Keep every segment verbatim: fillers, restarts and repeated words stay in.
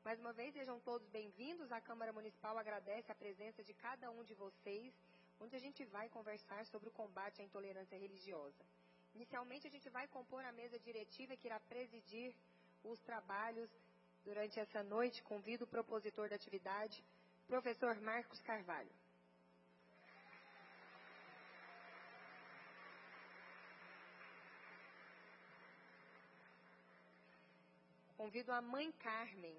Mais uma vez, sejam todos bem-vindos. A Câmara Municipal agradece a presença de cada um de vocês, onde a gente vai conversar sobre o combate à intolerância religiosa. Inicialmente, a gente vai compor a mesa diretiva que irá presidir os trabalhos durante essa noite. Convido o propositor da atividade, professor Marcos Carvalho. Convido a mãe Carmen.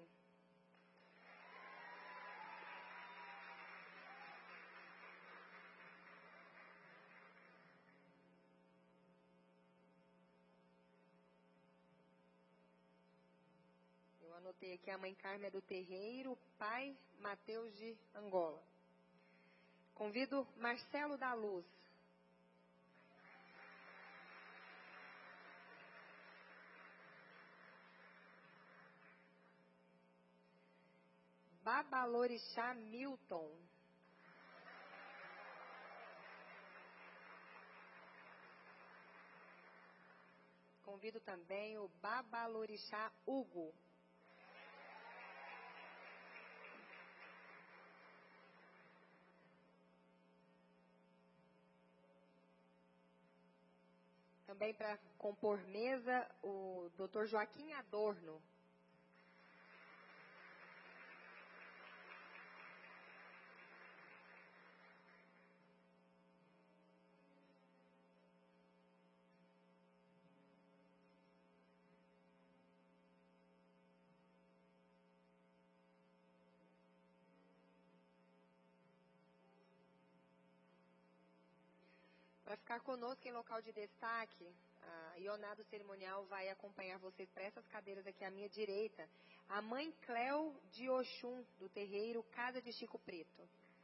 Eu anotei aqui, a mãe Carmen é do terreiro, pai Mateus de Angola. Convido Marcelo da Luz. Babalorixá Milton. Convido também o Babalorixá Hugo. Também para compor mesa, o doutor Joaquim Adorno. Para ficar conosco em local de destaque, a Ionado Cerimonial vai acompanhar vocês para essas cadeiras aqui à minha direita. A mãe Cléo de Oxum, do terreiro Casa de Chico Preto.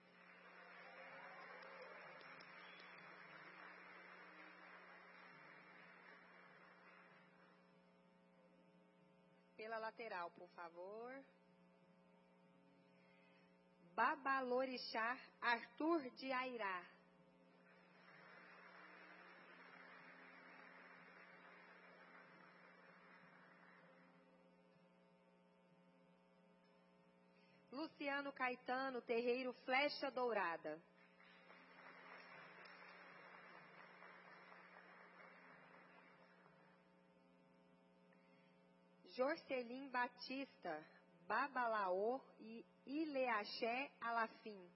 Pela lateral, por favor. Babalorixá Arthur de Airá. Luciano Caetano, terreiro Flecha Dourada. Jorcelim Batista, Babalaô e Ileaxé Alafim.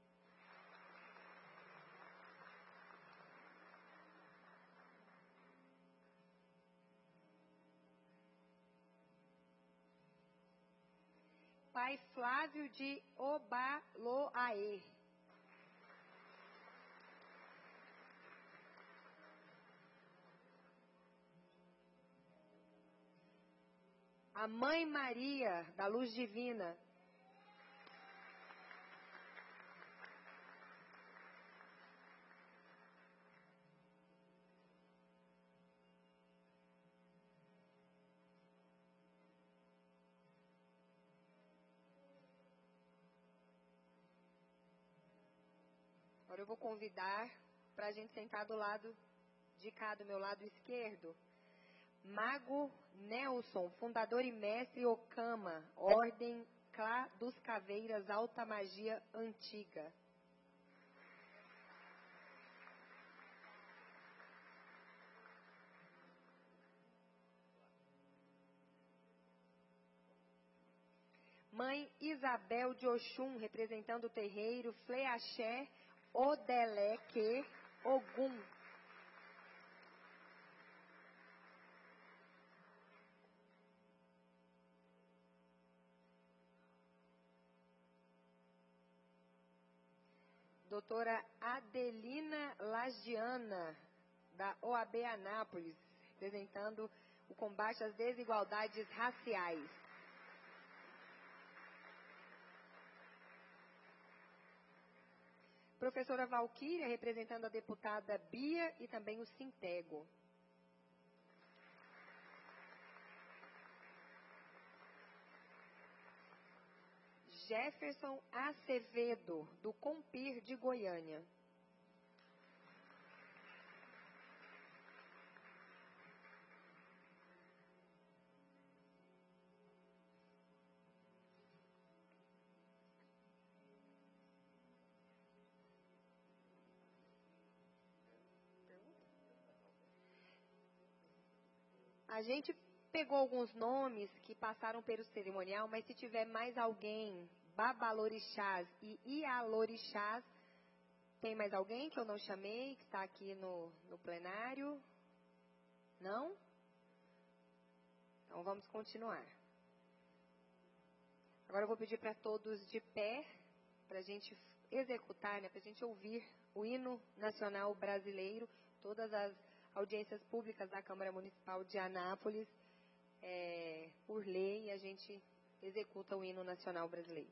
Pai Flávio de Obaloaê. A Mãe Maria da Luz Divina. Agora eu vou convidar para a gente sentar do lado de cá, do meu lado esquerdo, Mago Nelson, fundador e mestre Okama, Ordem Clá dos Caveiras, Alta Magia Antiga. Mãe Isabel de Oxum, representando o terreiro Fleaxé Odeleque Ogum. Doutora Adelina Lagiana, da O A B Anápolis, representando o combate às desigualdades raciais. Professora Valquíria, representando a deputada Bia e também o Sintego. Jefferson Acevedo, do Compir de Goiânia. A gente pegou alguns nomes que passaram pelo cerimonial, mas se tiver mais alguém, babalorixás e ialorixás, tem mais alguém que eu não chamei, que está aqui no, no plenário? Não? Então vamos continuar. Agora eu vou pedir para todos de pé, para a gente executar, né, para a gente ouvir o hino nacional brasileiro, todas as audiências públicas da Câmara Municipal de Anápolis, é, por lei, a gente executa o hino nacional brasileiro.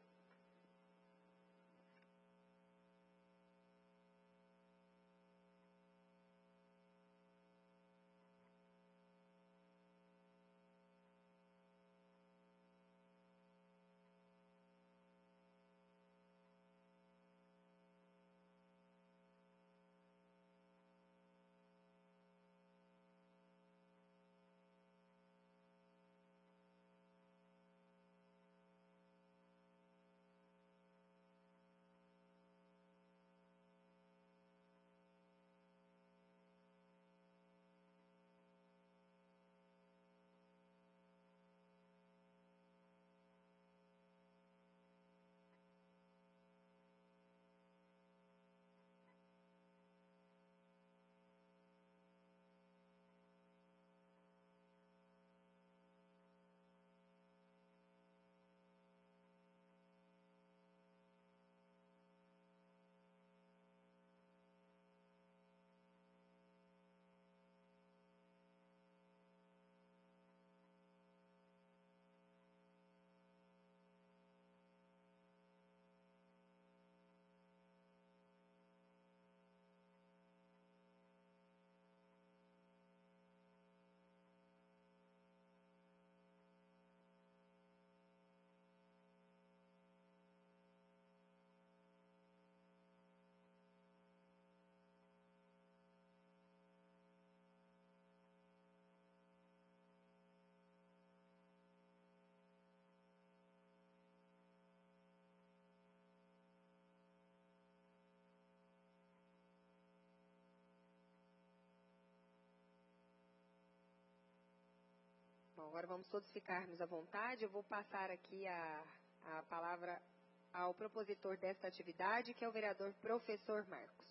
Bom, agora vamos todos ficarmos à vontade. Eu vou passar aqui a, a palavra ao propositor desta atividade, que é o vereador professor Marcos.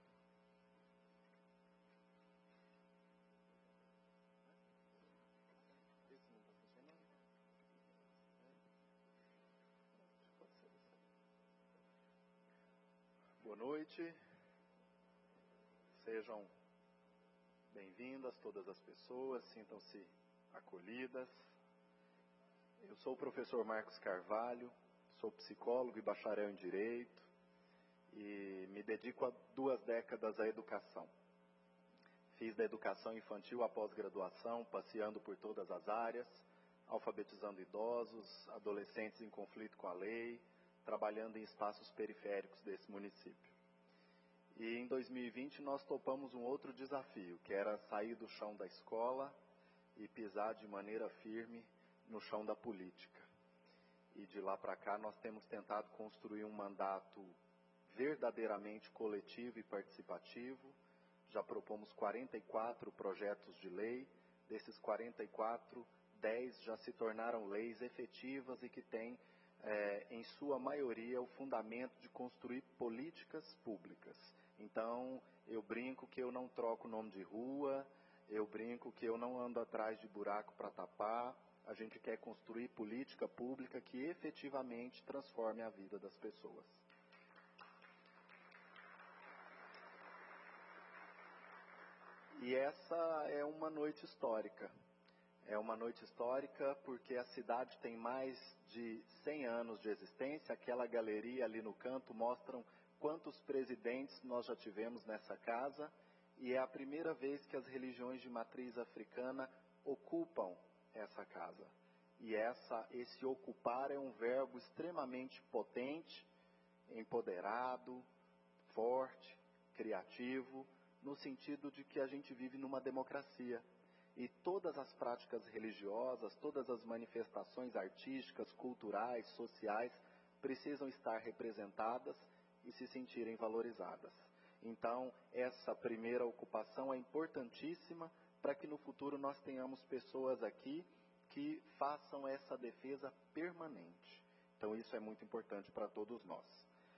Boa noite. Sejam bem-vindas todas as pessoas, sintam-se acolhidas. Eu sou o professor Marcos Carvalho, sou psicólogo e bacharel em Direito e me dedico há duas décadas à educação. Fiz da educação infantil a pós-graduação, passeando por todas as áreas, alfabetizando idosos, adolescentes em conflito com a lei, trabalhando em espaços periféricos desse município. E em dois mil e vinte nós topamos um outro desafio, que era sair do chão da escola e pisar de maneira firme no chão da política. E de lá para cá nós temos tentado construir um mandato verdadeiramente coletivo e participativo. Já propomos quarenta e quatro projetos de lei, desses quarenta e quatro, dez já se tornaram leis efetivas e que têm, é, em sua maioria, o fundamento de construir políticas públicas. Então, eu brinco que eu não troco nome de rua, eu brinco que eu não ando atrás de buraco para tapar. A gente quer construir política pública que efetivamente transforme a vida das pessoas. E essa é uma noite histórica. É uma noite histórica porque a cidade tem mais de cem anos de existência. Aquela galeria ali no canto mostram quantos presidentes nós já tivemos nessa casa. E é a primeira vez que as religiões de matriz africana ocupam essa casa. E essa, esse ocupar é um verbo extremamente potente, empoderado, forte, criativo, no sentido de que a gente vive numa democracia. E todas as práticas religiosas, todas as manifestações artísticas, culturais, sociais, precisam estar representadas e se sentirem valorizadas. Então, essa primeira ocupação é importantíssima para que no futuro nós tenhamos pessoas aqui que façam essa defesa permanente. Então isso é muito importante para todos nós.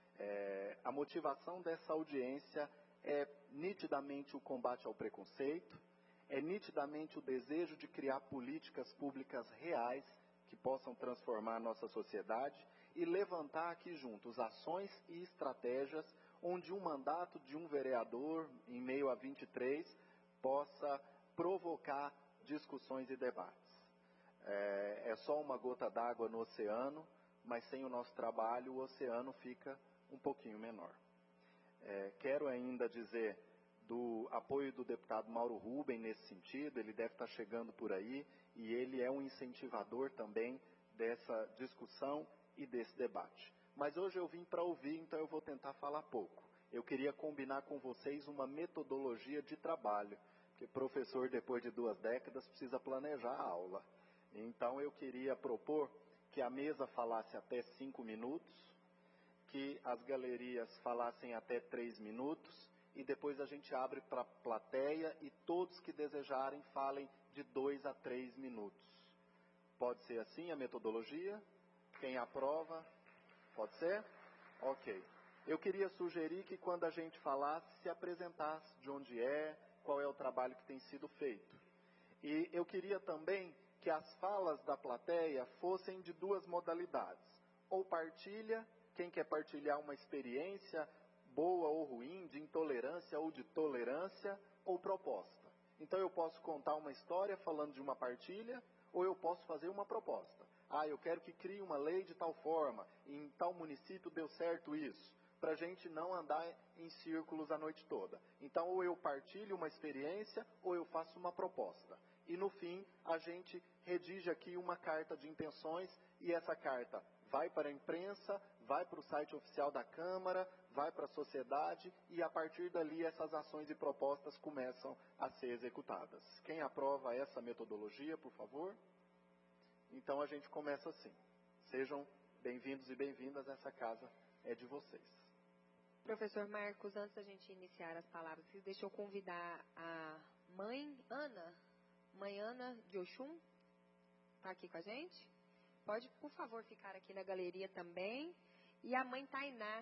É, a motivação dessa audiência é nitidamente o combate ao preconceito, é nitidamente o desejo de criar políticas públicas reais que possam transformar a nossa sociedade e levantar aqui juntos ações e estratégias onde um mandato de um vereador, em meio a vinte e três, possa provocar discussões e debates. É, é só uma gota d'água no oceano, mas sem o nosso trabalho o oceano fica um pouquinho menor. É, quero ainda dizer do apoio do deputado Mauro Rubem nesse sentido, ele deve estar chegando por aí, e ele é um incentivador também dessa discussão e desse debate. Mas hoje eu vim para ouvir, então eu vou tentar falar pouco. Eu queria combinar com vocês uma metodologia de trabalho, porque professor, depois de duas décadas, precisa planejar a aula. Então eu queria propor que a mesa falasse até cinco minutos, que as galerias falassem até três minutos, e depois a gente abre para a plateia e todos que desejarem falem de dois a três minutos. Pode ser assim a metodologia? Quem aprova? Pode ser? Ok. Eu queria sugerir que quando a gente falasse, se apresentasse de onde é, qual é o trabalho que tem sido feito. E eu queria também que as falas da plateia fossem de duas modalidades. Ou partilha, quem quer partilhar uma experiência boa ou ruim, de intolerância ou de tolerância, ou proposta. Então eu posso contar uma história falando de uma partilha, ou eu posso fazer uma proposta. Ah, eu quero que crie uma lei de tal forma, em tal município deu certo isso, para a gente não andar em círculos a noite toda. Então ou eu partilho uma experiência, ou eu faço uma proposta. E no fim, a gente redige aqui uma carta de intenções, e essa carta vai para a imprensa, vai para o site oficial da Câmara, vai para a sociedade, e a partir dali essas ações e propostas começam a ser executadas. Quem aprova essa metodologia, por favor? Então a gente começa assim. Sejam bem-vindos e bem-vindas, essa casa é de vocês. Professor Marcos, antes da gente iniciar as palavras, deixa eu convidar a mãe Ana, mãe Ana de Oxum, está aqui com a gente? Pode, por favor, ficar aqui na galeria também. E a mãe Tainá,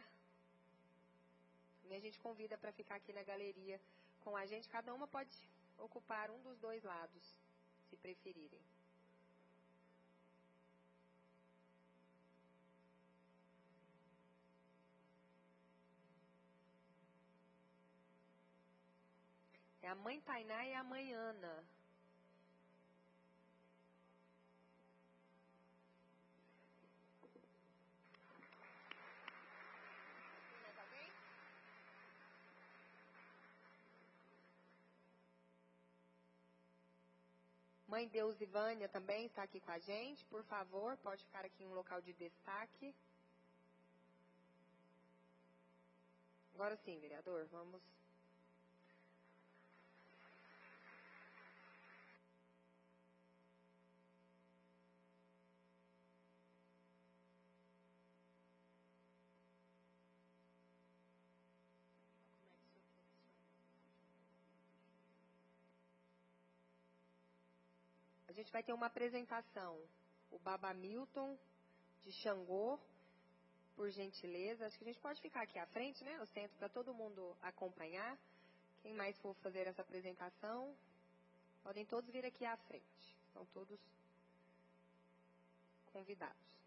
a gente convida para ficar aqui na galeria com a gente. Cada uma pode ocupar um dos dois lados, se preferirem. É a mãe Tainá e a mãe Ana. Mãe Deus Ivânia também está aqui com a gente. Por favor, pode ficar aqui em um local de destaque. Agora sim, vereador, vamos. A gente vai ter uma apresentação. O Baba Milton, de Xangô, por gentileza. Acho que a gente pode ficar aqui à frente, né? O centro, para todo mundo acompanhar. Quem mais for fazer essa apresentação, podem todos vir aqui à frente. São todos convidados.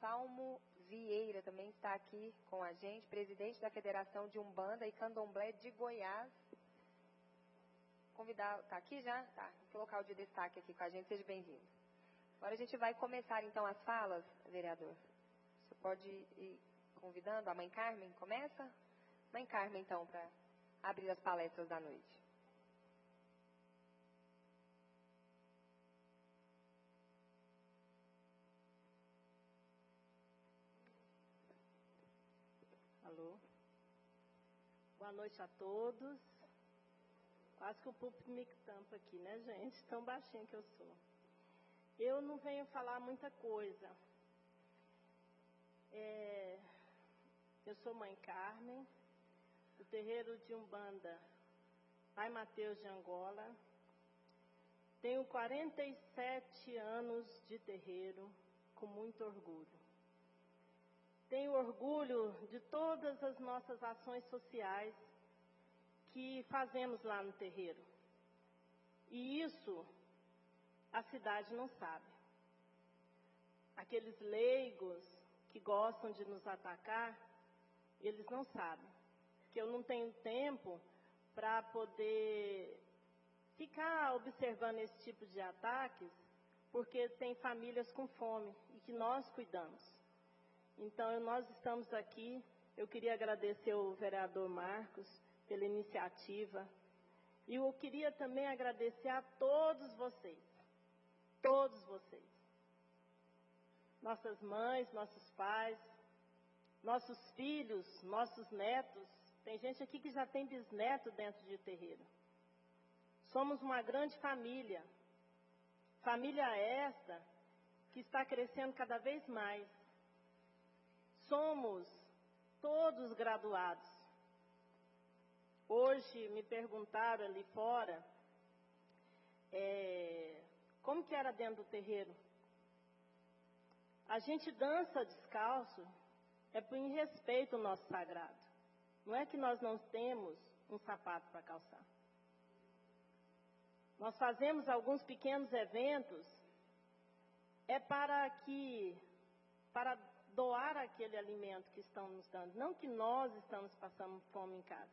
Salmo Vieira também está aqui com a gente, presidente da Federação de Umbanda e Candomblé de Goiás. Convidar, está aqui já? Tá, esse local de destaque aqui com a gente, seja bem-vindo. Agora a gente vai começar então as falas, vereador. Você pode ir convidando, a mãe Carmen começa? Mãe Carmen então, para abrir as palestras da noite. Alô? Boa noite a todos. Quase que o púlpito me tampa aqui, né, gente? Tão baixinho que eu sou. Eu não venho falar muita coisa. É, eu sou mãe Carmen, do terreiro de Umbanda Pai Mateus de Angola. Tenho quarenta e sete anos de terreiro, com muito orgulho. Tenho orgulho de todas as nossas ações sociais que fazemos lá no terreiro. E isso a cidade não sabe. Aqueles leigos que gostam de nos atacar, eles não sabem. Que eu não tenho tempo para poder ficar observando esse tipo de ataques, porque tem famílias com fome e que nós cuidamos. Então, nós estamos aqui, eu queria agradecer ao vereador Marcos pela iniciativa. E eu queria também agradecer a todos vocês, todos vocês. Nossas mães, nossos pais, nossos filhos, nossos netos. Tem gente aqui que já tem bisneto dentro de terreiro. Somos uma grande família. Família esta que está crescendo cada vez mais. Somos todos graduados. Hoje me perguntaram ali fora, é, como que era dentro do terreiro? A gente dança descalço, é por em respeito ao nosso sagrado. Não é que nós não temos um sapato para calçar. Nós fazemos alguns pequenos eventos, é para que, para doar aquele alimento que estão nos dando, não que nós estamos passando fome em casa.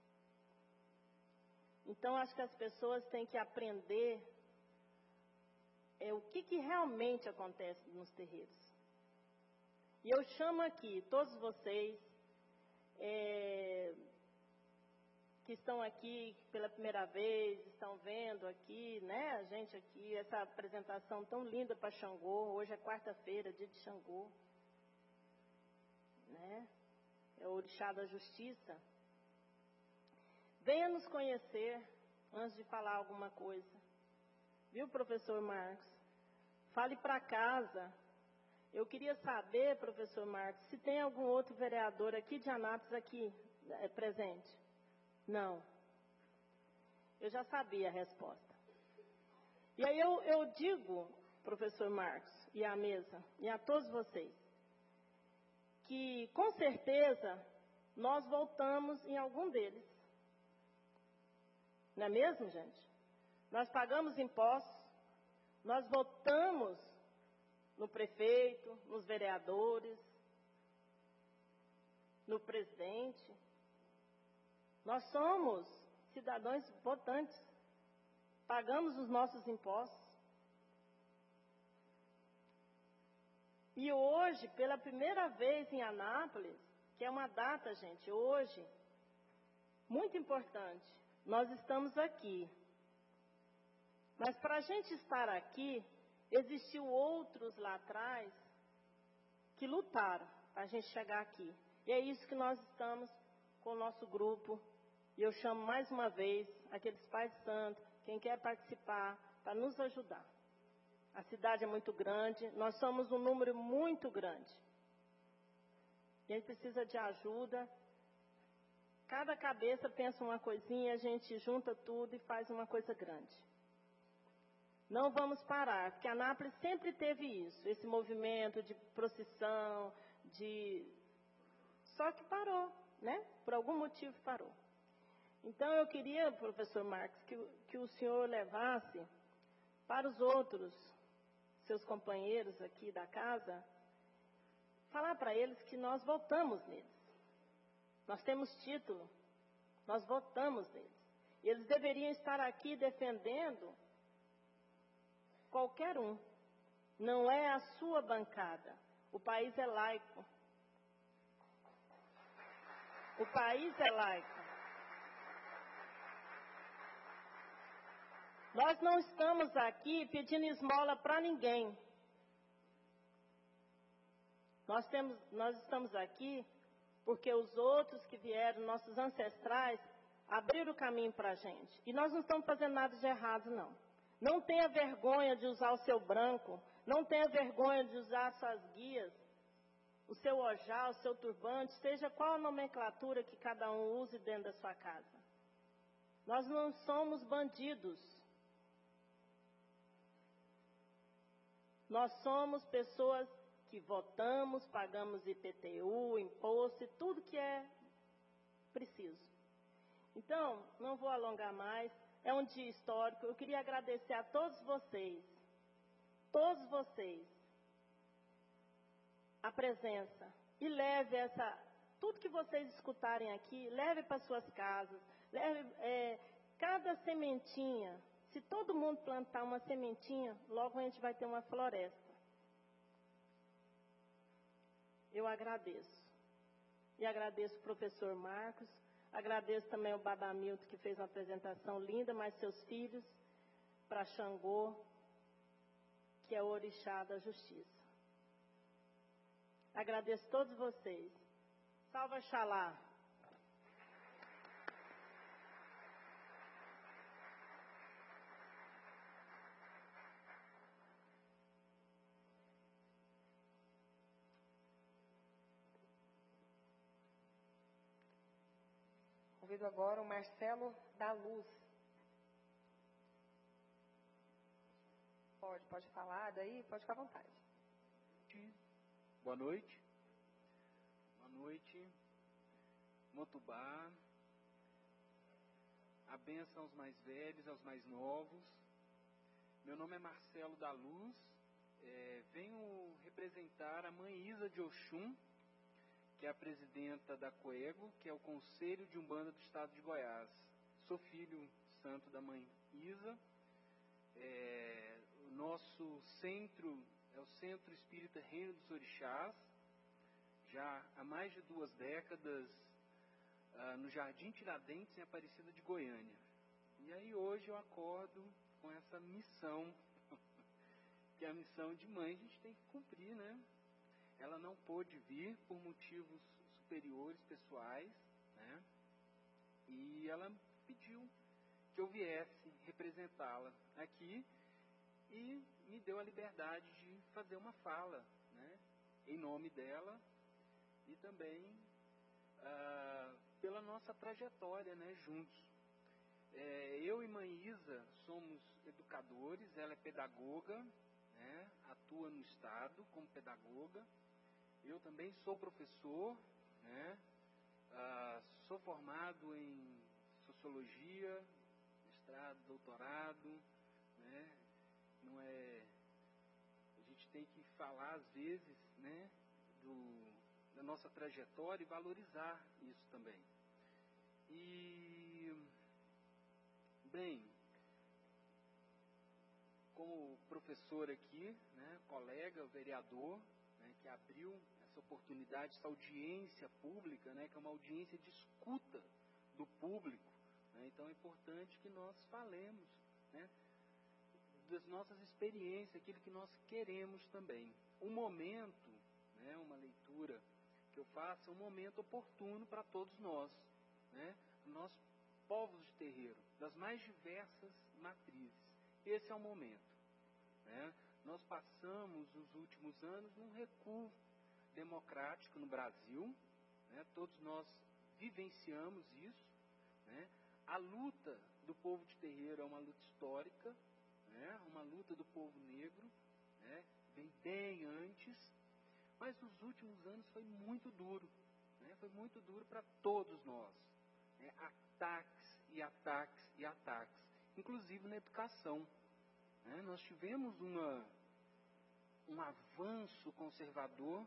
Então, acho que as pessoas têm que aprender é, o que, que realmente acontece nos terreiros. E eu chamo aqui todos vocês é, que estão aqui pela primeira vez, estão vendo aqui, né, a gente aqui, essa apresentação tão linda para Xangô. Hoje é quarta-feira, dia de Xangô. Né? É o orixá da justiça. Venha nos conhecer antes de falar alguma coisa. Viu, professor Marcos? Fale para casa. Eu queria saber, professor Marcos, se tem algum outro vereador aqui de Anápolis aqui é, presente. Não. Eu já sabia a resposta. E aí eu, eu digo, professor Marcos, e à mesa, e a todos vocês, que com certeza nós voltamos em algum deles. Não é mesmo, gente? Nós pagamos impostos, nós votamos no prefeito, nos vereadores, no presidente. Nós somos cidadãos votantes, pagamos os nossos impostos. E hoje, pela primeira vez em Anápolis, que é uma data, gente, hoje, muito importante, nós estamos aqui. Mas para a gente estar aqui, existiu outros lá atrás que lutaram para a gente chegar aqui. E é isso que nós estamos com o nosso grupo. E eu chamo mais uma vez aqueles pais santos, quem quer participar, para nos ajudar. A cidade é muito grande, nós somos um número muito grande. E a gente precisa de ajuda. Cada cabeça pensa uma coisinha, a gente junta tudo e faz uma coisa grande. Não vamos parar, porque a Anápolis sempre teve isso, esse movimento de procissão, de... Só que parou, né? Por algum motivo parou. Então eu queria, professor Marcos, que, que o senhor levasse para os outros, seus companheiros aqui da casa, falar para eles que nós votamos neles. Nós temos título, nós votamos neles. E eles deveriam estar aqui defendendo qualquer um. Não é a sua bancada. O país é laico. O país é laico. Nós não estamos aqui pedindo esmola para ninguém. Nós, temos, nós estamos aqui porque os outros que vieram, nossos ancestrais, abriram o caminho para a gente. E nós não estamos fazendo nada de errado, não. Não tenha vergonha de usar o seu branco, não tenha vergonha de usar suas guias, o seu ojal, o seu turbante, seja qual a nomenclatura que cada um use dentro da sua casa. Nós não somos bandidos. Nós somos pessoas que votamos, pagamos I P T U, imposto e tudo que é preciso. Então, não vou alongar mais, é um dia histórico. Eu queria agradecer a todos vocês, todos vocês, a presença. E leve essa, tudo que vocês escutarem aqui, leve para suas casas, leve é, cada sementinha. Se todo mundo plantar uma sementinha, logo a gente vai ter uma floresta. Eu agradeço. E agradeço o professor Marcos, agradeço também o Baba Milton, que fez uma apresentação linda, mas seus filhos, para Xangô, que é o orixá da justiça. Agradeço a todos vocês. Salve Xalá. Convido agora o Marcelo da Luz. Pode, pode falar daí, pode ficar à vontade. Boa noite. Boa noite. Motubá. A bênção aos mais velhos, aos mais novos. Meu nome é Marcelo da Luz. É, venho representar a mãe Isa de Oxum, que é a presidenta da COEGO, que é o Conselho de Umbanda do Estado de Goiás. Sou filho santo da mãe Isa. É, o nosso centro é o Centro Espírita Reino dos Orixás, já há mais de duas décadas, ah, no Jardim Tiradentes, em Aparecida de Goiânia. E aí hoje eu acordo com essa missão, que é a missão de mãe, a gente tem que cumprir, né? Ela não pôde vir por motivos superiores, pessoais, né? E ela pediu que eu viesse representá-la aqui e me deu a liberdade de fazer uma fala, né? Em nome dela e também ah, pela nossa trajetória, né? Juntos. É, eu e mãe Isa somos educadores, ela é pedagoga, né? Atua no Estado como pedagoga. Eu também sou professor, né? Ah, sou formado em Sociologia, mestrado, doutorado, né? Não é... A gente tem que falar, às vezes, né? Do, da nossa trajetória e valorizar isso também. E, bem, como professor aqui, né? Colega, vereador, né, que abriu essa oportunidade, essa audiência pública, né, que é uma audiência de escuta do público. Né, então é importante que nós falemos, né, das nossas experiências, aquilo que nós queremos também. Um momento, né, uma leitura que eu faço, é um momento oportuno para todos nós, né, nós povos de terreiro, das mais diversas matrizes. Esse é o momento, né? Nós passamos os últimos anos num recuo democrático no Brasil, né? Todos nós vivenciamos isso, né? A luta do povo de terreiro é uma luta histórica, né? Uma luta do povo negro, né? Vem bem antes, mas os últimos anos foi muito duro, né? Foi muito duro para todos nós, né? Ataques e ataques e ataques, inclusive na educação, né? Nós tivemos uma um avanço conservador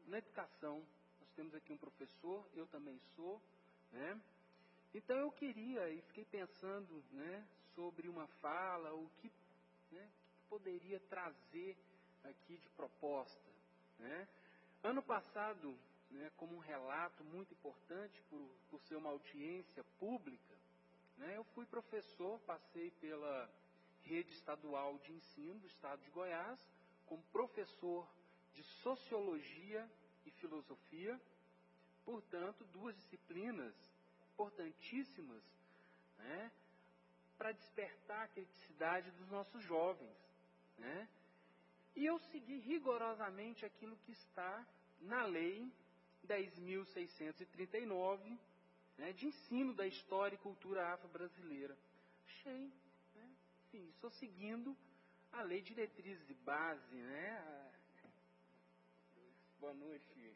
na educação. Nós temos aqui um professor, eu também sou, né? Então eu queria, e fiquei pensando, né, sobre uma fala, o que, né, que poderia trazer aqui de proposta, né? Ano passado, né, como um relato muito importante por, por ser uma audiência pública, né, eu fui professor, passei pela rede estadual de ensino do estado de Goiás, como professor de Sociologia e Filosofia, portanto, duas disciplinas importantíssimas, né, para despertar a criticidade dos nossos jovens, né? E eu segui rigorosamente aquilo que está na Lei dez mil seiscentos e trinta e nove, né, de ensino da história e cultura afro-brasileira. Achei, né, enfim, estou seguindo a Lei de Diretrizes e Base, né? Boa noite.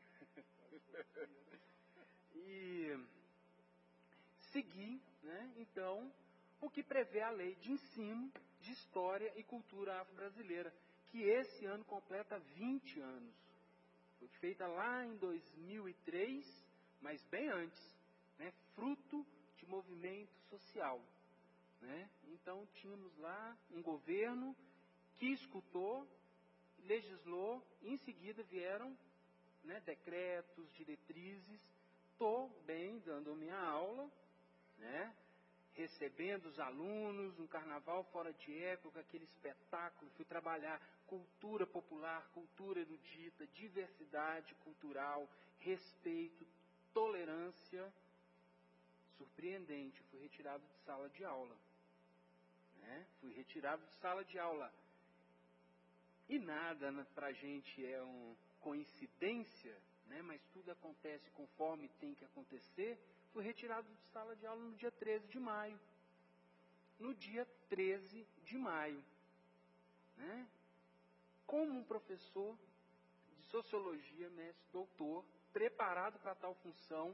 E seguir, né, então, o que prevê a Lei de Ensino de História e Cultura Afro-Brasileira, que esse ano completa vinte anos. Foi feita lá em dois mil e três, mas bem antes, né, fruto de movimento social, né? Então, tínhamos lá um governo que escutou, legislou, e em seguida vieram, né, decretos, diretrizes. Estou bem dando minha aula, né, recebendo os alunos, um carnaval fora de época, aquele espetáculo. Fui trabalhar cultura popular, cultura erudita, diversidade cultural, respeito, tolerância. Surpreendente, fui retirado de sala de aula, né? Fui retirado de sala de aula. E nada, né, para a gente é uma coincidência, né, mas tudo acontece conforme tem que acontecer. Fui retirado de sala de aula no dia treze de maio. No dia treze de maio. Né? Como um professor de sociologia, mestre, doutor, preparado para tal função,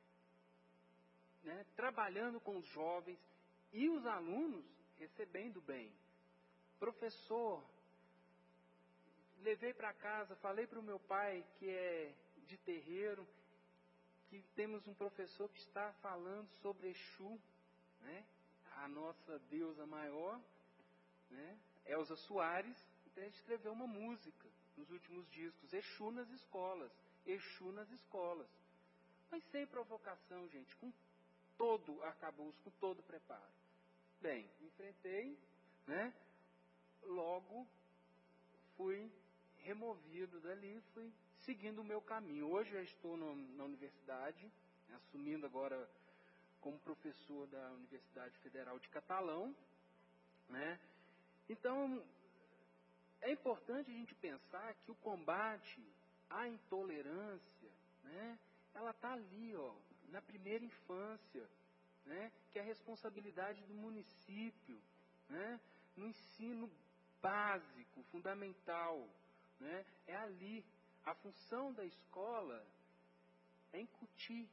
né, trabalhando com os jovens e os alunos recebendo bem. Professor, levei para casa, falei para o meu pai, que é de terreiro, que temos um professor que está falando sobre Exu, né, a nossa deusa maior, né, Elza Soares. Então a gente escreveu uma música nos últimos discos, Exu nas escolas, Exu nas escolas. Mas sem provocação, gente, com todo arcabouço, com todo preparo. Bem, enfrentei, né, logo fui removido dali, fui seguindo o meu caminho. Hoje eu estou no, na universidade, assumindo agora como professor da Universidade Federal de Catalão, né? Então, é importante a gente pensar que o combate à intolerância, né, ela está ali, ó, na primeira infância, né, que é a responsabilidade do município, né, no ensino básico, fundamental, né, é ali. A função da escola é incutir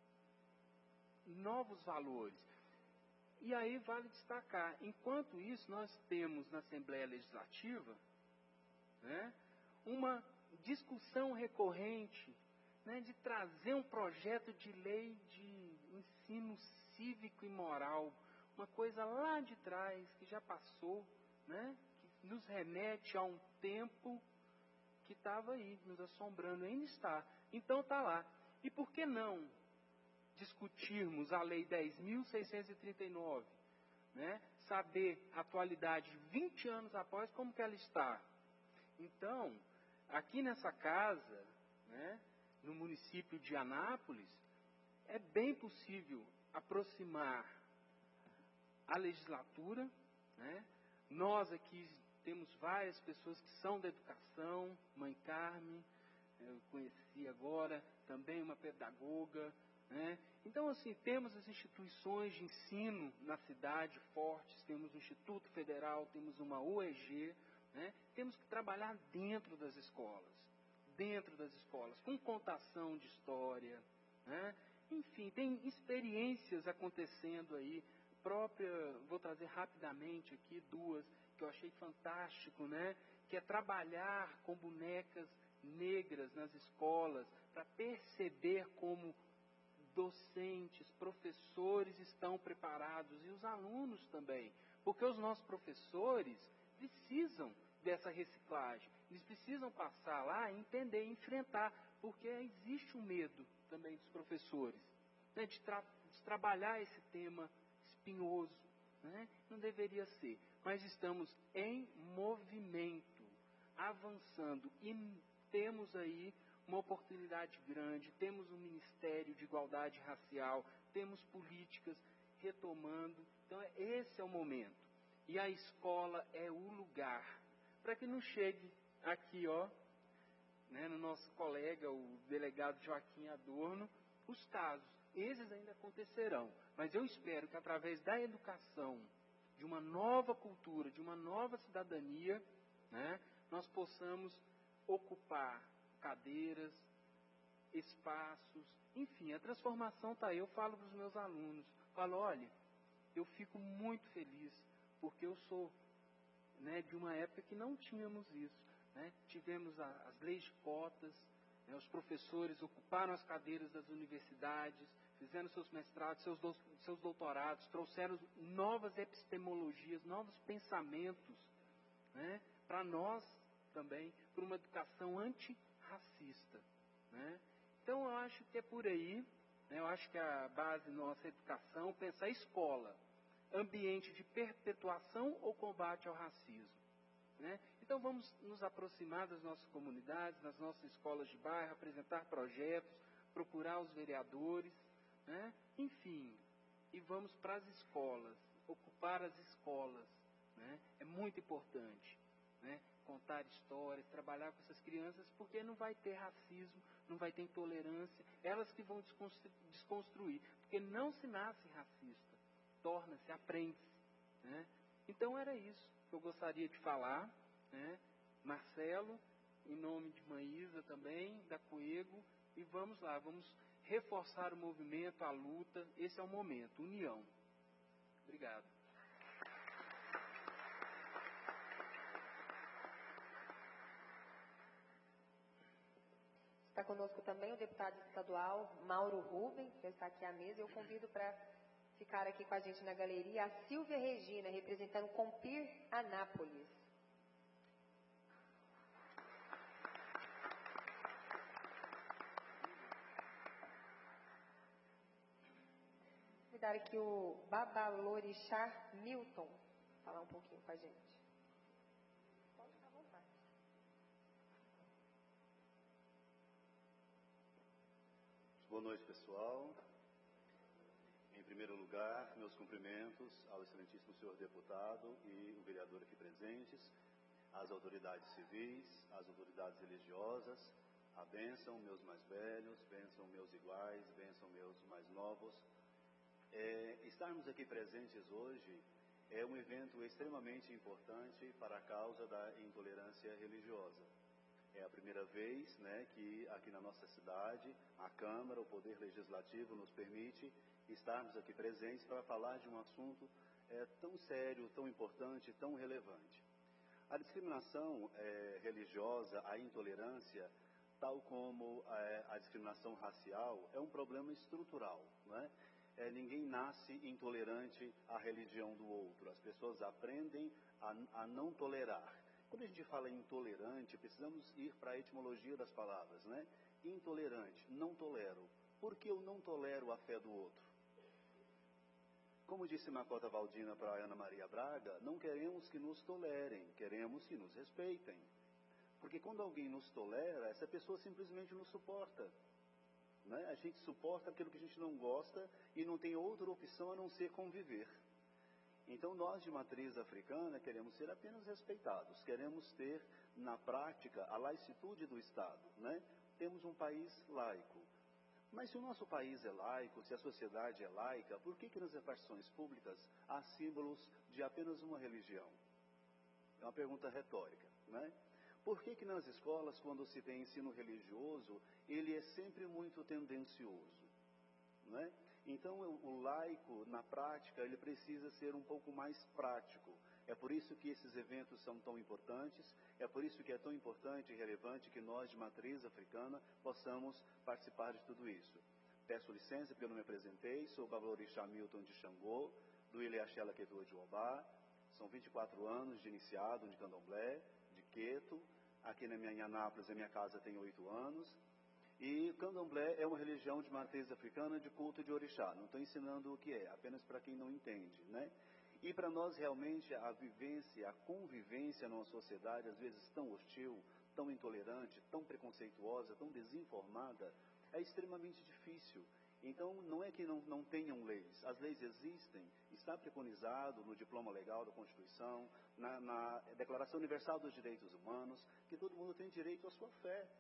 novos valores. E aí vale destacar, enquanto isso nós temos na Assembleia Legislativa, né, uma discussão recorrente, né, de trazer um projeto de lei de ensino cívico e moral, uma coisa lá de trás que já passou, né, que nos remete a um tempo que estava aí, nos assombrando, ainda está. Então está lá. E por que não discutirmos a Lei dez mil seiscentos e trinta e nove, né? Saber a atualidade vinte anos após, como que ela está? Então, aqui nessa casa, né, no município de Anápolis, é bem possível aproximar a legislatura, né? Nós aqui temos várias pessoas que são da educação, Mãe Carme, eu conheci agora, também uma pedagoga, né? Então, assim, temos as instituições de ensino na cidade fortes, temos o Instituto Federal, temos uma U E G, né? Temos que trabalhar dentro das escolas, dentro das escolas, com contação de história, né? Enfim, tem experiências acontecendo aí, própria, vou trazer rapidamente aqui duas, que eu achei fantástico, né? Que é trabalhar com bonecas negras nas escolas, para perceber como docentes, professores estão preparados e os alunos também, porque os nossos professores precisam dessa reciclagem, eles precisam passar lá, entender, enfrentar, porque existe um medo também dos professores, né, de, tra de trabalhar esse tema espinhoso, né? Não deveria ser, mas estamos em movimento, avançando e temos aí uma oportunidade grande, temos um Ministério de Igualdade Racial, temos políticas retomando, então esse é o momento. E a escola é o lugar, para que não chegue aqui, ó, né, no nosso colega, o delegado Joaquim Adorno, os casos, esses ainda acontecerão, mas eu espero que através da educação, de uma nova cultura, de uma nova cidadania, né, nós possamos ocupar cadeiras, espaços, enfim, a transformação está aí. Eu falo para os meus alunos, falo, olha, eu fico muito feliz, porque eu sou, né, de uma época que não tínhamos isso, né? Tivemos a, as leis de cotas, né, os professores ocuparam as cadeiras das universidades, fizeram seus mestrados, seus, do, seus doutorados, trouxeram novas epistemologias, novos pensamentos, né, para nós também, por uma educação antirracista, né? Então eu acho que é por aí, né? Eu acho que a base da nossa educação, pensar a escola, ambiente de perpetuação ou combate ao racismo, né? Então vamos nos aproximar das nossas comunidades, das nossas escolas de bairro, apresentar projetos, procurar os vereadores, né? Enfim, e vamos para as escolas, ocupar as escolas, né? É muito importante, né? Contar histórias, trabalhar com essas crianças, porque não vai ter racismo, não vai ter intolerância, elas que vão desconstruir, porque não se nasce racista, torna-se, aprende-se, né? Então era isso que eu gostaria de falar, né? Marcelo, em nome de Maísa também, da Coego, e vamos lá, vamos reforçar o movimento, a luta, esse é o momento, união. Obrigado. Está conosco também o deputado estadual Mauro Rubens, que está aqui à mesa. Eu convido para ficar aqui com a gente na galeria a Silvia Regina, representando o Compir Anápolis. Vou convidar aqui o Babalorixá Milton, falar um pouquinho com a gente. Pode ficar à vontade. Boa noite, pessoal. Em primeiro lugar, meus cumprimentos ao excelentíssimo senhor deputado e o vereador aqui presentes, às autoridades civis, às autoridades religiosas, a bênção, meus mais velhos, bênção, meus iguais, bênção, meus mais novos. É, estarmos aqui presentes hoje é um evento extremamente importante para a causa da intolerância religiosa. É a primeira vez, né, que aqui na nossa cidade, a Câmara, o Poder Legislativo, nos permite estarmos aqui presentes para falar de um assunto é, tão sério, tão importante, tão relevante. A discriminação é, religiosa, a intolerância, tal como é, a discriminação racial, é um problema estrutural, né? É, ninguém nasce intolerante à religião do outro. As pessoas aprendem a, a não tolerar. Quando a gente fala intolerante, precisamos ir para a etimologia das palavras, né? Intolerante, não tolero. Por que eu não tolero a fé do outro? Como disse Macota Valdina para Ana Maria Braga, não queremos que nos tolerem, queremos que nos respeitem. Porque quando alguém nos tolera, essa pessoa simplesmente nos suporta, né? A gente suporta aquilo que a gente não gosta e não tem outra opção a não ser conviver. Então, nós de matriz africana queremos ser apenas respeitados, queremos ter, na prática, a laicitude do Estado, né? Temos um país laico. Mas se o nosso país é laico, se a sociedade é laica, por que que nas repartições públicas há símbolos de apenas uma religião? É uma pergunta retórica, né? Por que que nas escolas, quando se tem ensino religioso, ele é sempre muito tendencioso, né? Então, o laico, na prática, ele precisa ser um pouco mais prático. É por isso que esses eventos são tão importantes, é por isso que é tão importante e relevante que nós, de matriz africana, possamos participar de tudo isso. Peço licença porque eu não me apresentei, sou o Babalorixá Milton de Xangô, do Ileaxela Quetua de Obá. São vinte e quatro anos de iniciado de candomblé, de Queto. Aqui na minha Anápolis, a minha casa tem oito anos. E candomblé é uma religião de matriz africana de culto de orixá. Não estou ensinando o que é, apenas para quem não entende, né? E para nós realmente a vivência, a convivência numa sociedade às vezes tão hostil, tão intolerante, tão preconceituosa, tão desinformada, é extremamente difícil. Então não é que não, não tenham leis, as leis existem, está preconizado no diploma legal da Constituição, na, na Declaração Universal dos Direitos Humanos, que todo mundo tem direito à sua fé.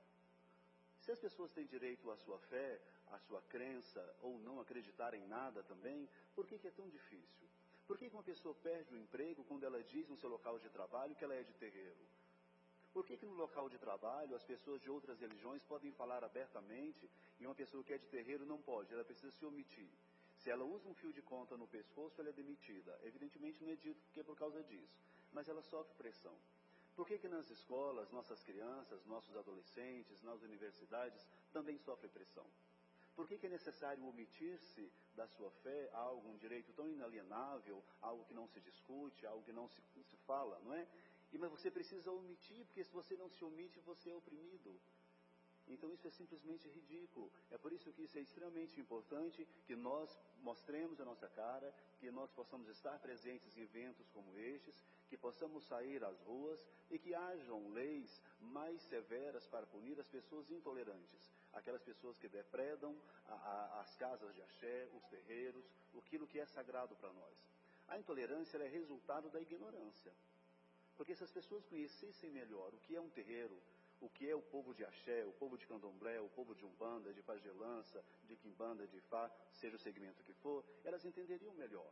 Se as pessoas têm direito à sua fé, à sua crença, ou não acreditar em nada também, por que, que é tão difícil? Por que, que uma pessoa perde o emprego quando ela diz no seu local de trabalho que ela é de terreiro? Por que, que no local de trabalho as pessoas de outras religiões podem falar abertamente e uma pessoa que é de terreiro não pode? Ela precisa se omitir. Se ela usa um fio de conta no pescoço, ela é demitida. Evidentemente não é dito que é por causa disso, mas ela sofre pressão. Por que, que nas escolas, nossas crianças, nossos adolescentes, nas universidades, também sofrem pressão? Por que, que é necessário omitir-se da sua fé a algo, um direito tão inalienável, algo que não se discute, algo que não se, se fala, não é? E, mas você precisa omitir, porque se você não se omite, você é oprimido. Então isso é simplesmente ridículo. É por isso que isso é extremamente importante, que nós mostremos a nossa cara, que nós possamos estar presentes em eventos como estes, que possamos sair às ruas e que hajam leis mais severas para punir as pessoas intolerantes, aquelas pessoas que depredam a, a, as casas de axé, os terreiros, aquilo que é sagrado para nós. A intolerância ela é resultado da ignorância. Porque se as pessoas conhecessem melhor o que é um terreiro, o que é o povo de axé, o povo de candomblé, o povo de umbanda, de pagelança, de quimbanda, de ifá, seja o segmento que for, elas entenderiam melhor.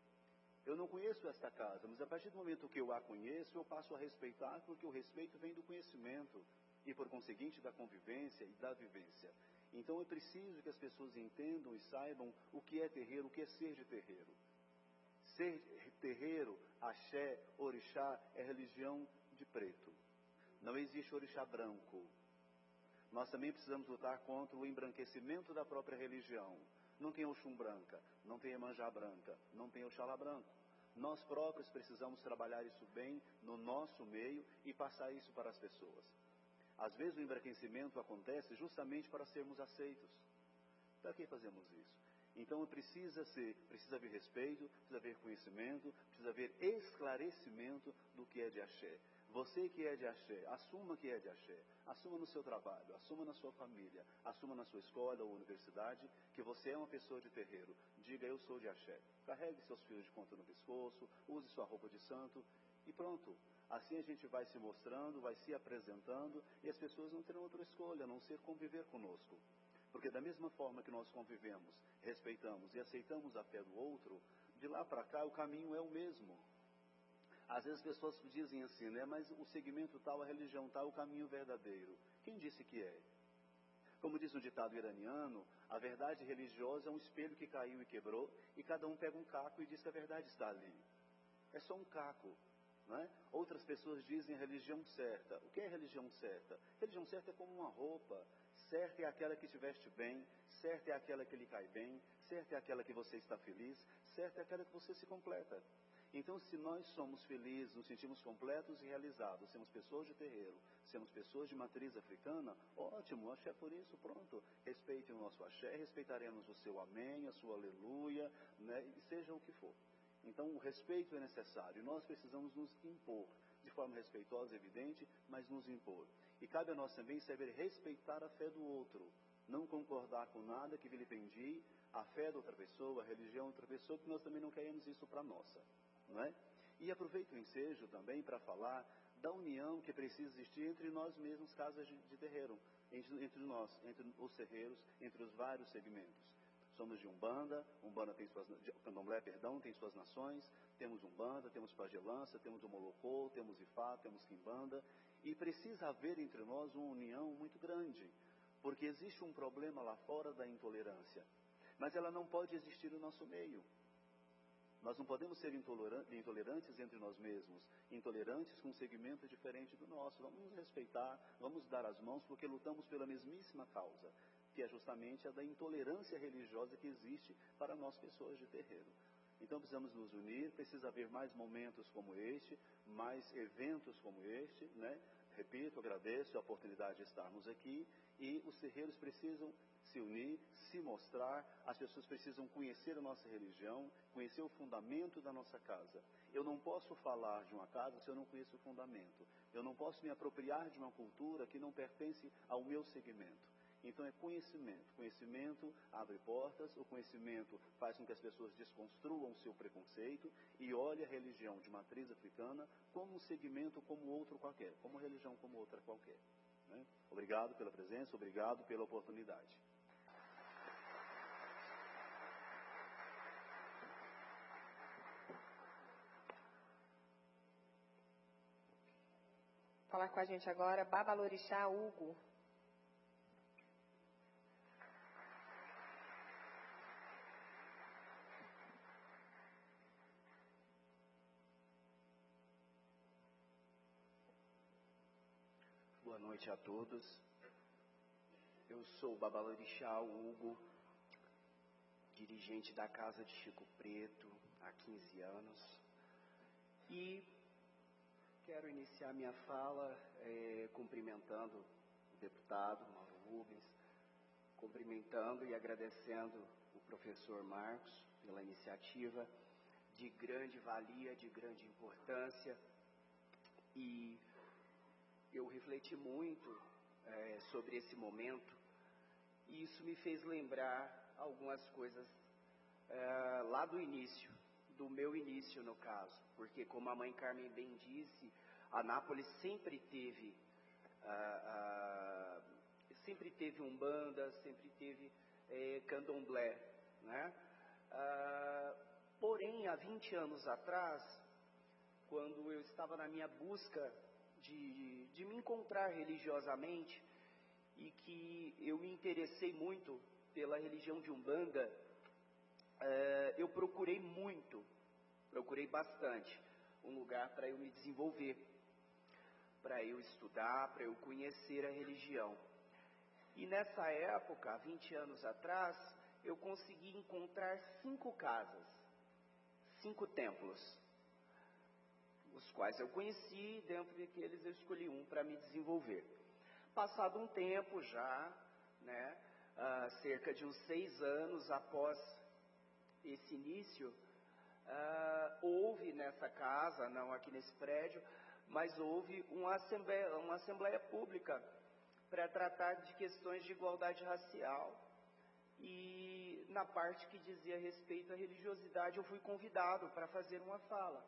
Eu não conheço esta casa, mas a partir do momento que eu a conheço, eu passo a respeitar, porque o respeito vem do conhecimento e, por conseguinte, da convivência e da vivência. Então é preciso que as pessoas entendam e saibam o que é terreiro, o que é ser de terreiro. Ser terreiro, axé, orixá, é religião de preto. Não existe orixá branco. Nós também precisamos lutar contra o embranquecimento da própria religião. Não tem Oxum branca, não tem Emanjá branca, não tem Oxalá branco. Nós próprios precisamos trabalhar isso bem no nosso meio e passar isso para as pessoas. Às vezes o embranquecimento acontece justamente para sermos aceitos. Para que fazemos isso? Então precisa ser, precisa haver respeito, precisa haver conhecimento, precisa haver esclarecimento do que é de axé. Você que é de axé, assuma que é de axé, assuma no seu trabalho, assuma na sua família, assuma na sua escola ou universidade que você é uma pessoa de terreiro. Diga, eu sou de axé. Carregue seus fios de conta no pescoço, use sua roupa de santo e pronto. Assim a gente vai se mostrando, vai se apresentando e as pessoas não terão outra escolha a não ser conviver conosco. Porque da mesma forma que nós convivemos, respeitamos e aceitamos a fé do outro, de lá para cá o caminho é o mesmo. Às vezes as pessoas dizem assim, né? Mas o segmento tal, a religião tal, o caminho verdadeiro. Quem disse que é? Como diz o ditado iraniano, a verdade religiosa é um espelho que caiu e quebrou, e cada um pega um caco e diz que a verdade está ali. É só um caco. Não é? Outras pessoas dizem a religião certa. O que é religião certa? Religião certa é como uma roupa. Certa é aquela que te veste bem, certa é aquela que lhe cai bem, certa é aquela que você está feliz, certa é aquela que você se completa. Então, se nós somos felizes, nos sentimos completos e realizados, somos pessoas de terreiro, somos pessoas de matriz africana, ótimo, axé por isso, pronto. Respeitem o nosso axé, respeitaremos o seu amém, a sua aleluia, né, e seja o que for. Então, o respeito é necessário, nós precisamos nos impor, de forma respeitosa, evidente, mas nos impor. E cabe a nós também saber respeitar a fé do outro, não concordar com nada que vilipendia a fé da outra pessoa, a religião da outra pessoa, porque nós também não queremos isso para a nossa. Não é? E aproveito o ensejo também para falar da união que precisa existir entre nós mesmos, casas de, de terreiro, entre, entre nós, entre os terreiros, entre os vários segmentos. Somos de Umbanda, Umbanda tem suas, de Candomblé, perdão, tem suas nações, temos Umbanda, temos Pagelança, temos o Molocô, temos Ifá, temos Quimbanda, e precisa haver entre nós uma união muito grande, porque existe um problema lá fora da intolerância, mas ela não pode existir no nosso meio. Nós não podemos ser intolerantes entre nós mesmos, intolerantes com um segmento diferente do nosso. Vamos nos respeitar, vamos dar as mãos, porque lutamos pela mesmíssima causa, que é justamente a da intolerância religiosa que existe para nós pessoas de terreiro. Então precisamos nos unir, precisa haver mais momentos como este, mais eventos como este, né? Repito, agradeço a oportunidade de estarmos aqui, e os terreiros precisam se unir, se mostrar, as pessoas precisam conhecer a nossa religião, conhecer o fundamento da nossa casa. Eu não posso falar de uma casa se eu não conheço o fundamento. Eu não posso me apropriar de uma cultura que não pertence ao meu segmento. Então é conhecimento. Conhecimento abre portas, o conhecimento faz com que as pessoas desconstruam o seu preconceito e olhem a religião de matriz africana como um segmento como outro qualquer, como uma religião como outra qualquer. Né? Obrigado pela presença, obrigado pela oportunidade. Falar com a gente agora, Babalorixá Hugo. Boa noite a todos. Eu sou o Babalorixá Hugo, dirigente da Casa de Chico Preto há quinze anos. E quero iniciar minha fala é, cumprimentando o deputado Mauro Rubens, cumprimentando e agradecendo o professor Marcos pela iniciativa de grande valia, de grande importância. E eu refleti muito é, sobre esse momento, e isso me fez lembrar algumas coisas é, lá do início, do meu início no caso, porque como a mãe Carmen bem disse, Anápolis sempre teve, ah, ah, sempre teve umbanda, sempre teve é, candomblé, né? Ah, porém, há vinte anos atrás, quando eu estava na minha busca De, de me encontrar religiosamente, e que eu me interessei muito pela religião de Umbanda, é, eu procurei muito, procurei bastante, um lugar para eu me desenvolver, para eu estudar, para eu conhecer a religião. E nessa época, há vinte anos atrás, eu consegui encontrar cinco casas, cinco templos, os quais eu conheci, dentro daqueles eu escolhi um para me desenvolver. Passado um tempo já, né, ah, cerca de uns seis anos após esse início, ah, houve nessa casa, não aqui nesse prédio, mas houve uma assembleia, uma assembleia pública para tratar de questões de igualdade racial, e na parte que dizia respeito à religiosidade eu fui convidado para fazer uma fala.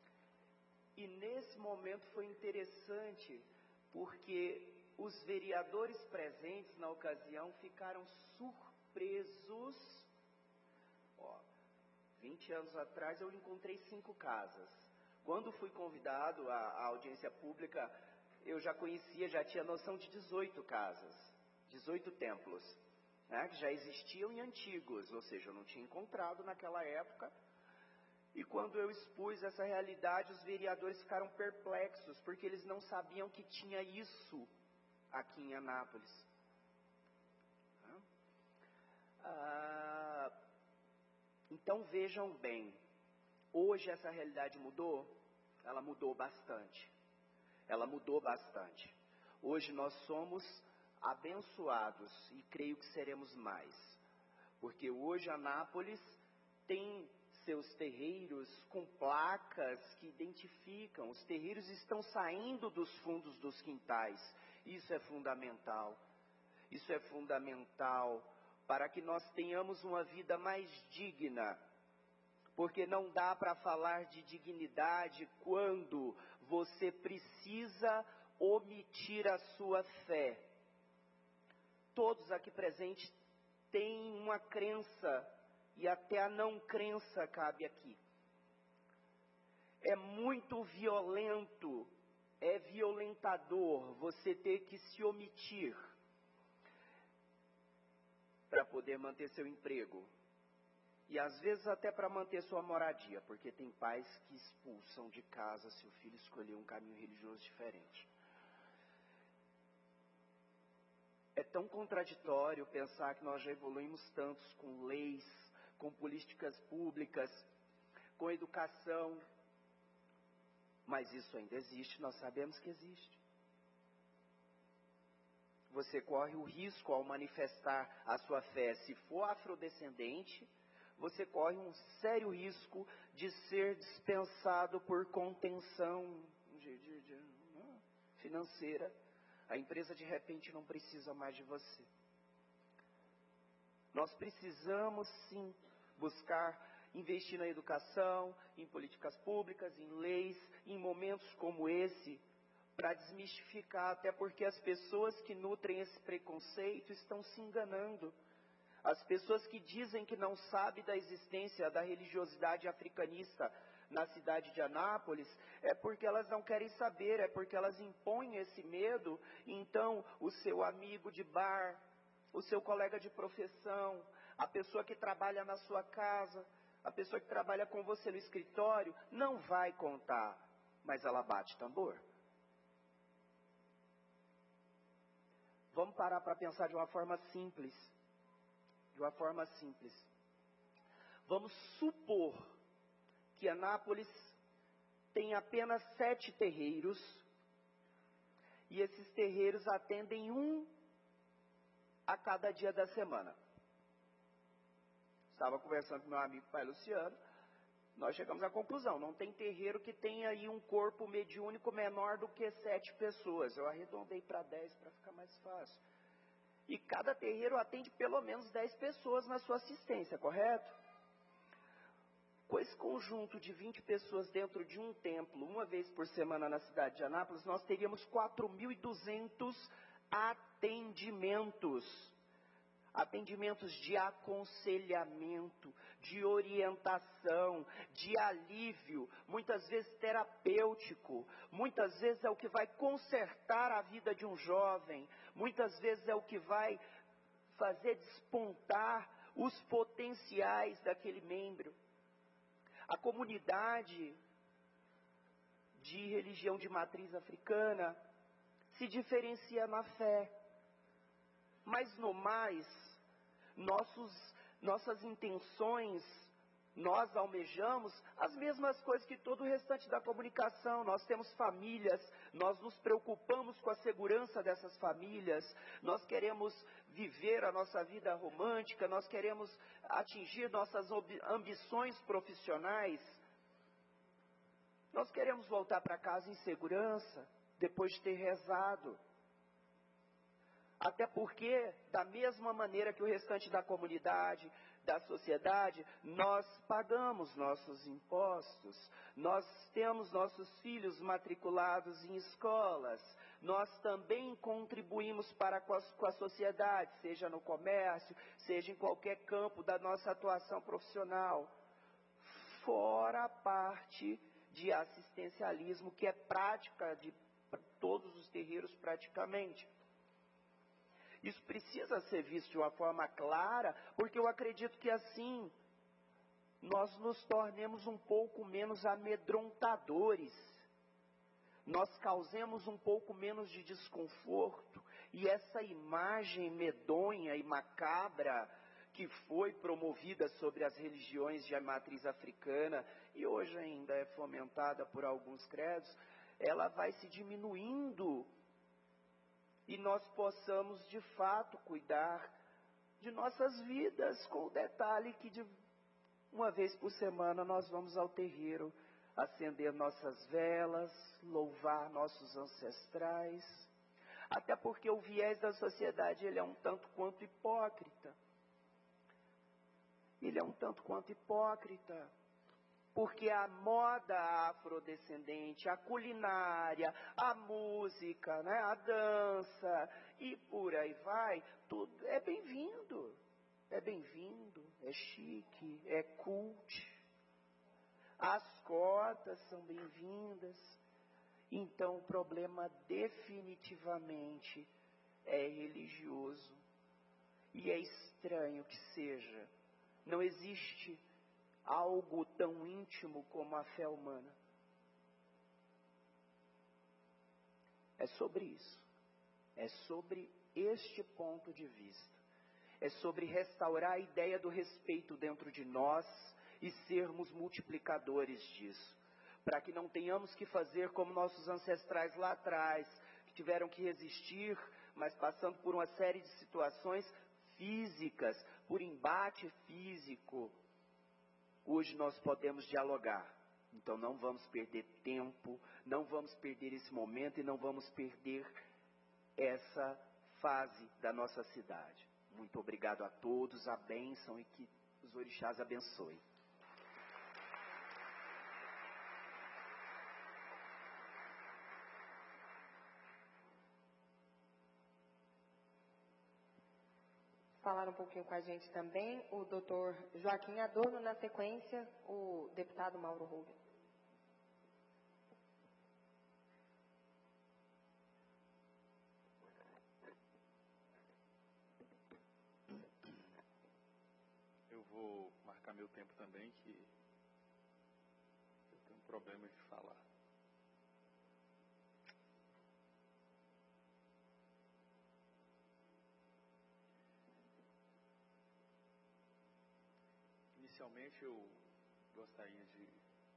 E nesse momento foi interessante, porque os vereadores presentes na ocasião ficaram surpresos. Ó, vinte anos atrás eu encontrei cinco casas. Quando fui convidado à, à audiência pública, eu já conhecia, já tinha noção de dezoito casas, dezoito templos, né, que já existiam e antigos, ou seja, eu não tinha encontrado naquela época. E quando eu expus essa realidade, os vereadores ficaram perplexos, porque eles não sabiam que tinha isso aqui em Anápolis. Ah, então vejam bem, hoje essa realidade mudou? Ela mudou bastante. Ela mudou bastante. Hoje nós somos abençoados, e creio que seremos mais. Porque hoje Anápolis tem seus terreiros com placas que identificam. Os terreiros estão saindo dos fundos dos quintais. Isso é fundamental. Isso é fundamental para que nós tenhamos uma vida mais digna. Porque não dá para falar de dignidade quando você precisa omitir a sua fé. Todos aqui presentes têm uma crença, e até a não crença cabe aqui. É muito violento, é violentador você ter que se omitir para poder manter seu emprego. E às vezes até para manter sua moradia, porque tem pais que expulsam de casa se o filho escolher um caminho religioso diferente. É tão contraditório pensar que nós já evoluímos tantos com leis, com políticas públicas, com educação, mas isso ainda existe, nós sabemos que existe. Você corre o risco ao manifestar a sua fé, se for afrodescendente, você corre um sério risco de ser dispensado por contenção de, de, de, financeira. A empresa de repente não precisa mais de você. Nós precisamos sim buscar investir na educação, em políticas públicas, em leis, em momentos como esse, para desmistificar, até porque as pessoas que nutrem esse preconceito estão se enganando. As pessoas que dizem que não sabem da existência da religiosidade africanista na cidade de Anápolis, é porque elas não querem saber, é porque elas impõem esse medo. Então, o seu amigo de bar, o seu colega de profissão, a pessoa que trabalha na sua casa, a pessoa que trabalha com você no escritório, não vai contar, mas ela bate tambor. Vamos parar para pensar de uma forma simples. De uma forma simples. Vamos supor que Anápolis tem apenas sete terreiros e esses terreiros atendem um a cada dia da semana. Estava conversando com meu amigo pai Luciano, nós chegamos à conclusão, não tem terreiro que tenha aí um corpo mediúnico menor do que sete pessoas. Eu arredondei para dez para ficar mais fácil. E cada terreiro atende pelo menos dez pessoas na sua assistência, correto? Com esse conjunto de vinte pessoas dentro de um templo, uma vez por semana na cidade de Anápolis, nós teríamos quatro mil e duzentos atendimentos. Atendimentos de aconselhamento, de orientação, de alívio, muitas vezes terapêutico, muitas vezes é o que vai consertar a vida de um jovem, muitas vezes é o que vai fazer despontar os potenciais daquele membro. A comunidade de religião de matriz africana se diferencia na fé, mas no mais, nossos, nossas intenções, nós almejamos as mesmas coisas que todo o restante da comunicação. Nós temos famílias, nós nos preocupamos com a segurança dessas famílias, nós queremos viver a nossa vida romântica, nós queremos atingir nossas ambições profissionais, nós queremos voltar para casa em segurança, depois de ter rezado. Até porque, da mesma maneira que o restante da comunidade, da sociedade, nós pagamos nossos impostos, nós temos nossos filhos matriculados em escolas, nós também contribuímos para com a, com a sociedade, seja no comércio, seja em qualquer campo da nossa atuação profissional, fora a parte de assistencialismo, que é prática de todos os terreiros praticamente. Isso precisa ser visto de uma forma clara, porque eu acredito que assim nós nos tornemos um pouco menos amedrontadores. Nós causemos um pouco menos de desconforto. E essa imagem medonha e macabra que foi promovida sobre as religiões de matriz africana, e hoje ainda é fomentada por alguns credos, ela vai se diminuindo. E nós possamos, de fato, cuidar de nossas vidas, com o detalhe que, de uma vez por semana, nós vamos ao terreiro acender nossas velas, louvar nossos ancestrais. Até porque o viés da sociedade, ele é um tanto quanto hipócrita. Ele é um tanto quanto hipócrita. Porque a moda afrodescendente, a culinária, a música, né, a dança e por aí vai, tudo é bem-vindo. É bem-vindo, é chique, é cult. As cotas são bem-vindas. Então o problema definitivamente é religioso. E é estranho que seja Não existe algo tão íntimo como a fé humana. É sobre isso. É sobre este ponto de vista. É sobre restaurar a ideia do respeito dentro de nós e sermos multiplicadores disso. Para que não tenhamos que fazer como nossos ancestrais lá atrás, que tiveram que resistir, mas passando por uma série de situações físicas, por embate físico. Hoje nós podemos dialogar. Então não vamos perder tempo, não vamos perder esse momento e não vamos perder essa fase da nossa cidade. Muito obrigado a todos, a bênção e que os orixás abençoem. Falar um pouquinho com a gente também o doutor Joaquim Adorno, na sequência, o deputado Mauro Rubem. Eu vou marcar meu tempo também, que eu tenho um problema de falar. Inicialmente eu gostaria de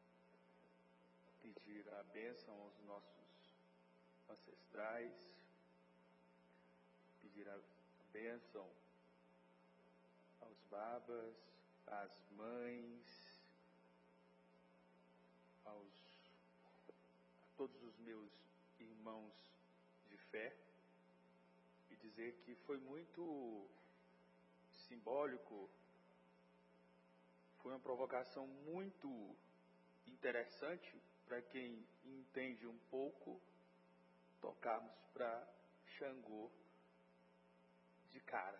pedir a bênção aos nossos ancestrais, pedir a bênção aos babas, às mães, aos, a todos os meus irmãos de fé, e dizer que foi muito simbólico. Foi uma provocação muito interessante para quem entende um pouco, tocarmos para Xangô de cara.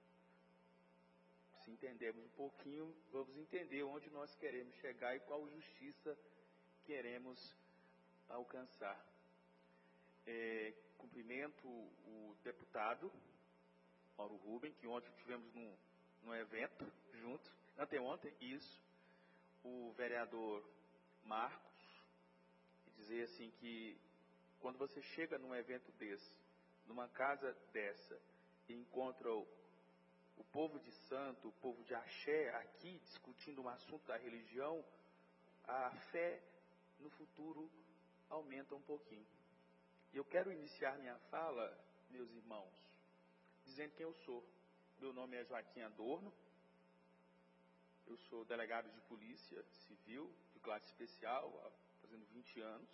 Se entendermos um pouquinho, vamos entender onde nós queremos chegar e qual justiça queremos alcançar. É, cumprimento o deputado Mauro Rubem, que ontem tivemos num, num evento juntos. Anteontem, isso, o vereador Marcos, e dizer assim que quando você chega num evento desse, numa casa dessa, e encontra o, o povo de santo, o povo de axé aqui, discutindo um assunto da religião, a fé no futuro aumenta um pouquinho. E eu quero iniciar minha fala, meus irmãos, dizendo quem eu sou. Meu nome é Joaquim Adorno. Eu sou delegado de polícia civil, de classe especial, há, fazendo vinte anos.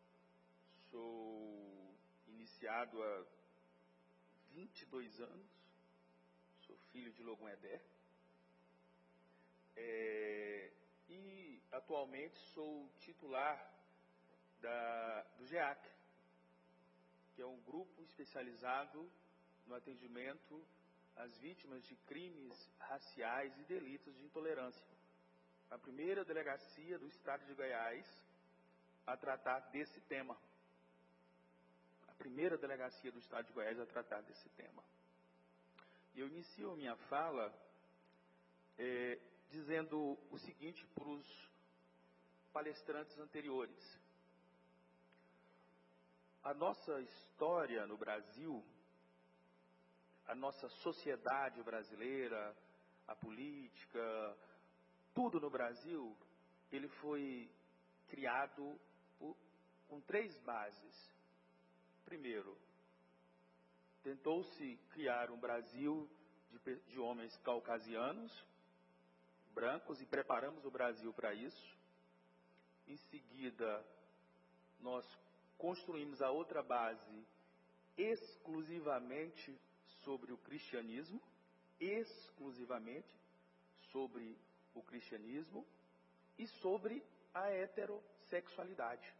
Sou iniciado há vinte e dois anos. Sou filho de Logum Edé. É, e atualmente sou titular da, do G E A C, que é um grupo especializado no atendimento as vítimas de crimes raciais e delitos de intolerância. A primeira delegacia do estado de Goiás a tratar desse tema. A primeira delegacia do estado de Goiás a tratar desse tema. E eu inicio a minha fala é, dizendo o seguinte para os palestrantes anteriores. A nossa história no Brasil, a nossa sociedade brasileira, a política, tudo no Brasil, ele foi criado por, com três bases. Primeiro, tentou-se criar um Brasil de, de homens caucasianos, brancos, e preparamos o Brasil para isso. Em seguida, nós construímos a outra base exclusivamente sobre o cristianismo, exclusivamente sobre o cristianismo e sobre a heterossexualidade.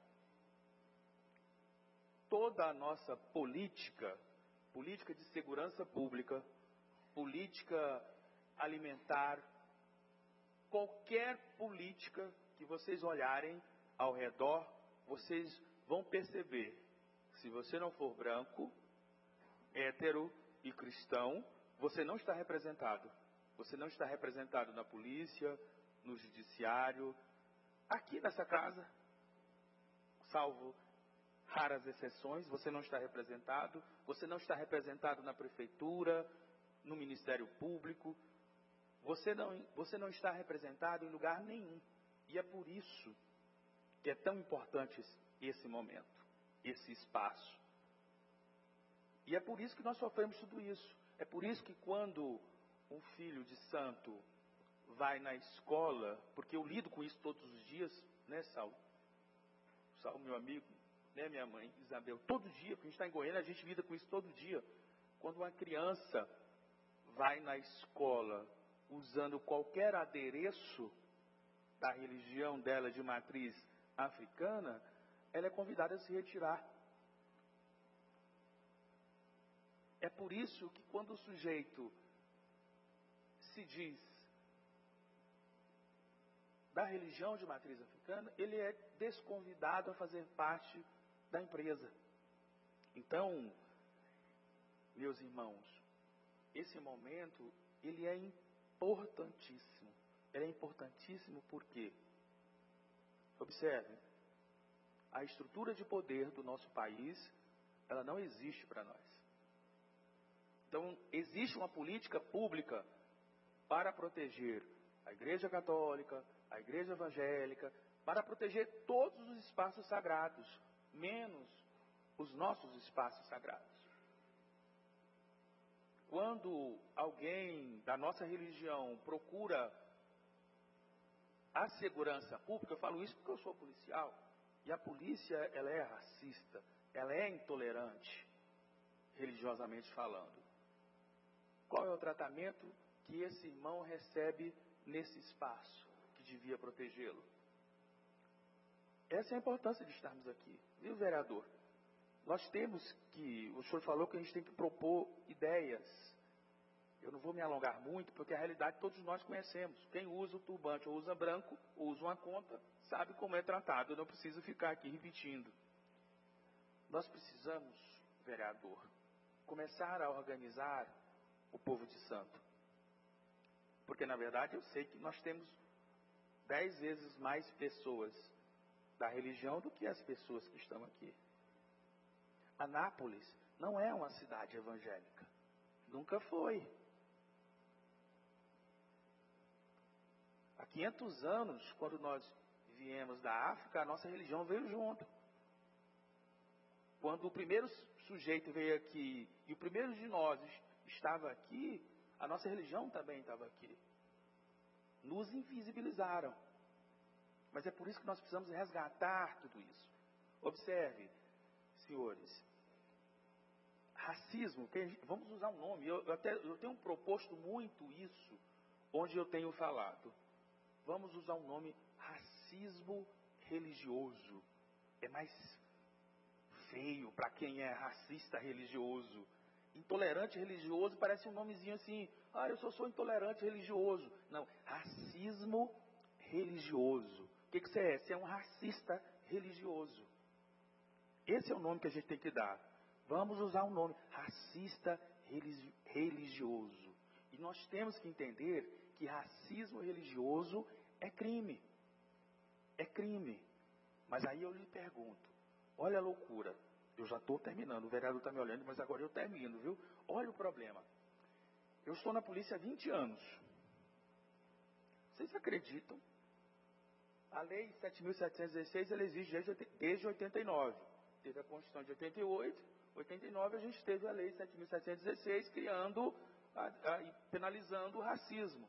Toda a nossa política, política de segurança pública, política alimentar, qualquer política que vocês olharem ao redor, vocês vão perceber, se você não for branco, hétero e cristão, você não está representado. você não está representado na polícia, no judiciário, aqui nessa casa, salvo raras exceções, você não está representado, você não está representado na prefeitura, no Ministério Público, você não, você não está representado em lugar nenhum. E é por isso que é tão importante esse momento, esse espaço. E é por isso que nós sofremos tudo isso. É por isso que quando um filho de santo vai na escola, porque eu lido com isso todos os dias, né, Saulo? Saulo, meu amigo, né, minha mãe, Isabel, todo dia, porque a gente está em Goiânia, a gente lida com isso todo dia. Quando uma criança vai na escola usando qualquer adereço da religião dela de matriz africana, ela é convidada a se retirar. É por isso que quando o sujeito se diz da religião de matriz africana, ele é desconvidado a fazer parte da empresa. Então, meus irmãos, esse momento, ele é importantíssimo. Ele é importantíssimo porque, observe, a estrutura de poder do nosso país, ela não existe para nós. Então, existe uma política pública para proteger a Igreja Católica, a Igreja Evangélica, para proteger todos os espaços sagrados, menos os nossos espaços sagrados. Quando alguém da nossa religião procura a segurança pública, eu falo isso porque eu sou policial, e a polícia, ela é racista, ela é intolerante, religiosamente falando. Qual é o tratamento que esse irmão recebe nesse espaço que devia protegê-lo? Essa é a importância de estarmos aqui, viu, vereador? Nós temos que, o senhor falou que a gente tem que propor ideias. Eu não vou me alongar muito, porque a realidade todos nós conhecemos. Quem usa o turbante ou usa branco, ou usa uma conta, sabe como é tratado. Eu não preciso ficar aqui repetindo. Nós precisamos, vereador, começar a organizar o povo de santo. Porque, na verdade, eu sei que nós temos dez vezes mais pessoas da religião do que as pessoas que estão aqui. Anápolis não é uma cidade evangélica. Nunca foi. Há quinhentos anos, quando nós viemos da África, a nossa religião veio junto. Quando o primeiro sujeito veio aqui e o primeiro de nós estava aqui, a nossa religião também estava aqui. Nos invisibilizaram. Mas é por isso que nós precisamos resgatar tudo isso. Observe, senhores, racismo, vamos usar um nome, eu, eu, até, eu tenho proposto muito isso, onde eu tenho falado. Vamos usar um nome, racismo religioso. É mais feio para quem é racista religioso. Intolerante religioso parece um nomezinho assim, ah, eu só sou intolerante religioso. Não, racismo religioso. O que, que você é? Você é um racista religioso. Esse é o nome que a gente tem que dar. Vamos usar um nome, racista religioso. E nós temos que entender que racismo religioso é crime. É crime. Mas aí eu lhe pergunto, olha a loucura. Eu já estou terminando, o vereador está me olhando, mas agora eu termino, viu? Olha o problema. Eu estou na polícia há vinte anos. Vocês acreditam? A lei sete mil setecentos e dezesseis, ela existe desde oitenta e nove. Teve a Constituição de oitenta e oito, oitenta e nove a gente teve a lei sete mil setecentos e dezesseis, criando, a, a, penalizando o racismo.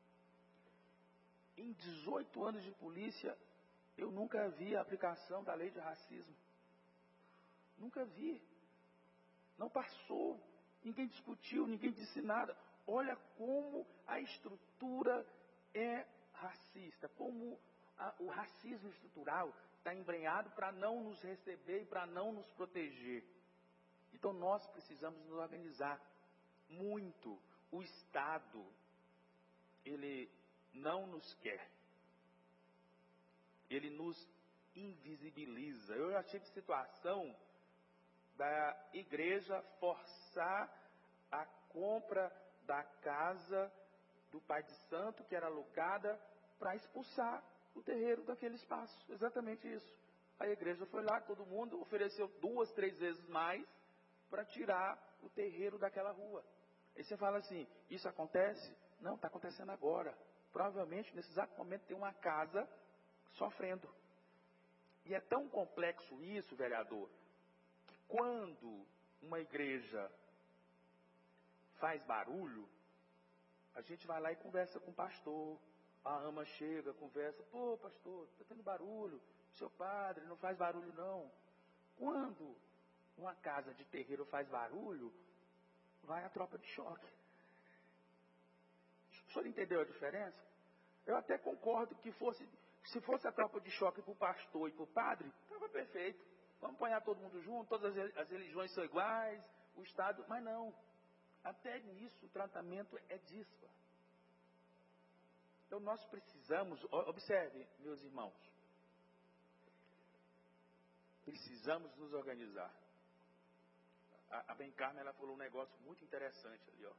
Em dezoito anos de polícia, eu nunca vi a aplicação da lei de racismo. Nunca vi. Não passou. Ninguém discutiu, ninguém disse nada. Olha como a estrutura é racista, como a, o racismo estrutural está embrenhado para não nos receber e para não nos proteger. Então nós precisamos nos organizar muito. O Estado, ele não nos quer. Ele nos invisibiliza. Eu já tive situação da igreja forçar a compra da casa do pai de santo, que era alugada para expulsar o terreiro daquele espaço. Exatamente isso. A igreja foi lá, todo mundo ofereceu duas, três vezes mais para tirar o terreiro daquela rua. Aí você fala assim, isso acontece? Não, está acontecendo agora. Provavelmente, nesse exato momento, tem uma casa sofrendo. E é tão complexo isso, vereador, que quando uma igreja faz barulho, a gente vai lá e conversa com o pastor. A ama chega, conversa, pô, pastor, está tendo barulho, seu padre, não faz barulho não. Quando uma casa de terreiro faz barulho, vai a tropa de choque. O senhor entendeu a diferença? Eu até concordo que fosse, se fosse a tropa de choque para o pastor e para o padre, estava perfeito. Vamos apanhar todo mundo junto, todas as religiões são iguais, o Estado, mas não. Até nisso o tratamento é dispar. Então nós precisamos, observe, meus irmãos, precisamos nos organizar. A, a Bem Carmen, ela falou um negócio muito interessante ali, ó.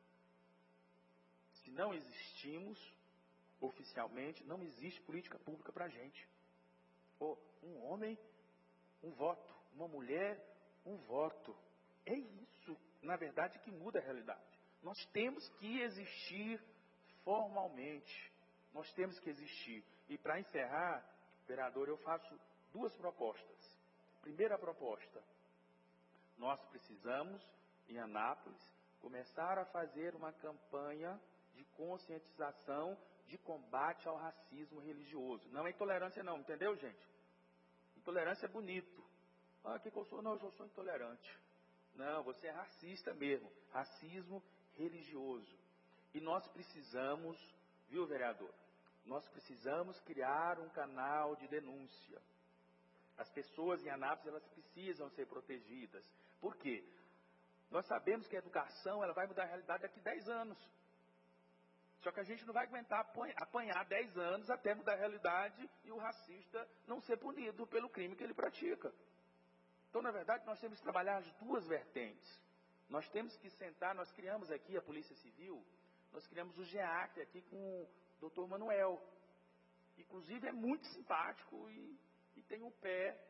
Se não existimos oficialmente, não existe política pública para a gente. Oh, um homem, um voto. Uma mulher, um voto. É isso, na verdade, que muda a realidade. Nós temos que existir formalmente. Nós temos que existir. E para encerrar, vereador, eu faço duas propostas. Primeira proposta, nós precisamos, em Anápolis, começar a fazer uma campanha de conscientização de combate ao racismo religioso. Não é intolerância não, entendeu, gente? Intolerância é bonito. Ah, o que, que eu sou? Não, eu sou intolerante. Não, você é racista mesmo. Racismo religioso. E nós precisamos, viu, vereador? Nós precisamos criar um canal de denúncia. As pessoas em Anápolis, elas precisam ser protegidas. Por quê? Nós sabemos que a educação, ela vai mudar a realidade daqui a dez anos. Só que a gente não vai aguentar apanhar dez anos até mudar a realidade e o racista não ser punido pelo crime que ele pratica. Então, na verdade, nós temos que trabalhar as duas vertentes. Nós temos que sentar, nós criamos aqui a Polícia Civil, nós criamos o GEAC aqui com o doutor Manuel. Inclusive é muito simpático e, e tem um pé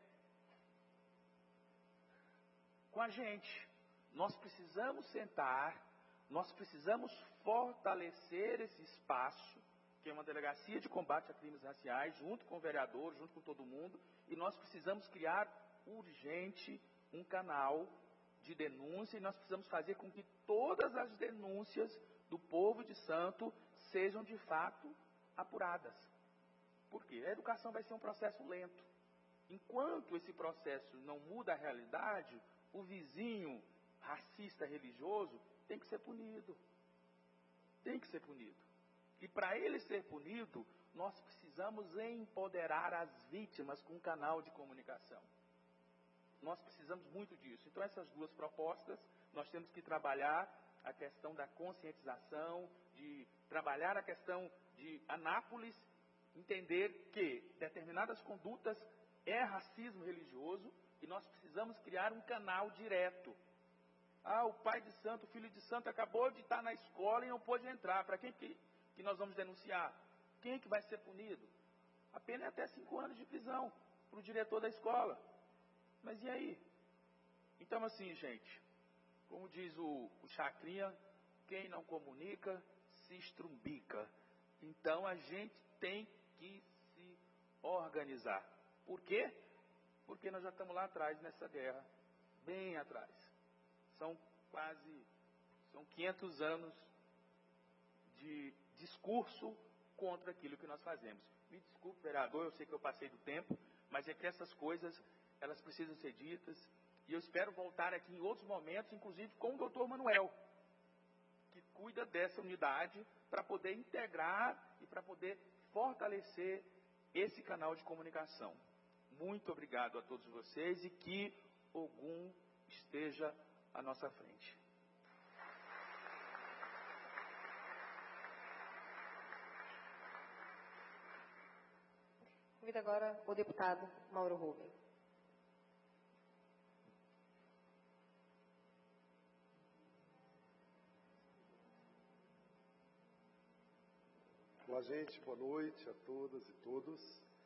com a gente. Nós precisamos sentar, nós precisamos fortalecer esse espaço, que é uma delegacia de combate a crimes raciais, junto com o vereador, junto com todo mundo, e nós precisamos criar urgente um canal de denúncia, e nós precisamos fazer com que todas as denúncias do povo de Santo sejam de fato apuradas. Por quê? A educação vai ser um processo lento. Enquanto esse processo não muda a realidade, o vizinho racista religioso tem que ser punido. Tem que ser punido. E para ele ser punido, nós precisamos empoderar as vítimas com um canal de comunicação. Nós precisamos muito disso. Então, essas duas propostas, nós temos que trabalhar a questão da conscientização, de trabalhar a questão de Anápolis entender que determinadas condutas é racismo religioso e nós precisamos criar um canal direto. Ah, o pai de santo, o filho de santo acabou de estar na escola e não pôde entrar. Para quem que, que nós vamos denunciar? Quem que vai ser punido? A pena é até cinco anos de prisão para o diretor da escola. Mas e aí? Então, assim, gente, como diz o, o Chacrinha, quem não comunica se estrumbica. Então, a gente tem que se organizar. Por quê? Porque nós já estamos lá atrás nessa guerra, bem atrás. São quase, são quinhentos anos de discurso contra aquilo que nós fazemos. Me desculpe, vereador, eu sei que eu passei do tempo, mas é que essas coisas, elas precisam ser ditas, e eu espero voltar aqui em outros momentos, inclusive com o doutor Manuel, que cuida dessa unidade, para poder integrar e para poder fortalecer esse canal de comunicação. Muito obrigado a todos vocês e que Ogum esteja à nossa frente. Convido agora o deputado Mauro Rubem. Olá, gente, boa noite a todas e todos.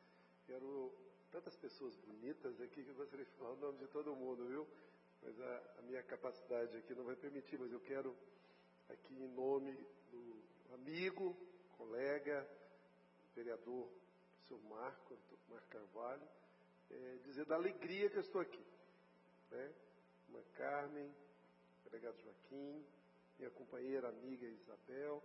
Quero tantas pessoas bonitas aqui que eu gostaria de falar o nome de todo mundo, viu? Mas a, a minha capacidade aqui não vai permitir, mas eu quero aqui em nome do amigo, colega, vereador, professor Marco, Marco Carvalho, é, dizer da alegria que eu estou aqui, né? Uma Carmen, delegado Joaquim, minha companheira, amiga Isabel,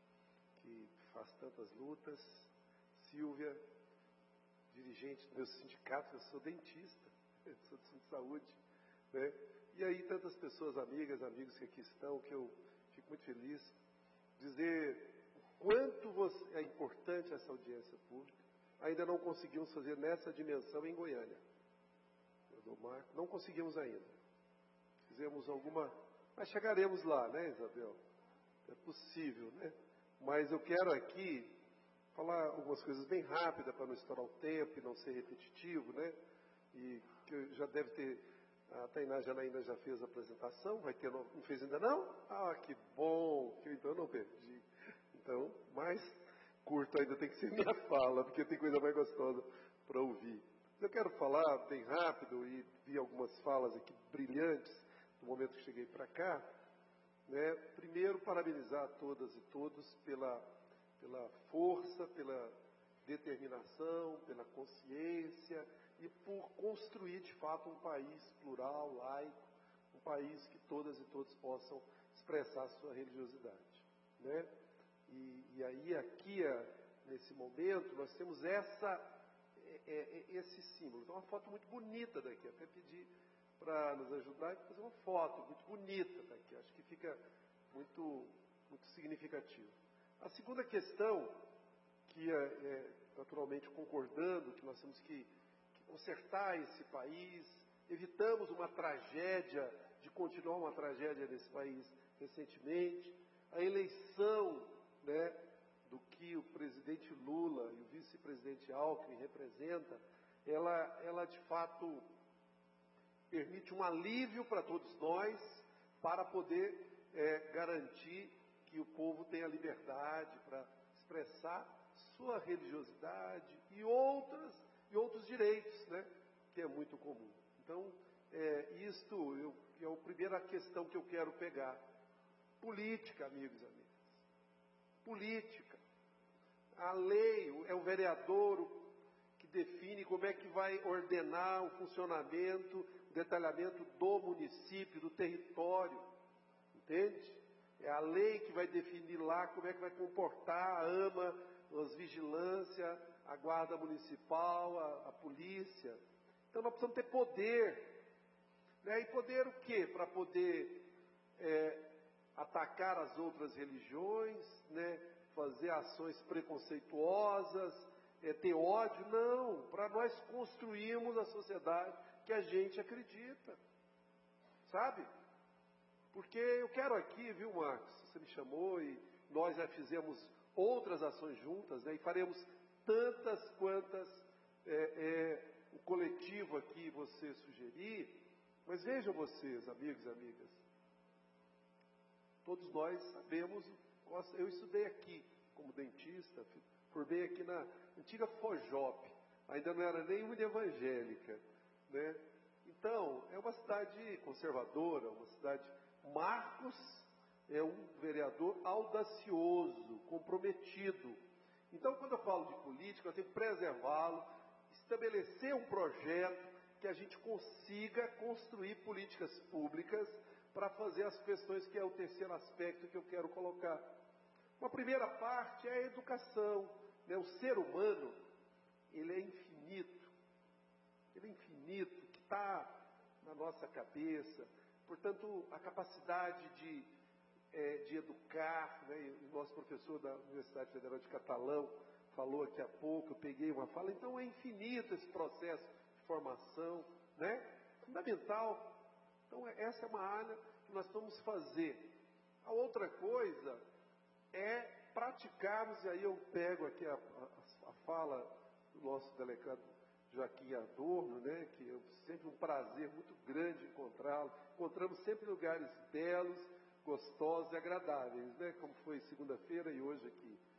que faz tantas lutas, Silvia, dirigente do meu sindicato, eu sou dentista, eu sou de de saúde, né? E aí tantas pessoas, amigas, amigos que aqui estão, que eu fico muito feliz, dizer o quanto você, é importante essa audiência pública. Ainda não conseguimos fazer nessa dimensão em Goiânia. Eu dou Marco, não conseguimos ainda. Fizemos alguma, mas chegaremos lá, né, Isabel? É possível, né? Mas eu quero aqui falar algumas coisas bem rápidas para não estourar o tempo e não ser repetitivo, né? E que já deve ter, a Tainá Janaína já fez a apresentação, vai ter, não, não fez ainda não? Ah, que bom, que então eu não perdi. Então, mais curto ainda tem que ser minha fala, porque tem coisa mais gostosa para ouvir. Eu quero falar bem rápido e vi algumas falas aqui brilhantes no momento que cheguei para cá. Né? Primeiro, parabenizar todas e todos pela, pela força, pela determinação, pela consciência e por construir, de fato, um país plural, laico, um país que todas e todos possam expressar a sua religiosidade. Né? E, e aí, aqui, nesse momento, nós temos essa, é, é, esse símbolo. Então, uma foto muito bonita daqui, até pedir para nos ajudar e fazer uma foto muito bonita daqui. Acho que fica muito, muito significativo. A segunda questão, que é, é naturalmente concordando que nós temos que, que consertar esse país, evitamos uma tragédia, de continuar uma tragédia nesse país recentemente, a eleição, né, do que o presidente Lula e o vice-presidente Alckmin representa, ela, ela de fato permite um alívio para todos nós, para poder é, garantir que o povo tenha liberdade para expressar sua religiosidade e, outras, e outros direitos, né, que é muito comum. Então, é, isto eu, é a primeira questão que eu quero pegar. Política, amigos e amigas. Política. A lei é o vereador que define como é que vai ordenar o funcionamento, o detalhamento do município, do território. Entende? É a lei que vai definir lá como é que vai comportar a AMA, as vigilância, a guarda municipal, a, a polícia. Então nós precisamos ter poder. Né? E poder o quê? Para poder é, atacar as outras religiões, né? Fazer ações preconceituosas, é, ter ódio. Não, para nós construirmos a sociedade que a gente acredita. Sabe? Porque eu quero aqui, viu, Marcos? Você me chamou e nós já fizemos outras ações juntas, né? E faremos tantas quantas é, é, o coletivo aqui você sugerir. Mas vejam vocês, amigos e amigas, todos nós sabemos, eu estudei aqui como dentista, formei aqui na antiga Fojop, ainda não era nem uma evangélica, né? Então, é uma cidade conservadora, uma cidade... Marcos é um vereador audacioso, comprometido. Então, quando eu falo de política, eu tenho que preservá-lo, estabelecer um projeto que a gente consiga construir políticas públicas para fazer as questões que é o terceiro aspecto que eu quero colocar. Uma primeira parte é a educação. Né? O ser humano, ele é infinito. Ele é infinito, que está na nossa cabeça. Portanto, a capacidade de, é, de educar, né? O nosso professor da Universidade Federal de Catalão falou aqui há pouco, eu peguei uma fala, então é infinito esse processo de formação, né? Fundamental. Então, essa é uma área que nós vamos fazer. A outra coisa é praticarmos, e aí eu pego aqui a, a, a fala do nosso delegado Joaquim Adorno, né, que é sempre um prazer muito grande encontrá-lo. Encontramos sempre lugares belos, gostosos e agradáveis, né, como foi segunda-feira e hoje aqui.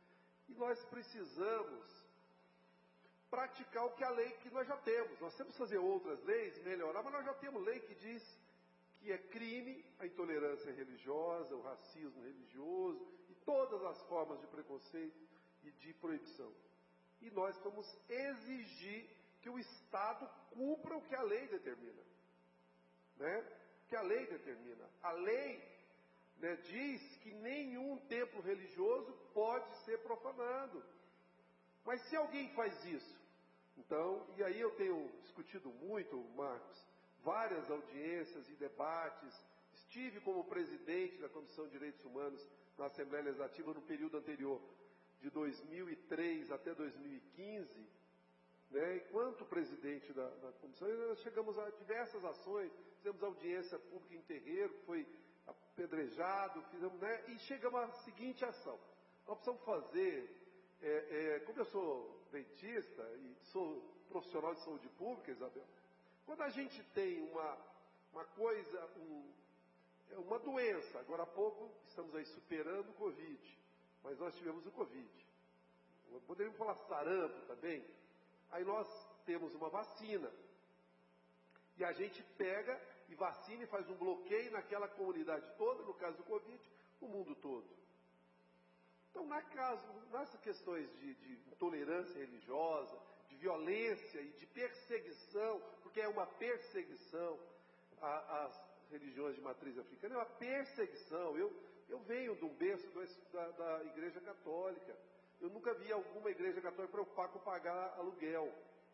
E nós precisamos praticar o que a lei que nós já temos. Nós temos que fazer outras leis, melhorar, mas nós já temos lei que diz que é crime a intolerância religiosa, o racismo religioso e todas as formas de preconceito e de proibição. E nós vamos exigir que o Estado cumpra o que a lei determina. Né? O que a lei determina. A lei, né, diz que nenhum templo religioso pode ser profanado. Mas se alguém faz isso, então, e aí eu tenho discutido muito, Marcos, várias audiências e debates, estive como presidente da Comissão de Direitos Humanos na Assembleia Legislativa no período anterior, de dois mil e três até dois mil e quinze, né, enquanto presidente da, da comissão, nós chegamos a diversas ações, fizemos audiência pública em terreiro, foi apedrejado, fizemos, né, e chegamos à seguinte ação. Nós precisamos fazer, é, é, como eu sou dentista e sou profissional de saúde pública, Isabel, quando a gente tem uma, uma coisa, um, uma doença, agora há pouco estamos aí superando o Covid, mas nós tivemos o Covid. Poderíamos falar sarampo também. Aí nós temos uma vacina. E a gente pega e vacina e faz um bloqueio naquela comunidade toda, no caso do Covid, no mundo todo. Então, na caso, nessas questões de, de intolerância religiosa, de violência e de perseguição, porque é uma perseguição às religiões de matriz africana, é uma perseguição. Eu, eu venho de um berço da, da Igreja Católica. Eu nunca vi alguma igreja católica preocupar com pagar aluguel.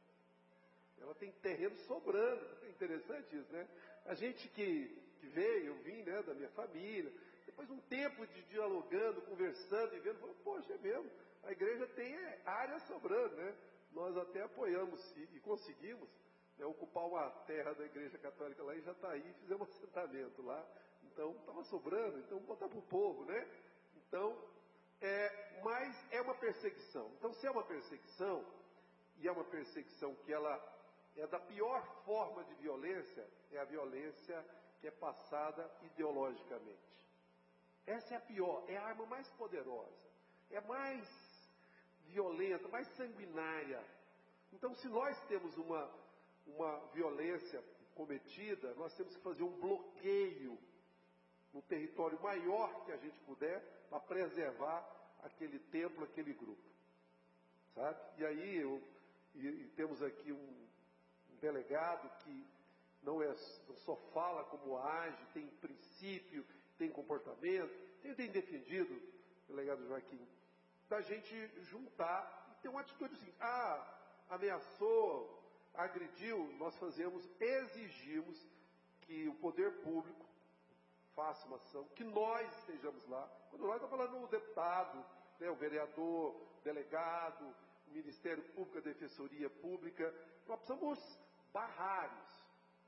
Ela tem terreno sobrando. É interessante isso, né? A gente que, que veio, eu vim, né, da minha família, depois um tempo de dialogando, conversando e vendo, falou, poxa, é mesmo, a igreja tem área sobrando, né? Nós até apoiamos e, e conseguimos, né, ocupar uma terra da Igreja Católica lá em Jataí e fizemos um assentamento lá. Então, estava sobrando, então botar para o povo, né? Então, é, mas é uma perseguição. Então, se é uma perseguição, e é uma perseguição que ela é da pior forma de violência, é a violência que é passada ideologicamente. Essa é a pior, é a arma mais poderosa, é mais violenta, mais sanguinária. Então, se nós temos uma, uma violência cometida, nós temos que fazer um bloqueio no território maior que a gente puder para preservar aquele templo, aquele grupo. Sabe? E aí, eu, e, e temos aqui um, um delegado que não, é, não só fala como age, tem princípio, tem comportamento, tem, tem defendido, delegado Joaquim, da gente juntar e ter uma atitude assim, ah, ameaçou, agrediu, nós fazemos, exigimos que o poder público faça uma ação, que nós estejamos lá. Quando nós estamos falando o deputado, né, o vereador, o delegado, o Ministério Público, a Defensoria Pública, nós precisamos barrar isso,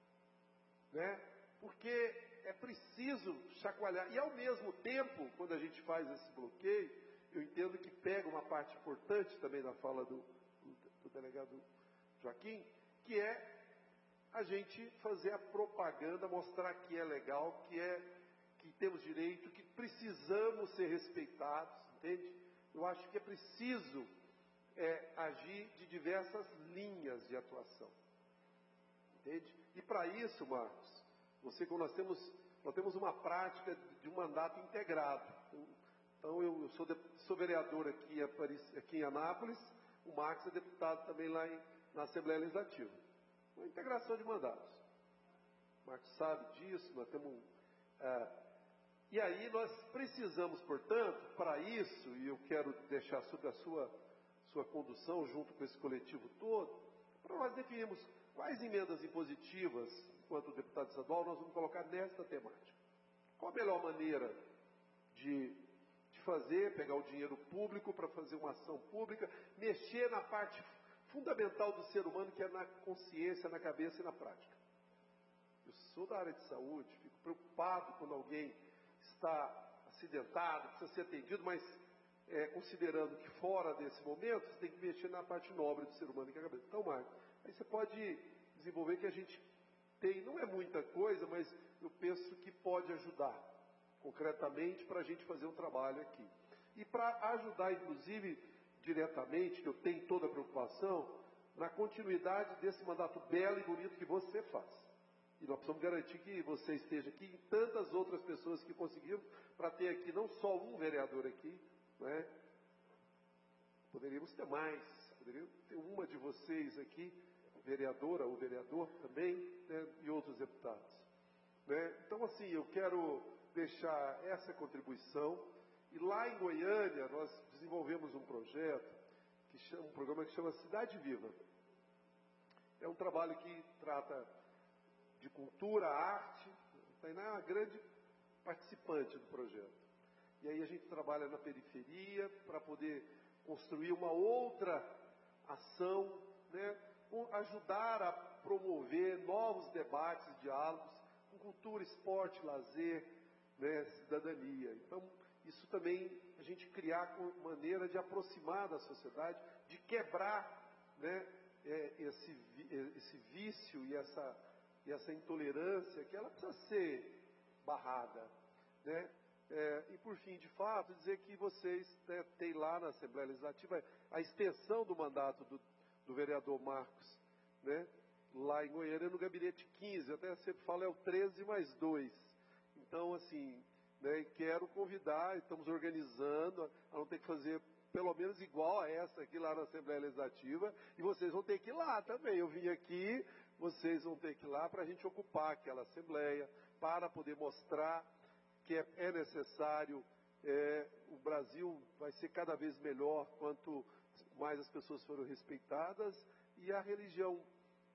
né? Porque é preciso chacoalhar. E ao mesmo tempo, quando a gente faz esse bloqueio, eu entendo que pega uma parte importante também da fala do, do, do delegado Joaquim, que é a gente fazer a propaganda, mostrar que é legal, que é que temos direito, que precisamos ser respeitados, entende? Eu acho que é preciso é, agir de diversas linhas de atuação, entende? E para isso, Marcos, você, como nós temos, nós temos uma prática de um mandato integrado. Então, eu, eu sou, de, sou vereador aqui, aqui em Anápolis, o Marcos é deputado também lá em, na Assembleia Legislativa. Uma integração de mandatos. O Marcos sabe disso, nós temos... É, e aí nós precisamos, portanto, para isso, e eu quero deixar sob a sua, sua condução, junto com esse coletivo todo, para nós definirmos quais emendas impositivas, enquanto deputado estadual, nós vamos colocar nesta temática. Qual a melhor maneira de, de fazer, pegar o dinheiro público para fazer uma ação pública, mexer na parte fundamental do ser humano, que é na consciência, na cabeça e na prática. Eu sou da área de saúde, fico preocupado quando alguém está acidentado, precisa ser atendido, mas é, considerando que fora desse momento, você tem que mexer na parte nobre do ser humano, que é a cabeça. Então, Marcos, aí você pode desenvolver que a gente tem, não é muita coisa, mas eu penso que pode ajudar concretamente para a gente fazer um trabalho aqui. e para ajudar, inclusive, diretamente, que eu tenho toda a preocupação, na continuidade desse mandato belo e bonito que você faz. E nós precisamos garantir que você esteja aqui e tantas outras pessoas que conseguiram, para ter aqui não só um vereador aqui, né? Poderíamos ter mais, poderíamos ter uma de vocês aqui, vereadora ou vereador também, né? E outros deputados. Né? Então, assim, eu quero deixar essa contribuição. E lá em Goiânia, nós desenvolvemos um projeto, que chama, um programa que chama Cidade Viva. É um trabalho que trata de cultura, arte, a Tainá é uma grande participante do projeto. E aí a gente trabalha na periferia para poder construir uma outra ação, né? Ajudar a promover novos debates, diálogos, com cultura, esporte, lazer, né? Cidadania. Então, isso também a gente criar com maneira de aproximar da sociedade, de quebrar, né? É, esse, esse vício e essa, e essa intolerância que ela precisa ser barrada, né? É, e por fim, de fato, dizer que vocês, né, têm lá na Assembleia Legislativa a extensão do mandato do, do vereador Marcos, né, lá em Goiânia, no gabinete quinze, até sempre falo é o treze mais dois. Então, assim, né, quero convidar, estamos organizando, a não ter que fazer pelo menos igual a essa aqui lá na Assembleia Legislativa, e vocês vão ter que ir lá também. Eu vim aqui, vocês vão ter que ir lá para a gente ocupar aquela Assembleia, para poder mostrar que é, é necessário, é, o Brasil vai ser cada vez melhor quanto mais as pessoas foram respeitadas, e a religião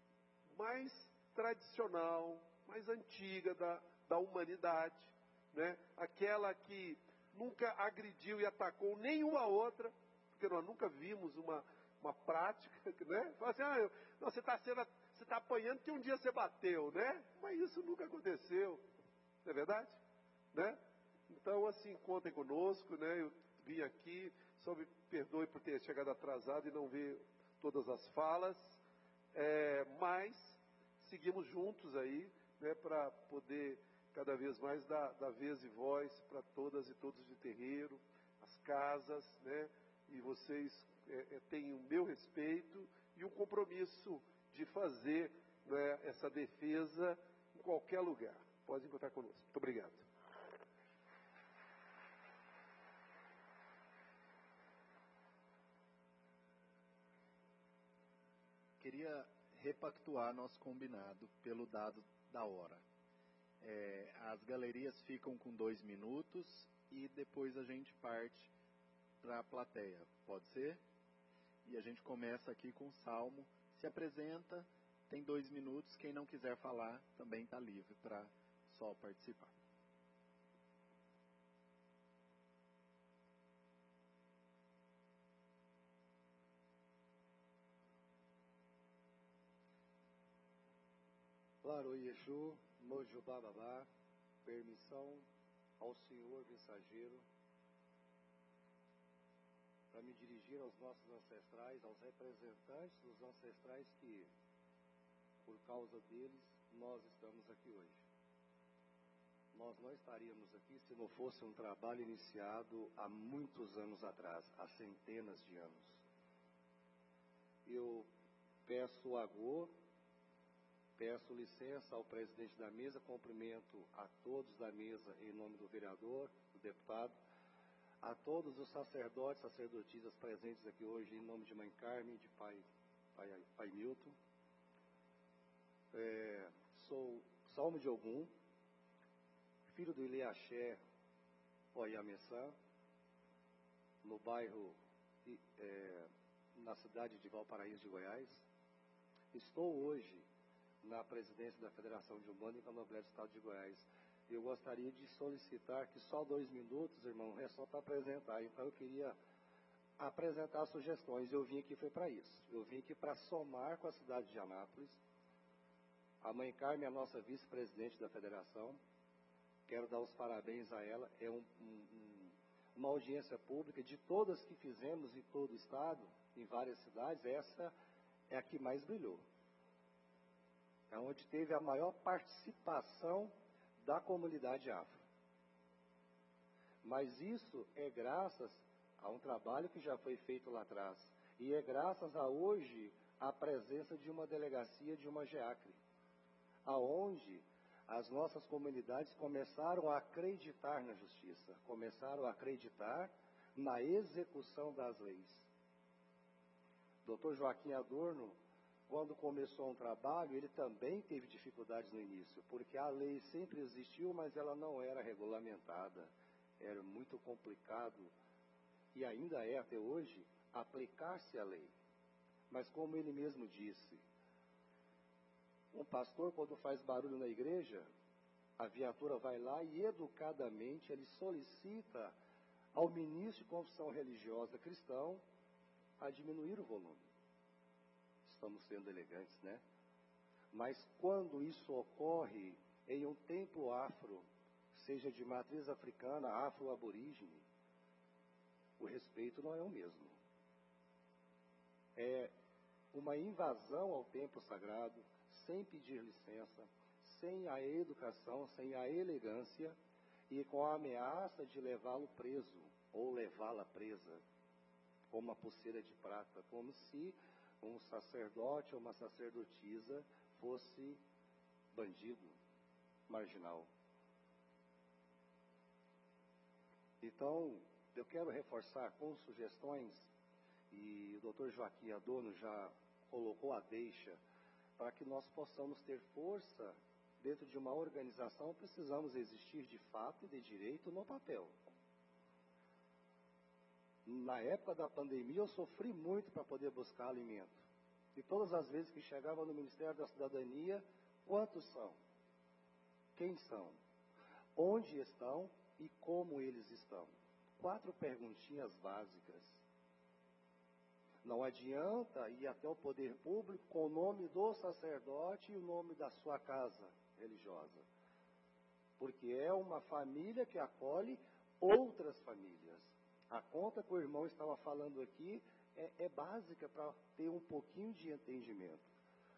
mais tradicional, mais antiga da, da humanidade, né? Aquela que nunca agrediu e atacou nenhuma outra, porque nós nunca vimos uma, uma prática, né? Fala assim, ah, eu, não, você está sendo, você está apanhando que um dia você bateu, né? Mas isso nunca aconteceu, não é verdade? Né? Então, assim, contem conosco, né? Eu vim aqui, só me perdoe por ter chegado atrasado e não ver todas as falas, é, mas seguimos juntos aí, né, para poder cada vez mais dar, dar vez e voz para todas e todos de terreiro, as casas, né? E vocês é, é, têm o meu respeito e o compromisso de fazer, né, essa defesa em qualquer lugar. Pode contar conosco. Muito obrigado. Queria repactuar nosso combinado pelo dado da hora. É, as galerias ficam com dois minutos e depois a gente parte para a plateia. Pode ser? E a gente começa aqui com o Salmo, se apresenta, tem dois minutos. Quem não quiser falar também está livre para só participar. Claro, Yeshu, Mojubababá, permissão ao Senhor mensageiro para me dirigir aos nossos ancestrais, aos representantes dos ancestrais que, por causa deles, nós estamos aqui hoje. Nós não estaríamos aqui se não fosse um trabalho iniciado há muitos anos atrás, há centenas de anos. Eu peço o agô, peço licença ao presidente da mesa, cumprimento a todos da mesa em nome do vereador, do deputado, a todos os sacerdotes, sacerdotisas presentes aqui hoje em nome de Mãe Carmen e de Pai, Pai, Pai Milton. É, sou Salmo de Ogum, filho do Ileaxé Oyamessá, no bairro, é, na cidade de Valparaíso de Goiás. Estou hoje na presidência da Federação de Umbanda e Candomblé do Estado de Goiás. Eu gostaria de solicitar que só dois minutos, irmão, é só para apresentar. Então eu queria apresentar sugestões. Eu vim aqui foi para isso. Eu vim aqui para somar com a cidade de Anápolis. A Mãe Carmen é a nossa vice-presidente da federação. Quero dar os parabéns a ela. É um, um, uma audiência pública de todas que fizemos em todo o estado, em várias cidades. Essa é a que mais brilhou. É onde teve a maior participação da comunidade afro. Mas isso é graças a um trabalho que já foi feito lá atrás. E é graças a hoje a presença de uma delegacia, de uma GEACRE, aonde as nossas comunidades começaram a acreditar na justiça, começaram a acreditar na execução das leis. doutor Joaquim Adorno, quando começou um trabalho, ele também teve dificuldades no início, porque a lei sempre existiu, mas ela não era regulamentada. Era muito complicado, e ainda é até hoje, aplicar-se a lei. Mas como ele mesmo disse, um pastor, quando faz barulho na igreja, a viatura vai lá e educadamente ele solicita ao ministro de confissão religiosa cristão a diminuir o volume. Estamos sendo elegantes, né? Mas quando isso ocorre em um templo afro, seja de matriz africana, afro-aborígene, o respeito não é o mesmo. É uma invasão ao templo sagrado, sem pedir licença, sem a educação, sem a elegância, e com a ameaça de levá-lo preso, ou levá-la presa, com uma pulseira de prata, como se um sacerdote ou uma sacerdotisa fosse bandido, marginal. Então, eu quero reforçar com sugestões, e o doutor Joaquim Adorno já colocou a deixa, para que nós possamos ter força dentro de uma organização, precisamos existir de fato e de direito no papel. Na época da pandemia, eu sofri muito para poder buscar alimento. E todas as vezes que chegava no Ministério da Cidadania, quantos são? Quem são? Onde estão e como eles estão? Quatro perguntinhas básicas. Não adianta ir até o poder público com o nome do sacerdote e o nome da sua casa religiosa. Porque é uma família que acolhe outras famílias. A conta que o irmão estava falando aqui é, é básica para ter um pouquinho de entendimento.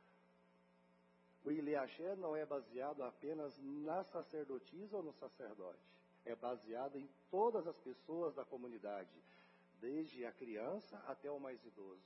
O Ileaxé não é baseado apenas na sacerdotisa ou no sacerdote. É baseado em todas as pessoas da comunidade, desde a criança até o mais idoso.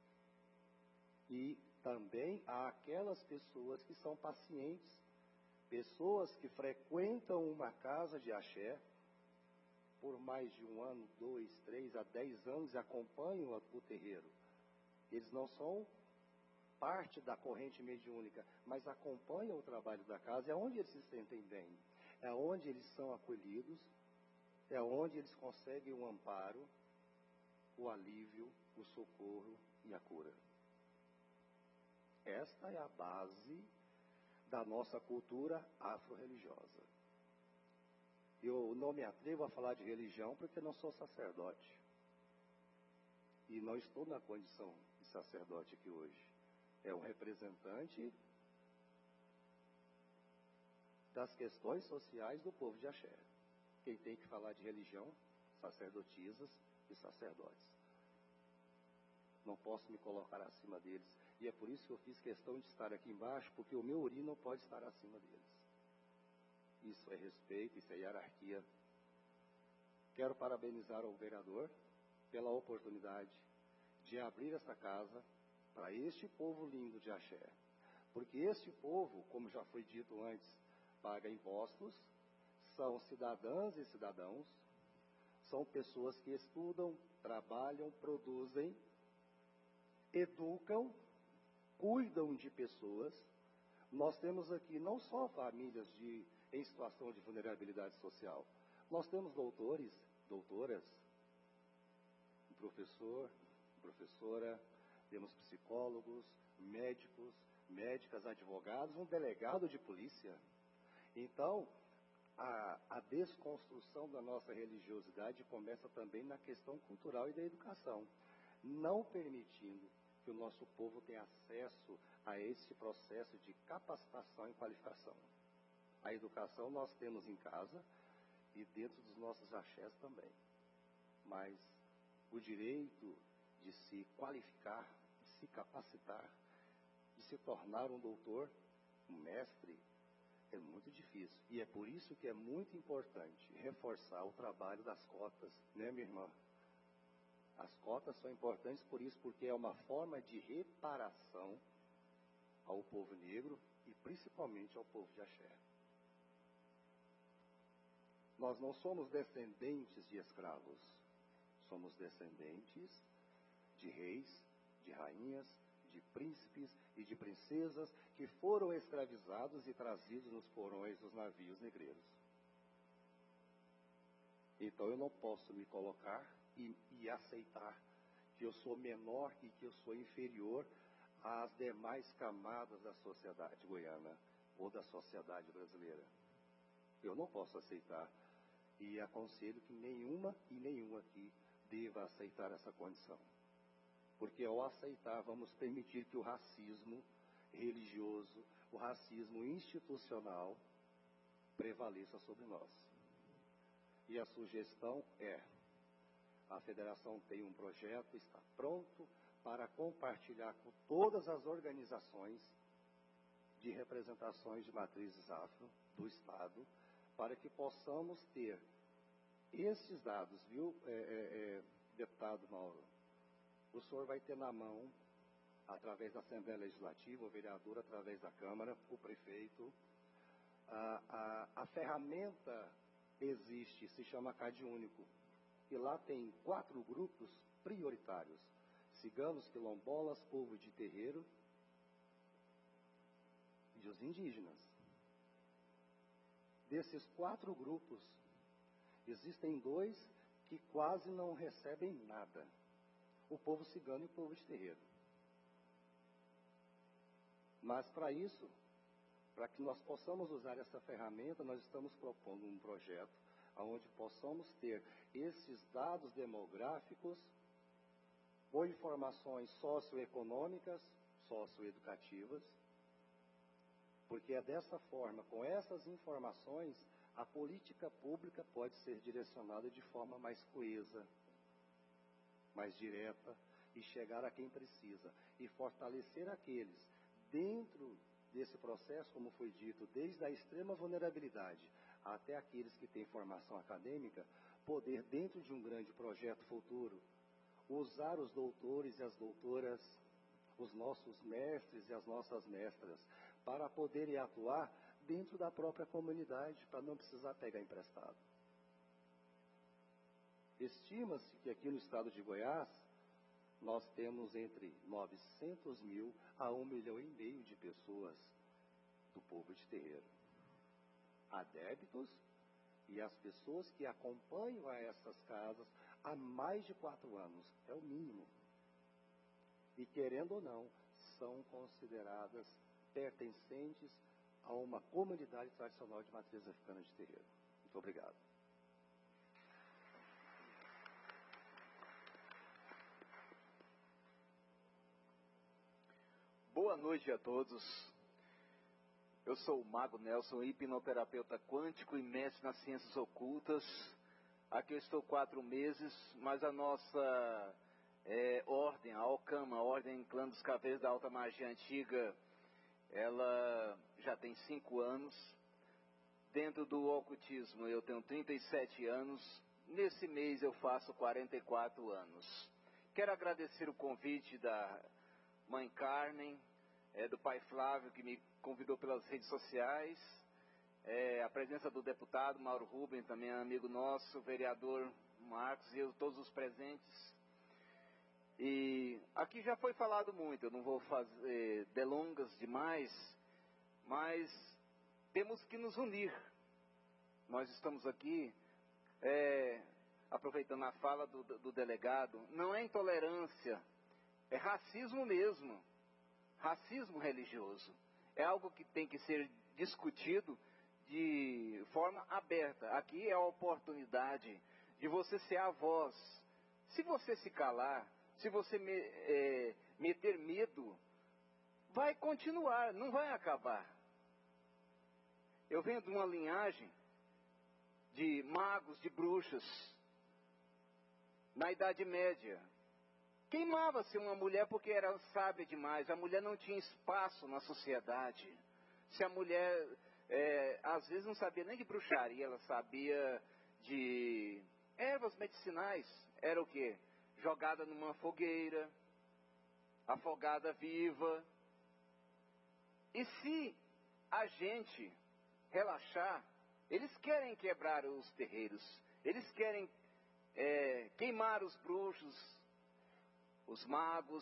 E também há aquelas pessoas que são pacientes, pessoas que frequentam uma casa de axé por mais de um ano, dois, três, a dez anos e acompanham o terreiro. Eles não são parte da corrente mediúnica, mas acompanham o trabalho da casa, é onde eles se sentem bem, é onde eles são acolhidos, é onde eles conseguem o amparo, o alívio, o socorro e a cura. Esta é a base da nossa cultura afro-religiosa. Eu não me atrevo a falar de religião porque não sou sacerdote. E não estou na condição de sacerdote aqui hoje. É um representante das questões sociais do povo de axé. Quem tem que falar de religião, sacerdotisas e sacerdotes. Não posso me colocar acima deles. E é por isso que eu fiz questão de estar aqui embaixo, porque o meu uri não pode estar acima deles. Isso é respeito, isso é hierarquia. Quero parabenizar o vereador pela oportunidade de abrir essa casa para este povo lindo de axé. Porque este povo, como já foi dito antes, paga impostos, são cidadãs e cidadãos, são pessoas que estudam, trabalham, produzem, educam, cuidam de pessoas. Nós temos aqui não só famílias de, em situação de vulnerabilidade social, nós temos doutores, doutoras, um professor, professora, temos psicólogos, médicos, médicas, advogados, um delegado de polícia. Então, a, a desconstrução da nossa religiosidade começa também na questão cultural e da educação, não permitindo que o nosso povo tenha acesso a esse processo de capacitação e qualificação. A educação nós temos em casa e dentro dos nossos axés também. Mas o direito de se qualificar, de se capacitar, de se tornar um doutor, um mestre, É muito difícil. E é por isso que é muito importante reforçar o trabalho das cotas, né, minha irmã? As cotas são importantes por isso, porque é uma forma de reparação ao povo negro e principalmente ao povo de axé. Nós não somos descendentes de escravos, somos descendentes de reis, de rainhas, de príncipes e de princesas que foram escravizados e trazidos nos porões dos navios negreiros. Então eu não posso me colocar e, e aceitar que eu sou menor e que eu sou inferior às demais camadas da sociedade goiana ou da sociedade brasileira. Eu não posso aceitar e aconselho que nenhuma e nenhum aqui deva aceitar essa condição. Porque ao aceitar, vamos permitir que o racismo religioso, o racismo institucional prevaleça sobre nós. E a sugestão é, a federação tem um projeto, está pronto para compartilhar com todas as organizações de representações de matrizes afro do Estado, para que possamos ter esses dados, viu, é, é, é, deputado Mauro? O senhor vai ter na mão, através da Assembleia Legislativa, o vereador, através da Câmara, o prefeito, a, a, a ferramenta existe, se chama CAD Único. E lá tem quatro grupos prioritários: ciganos, quilombolas, povo de terreiro e os indígenas. Desses quatro grupos, existem dois que quase não recebem nada: o povo cigano e o povo de terreiro. Mas para isso, para que nós possamos usar essa ferramenta, nós estamos propondo um projeto onde possamos ter esses dados demográficos ou informações socioeconômicas, socioeducativas, porque é dessa forma, com essas informações, a política pública pode ser direcionada de forma mais coesa, mais direta, e chegar a quem precisa, e fortalecer aqueles dentro desse processo, como foi dito, desde a extrema vulnerabilidade até aqueles que têm formação acadêmica, poder, dentro de um grande projeto futuro, usar os doutores e as doutoras, os nossos mestres e as nossas mestras, para poderem atuar dentro da própria comunidade, para não precisar pegar emprestado. Estima-se que aqui no estado de Goiás, nós temos entre novecentos mil a um milhão e meio de pessoas do povo de terreiro. Adébitos e as pessoas que acompanham a essas casas há mais de quatro anos, é o mínimo. E querendo ou não, são consideradas pertencentes a uma comunidade tradicional de matriz africana de terreiro. Muito obrigado. Boa noite a todos. Eu sou o Mago Nelson, hipnoterapeuta quântico e mestre nas ciências ocultas. Aqui eu estou quatro meses, mas a nossa é, ordem, a Alcama, a Ordem Clã dos Caveiros da Alta Magia Antiga, ela já tem cinco anos. Dentro do ocultismo eu tenho trinta e sete anos. Nesse mês eu faço quarenta e quatro anos. Quero agradecer o convite da Mãe Carmen, é, do Pai Flávio, que me convidou pelas redes sociais, é, a presença do deputado Mauro Rubem, também amigo nosso, o vereador Marcos e eu, todos os presentes. E aqui já foi falado muito, eu não vou fazer delongas demais, mas temos que nos unir. Nós estamos aqui, é, aproveitando a fala do, do delegado, não é intolerância, é racismo mesmo, racismo religioso. É algo que tem que ser discutido de forma aberta. Aqui é a oportunidade de você ser a voz. Se você se calar, se você me, é, meter medo, vai continuar, não vai acabar. Eu venho de uma linhagem de magos, de bruxas, na Idade Média. Queimava-se uma mulher porque era sábia demais. A mulher não tinha espaço na sociedade. Se a mulher é, às vezes não sabia nem de bruxaria, ela sabia de ervas medicinais. Era o quê? Jogada numa fogueira, afogada viva. E se a gente relaxar, eles querem quebrar os terreiros, eles querem é, queimar os bruxos, os magos.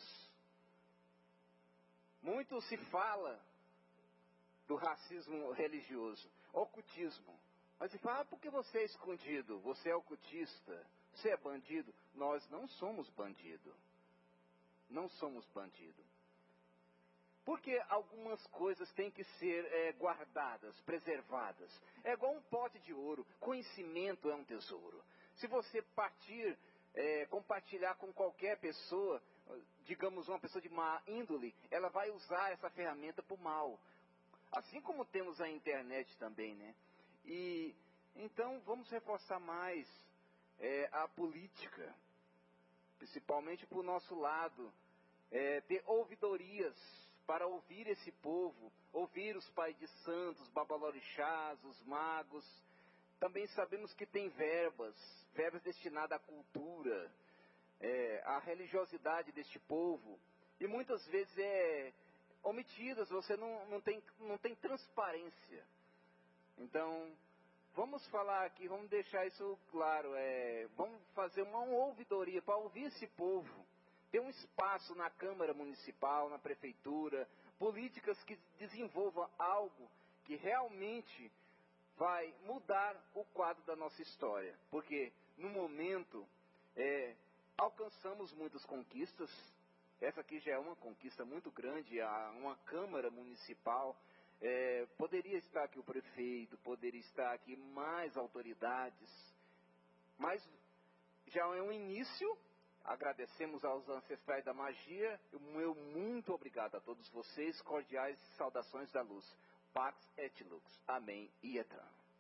Muito se fala do racismo religioso, ocultismo. Mas se fala, ah, por que você é escondido? Você é ocultista? Você é bandido? Nós não somos bandido. Não somos bandido. Porque algumas coisas têm que ser é, guardadas, preservadas. É igual um pote de ouro. Conhecimento é um tesouro. Se você partir, é, compartilhar com qualquer pessoa, digamos uma pessoa de má índole, ela vai usar essa ferramenta para o mal. Assim como temos a internet também, né? E então vamos reforçar mais é, a política, principalmente para o nosso lado, é, ter ouvidorias para ouvir esse povo, ouvir os pais de santos, babalorixás, os magos. Também sabemos que tem verbas, verbas destinadas à cultura, é, à religiosidade deste povo, e muitas vezes é omitidas, você não, não, tem, não tem transparência. Então, vamos falar aqui, vamos deixar isso claro, é, vamos fazer uma ouvidoria para ouvir esse povo. Ter um espaço na Câmara Municipal, na Prefeitura, políticas que desenvolvam algo que realmente vai mudar o quadro da nossa história. Porque, no momento, é, alcançamos muitas conquistas. Essa aqui já é uma conquista muito grande, uma Câmara Municipal. É, poderia estar aqui o prefeito, poderia estar aqui mais autoridades, mas já é um início. Agradecemos aos ancestrais da magia. O meu muito obrigado a todos vocês. Cordiais saudações da luz. Pax et Lux. Amém e Etran.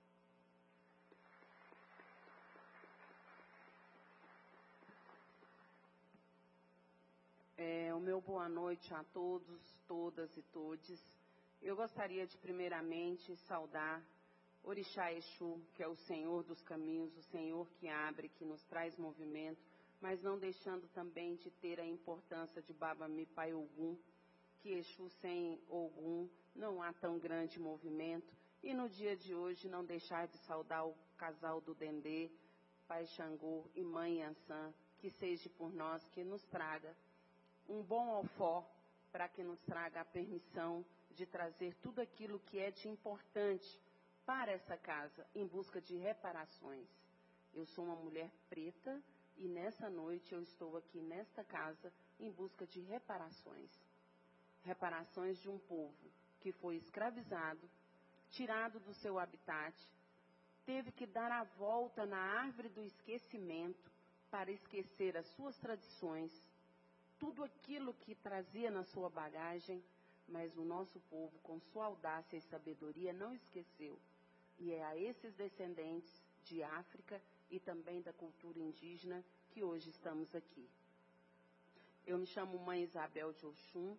É, o meu boa noite a todos, todas e todes. Eu gostaria de primeiramente saudar Orixá Exu, que é o Senhor dos caminhos, o Senhor que abre, que nos traz movimento, mas não deixando também de ter a importância de Babami Pai Ogum, que Exu sem Ogum não há tão grande movimento. E no dia de hoje não deixar de saudar o casal do Dendê, Pai Xangô e Mãe Ansã, que seja por nós, que nos traga um bom alfó, para que nos traga a permissão de trazer tudo aquilo que é de importante para essa casa, em busca de reparações. Eu sou uma mulher preta, e nessa noite eu estou aqui nesta casa em busca de reparações. Reparações de um povo que foi escravizado, tirado do seu habitat, teve que dar a volta na árvore do esquecimento para esquecer as suas tradições, tudo aquilo que trazia na sua bagagem, mas o nosso povo, com sua audácia e sabedoria, não esqueceu. E é a esses descendentes de África e também da cultura indígena que hoje estamos aqui. Eu me chamo Mãe Isabel de Oxum,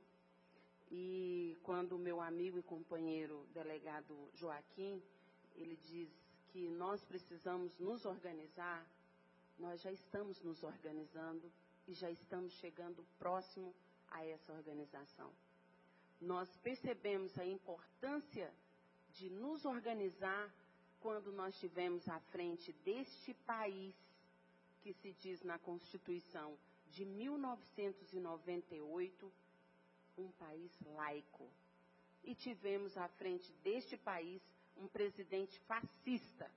e quando o meu amigo e companheiro delegado Joaquim, ele diz que nós precisamos nos organizar, nós já estamos nos organizando e já estamos chegando próximo a essa organização. Nós percebemos a importância de nos organizar quando nós estivemos à frente deste país, que se diz na Constituição de mil novecentos e noventa e oito, um país laico. E tivemos à frente deste país um presidente fascista.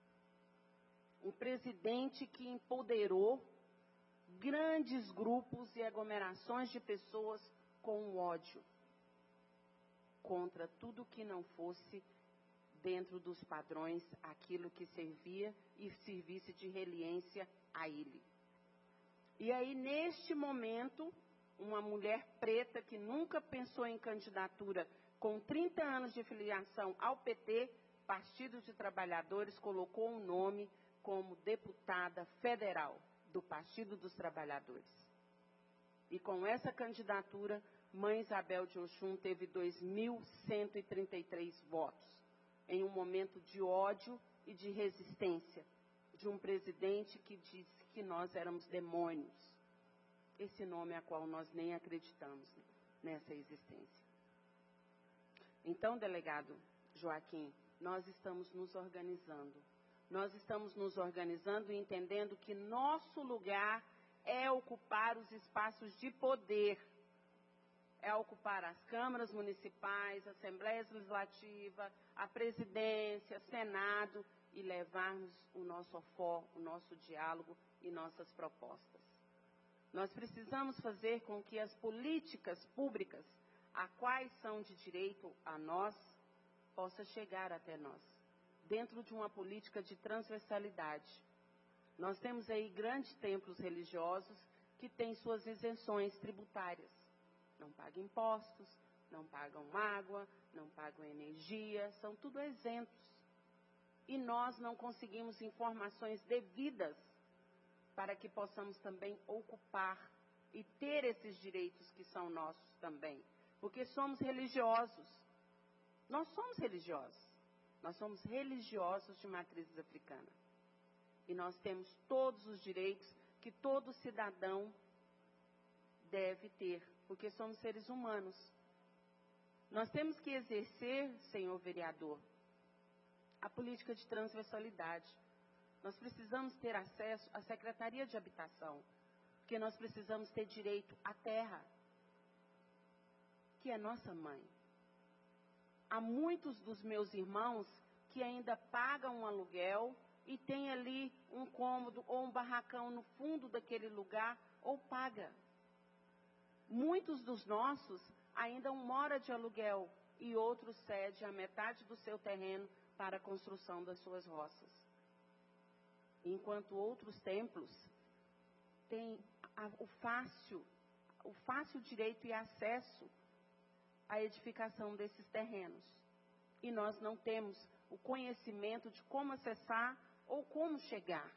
Um presidente que empoderou grandes grupos e aglomerações de pessoas com ódio contra tudo que não fosse dentro dos padrões, aquilo que servia e servisse de reliência a ele. E aí, neste momento, uma mulher preta que nunca pensou em candidatura, com trinta anos de filiação ao P T, Partido de Trabalhadores, colocou um nome como deputada federal do Partido dos Trabalhadores. E com essa candidatura, Mãe Isabel de Oxum teve dois mil cento e trinta e três votos. em um momento de ódio e de resistência, de um presidente que disse que nós éramos demônios. Esse nome a qual nós nem acreditamos nessa existência. Então, delegado Joaquim, nós estamos nos organizando. Nós estamos nos organizando e entendendo que nosso lugar é ocupar os espaços de poder. É ocupar as câmaras municipais, a Assembleia Legislativa, a Presidência, Senado e levarmos o nosso foco, o nosso diálogo e nossas propostas. Nós precisamos fazer com que as políticas públicas, a quais são de direito a nós, possa chegar até nós, dentro de uma política de transversalidade. Nós temos aí grandes templos religiosos que têm suas isenções tributárias. Não pagam impostos, não pagam água, não pagam energia, são tudo isentos. E nós não conseguimos informações devidas para que possamos também ocupar e ter esses direitos que são nossos também. Porque somos religiosos. Nós somos religiosos. Nós somos religiosos de matrizes africanas. E nós temos todos os direitos que todo cidadão deve ter, porque somos seres humanos. Nós temos que exercer, senhor vereador, a política de transversalidade. Nós precisamos ter acesso à Secretaria de Habitação, porque nós precisamos ter direito à terra, que é nossa mãe. Há muitos dos meus irmãos que ainda pagam um aluguel e tem ali um cômodo ou um barracão no fundo daquele lugar, ou paga. Muitos dos nossos ainda moram de aluguel e outros cedem a metade do seu terreno para a construção das suas roças. Enquanto outros templos têm a, o, fácil, o fácil direito e acesso à edificação desses terrenos. E nós não temos o conhecimento de como acessar ou como chegar.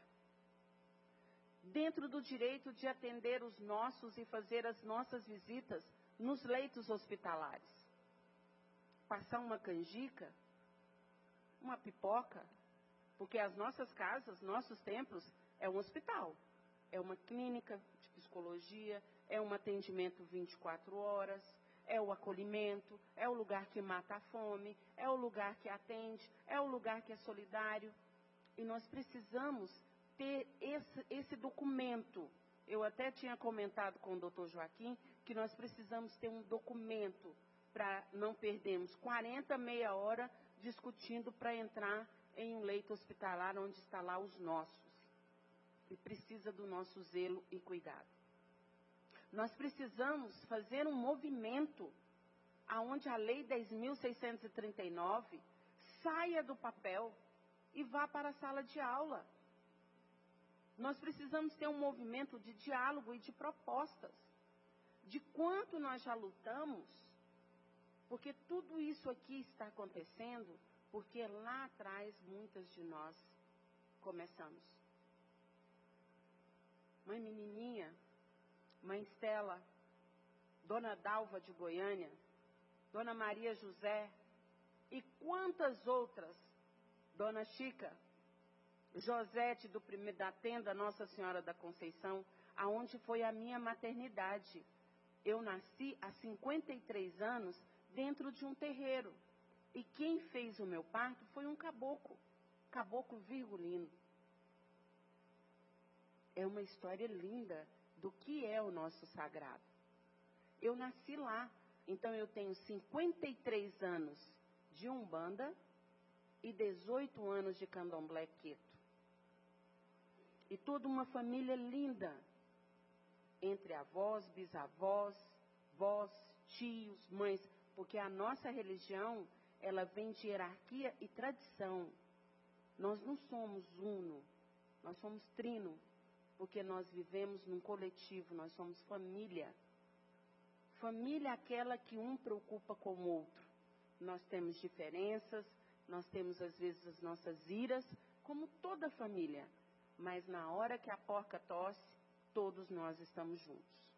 Dentro do direito de atender os nossos e fazer as nossas visitas nos leitos hospitalares. Passar uma canjica, uma pipoca, porque as nossas casas, nossos templos, é um hospital, é uma clínica de psicologia, é um atendimento vinte e quatro horas, é o acolhimento, é o lugar que mata a fome, é o lugar que atende, é o lugar que é solidário. E nós precisamos ter esse, esse documento. Eu até tinha comentado com o doutor Joaquim que nós precisamos ter um documento para não perdermos quarenta, meia hora discutindo para entrar em um leito hospitalar onde está lá os nossos. E precisa do nosso zelo e cuidado. Nós precisamos fazer um movimento aonde a Lei dez mil seiscentos e trinta e nove saia do papel e vá para a sala de aula. Nós precisamos ter um movimento de diálogo e de propostas. De quanto nós já lutamos, porque tudo isso aqui está acontecendo, porque lá atrás muitas de nós começamos. Mãe Menininha, Mãe Estela, Dona Dalva de Goiânia, Dona Maria José e quantas outras, Dona Chica, Josete do primeiro, da tenda Nossa Senhora da Conceição, aonde foi a minha maternidade. Eu nasci há cinquenta e três anos dentro de um terreiro. E quem fez o meu parto foi um caboclo, caboclo virgulino. É uma história linda do que é o nosso sagrado. Eu nasci lá, então eu tenho cinquenta e três anos de Umbanda e dezoito anos de Candomblé Queto. E toda uma família linda, entre avós, bisavós, vós, tios, mães, porque a nossa religião, ela vem de hierarquia e tradição. Nós não somos uno, nós somos trino, porque nós vivemos num coletivo, nós somos família. Família é aquela que um preocupa com o outro. Nós temos diferenças, nós temos às vezes as nossas iras, como toda família. Mas na hora que a porca tosse, todos nós estamos juntos.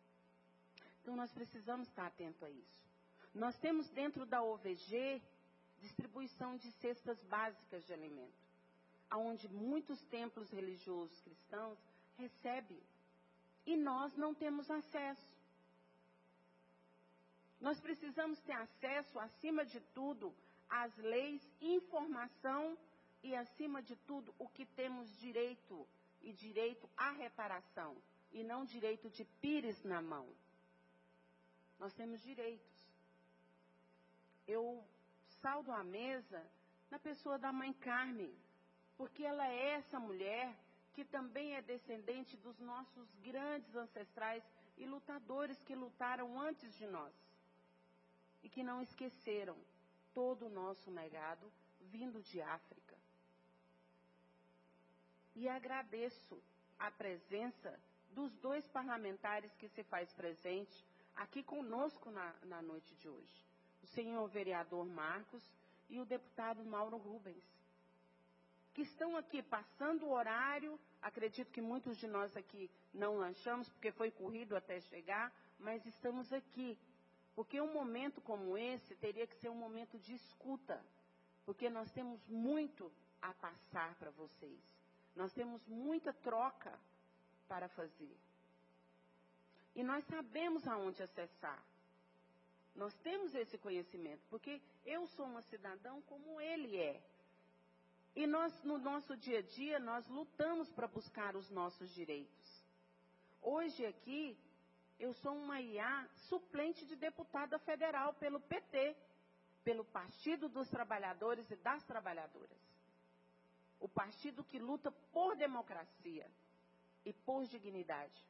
Então nós precisamos estar atentos a isso. Nós temos dentro da O V G distribuição de cestas básicas de alimento, onde muitos templos religiosos cristãos recebem e nós não temos acesso. Nós precisamos ter acesso, acima de tudo, às leis, informação e, acima de tudo, o que temos direito, e direito à reparação, e não direito de pires na mão. Nós temos direitos. Eu saldo a mesa na pessoa da mãe Carmen, porque ela é essa mulher que também é descendente dos nossos grandes ancestrais e lutadores que lutaram antes de nós. E que não esqueceram todo o nosso legado vindo de África. E agradeço a presença dos dois parlamentares que se faz presente aqui conosco na, na noite de hoje. O senhor vereador Marcos e o deputado Mauro Rubens, que estão aqui passando o horário. Acredito que muitos de nós aqui não lanchamos, porque foi corrido até chegar, mas estamos aqui. Porque um momento como esse teria que ser um momento de escuta, porque nós temos muito a passar para vocês. Nós temos muita troca para fazer. E nós sabemos aonde acessar. Nós temos esse conhecimento, porque eu sou uma cidadã como ele é. E nós, no nosso dia a dia, nós lutamos para buscar os nossos direitos. Hoje aqui, eu sou uma I A suplente de deputada federal pelo P T, pelo Partido dos Trabalhadores e das Trabalhadoras. O partido que luta por democracia e por dignidade.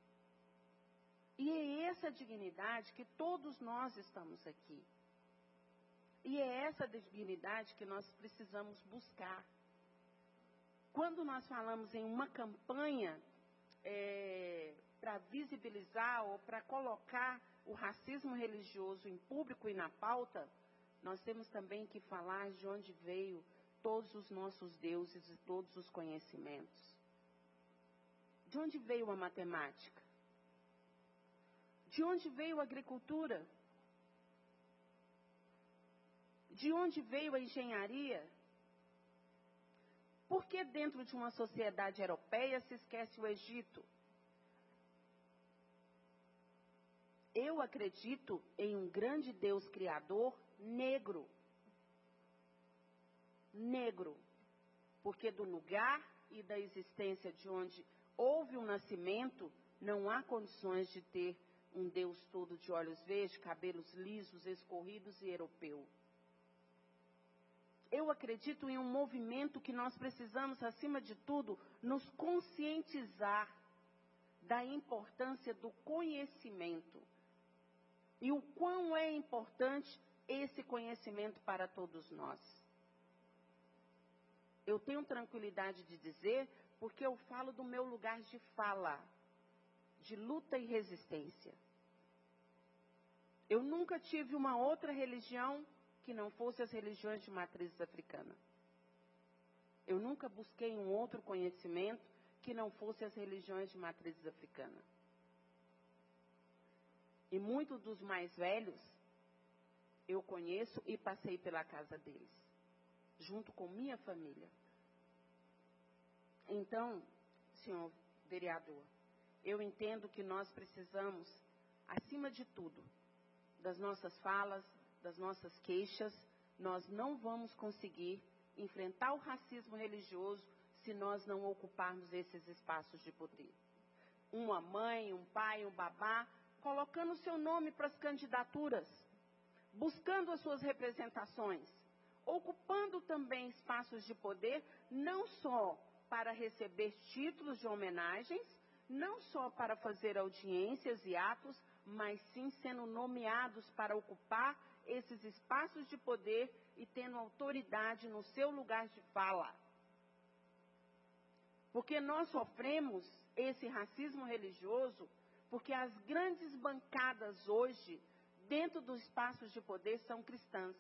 E é essa dignidade que todos nós estamos aqui. E é essa dignidade que nós precisamos buscar. Quando nós falamos em uma campanha é, para visibilizar ou para colocar o racismo religioso em público e na pauta, nós temos também que falar de onde veio todos os nossos deuses e todos os conhecimentos. De onde veio a matemática? De onde veio a agricultura? De onde veio a engenharia? Por que dentro de uma sociedade europeia se esquece o Egito? Eu acredito em um grande Deus criador negro. Negro. Porque do lugar e da existência de onde houve um nascimento, não há condições de ter um Deus todo de olhos verdes, cabelos lisos, escorridos e europeu. Eu acredito em um movimento que nós precisamos, acima de tudo, nos conscientizar da importância do conhecimento. E o quão é importante esse conhecimento para todos nós. Eu tenho tranquilidade de dizer, porque eu falo do meu lugar de fala, de luta e resistência. Eu nunca tive uma outra religião que não fosse as religiões de matriz africana. Eu nunca busquei um outro conhecimento que não fosse as religiões de matriz africana. E muitos dos mais velhos eu conheço e passei pela casa deles, junto com minha família. Então, senhor vereador, eu entendo que nós precisamos, acima de tudo, das nossas falas, das nossas queixas, nós não vamos conseguir enfrentar o racismo religioso se nós não ocuparmos esses espaços de poder. Uma mãe, um pai, um babá, colocando o seu nome para as candidaturas, buscando as suas representações, ocupando também espaços de poder, não só para receber títulos de homenagens, não só para fazer audiências e atos, mas sim sendo nomeados para ocupar esses espaços de poder e tendo autoridade no seu lugar de fala. Porque nós sofremos esse racismo religioso porque as grandes bancadas hoje, dentro dos espaços de poder, são cristãs.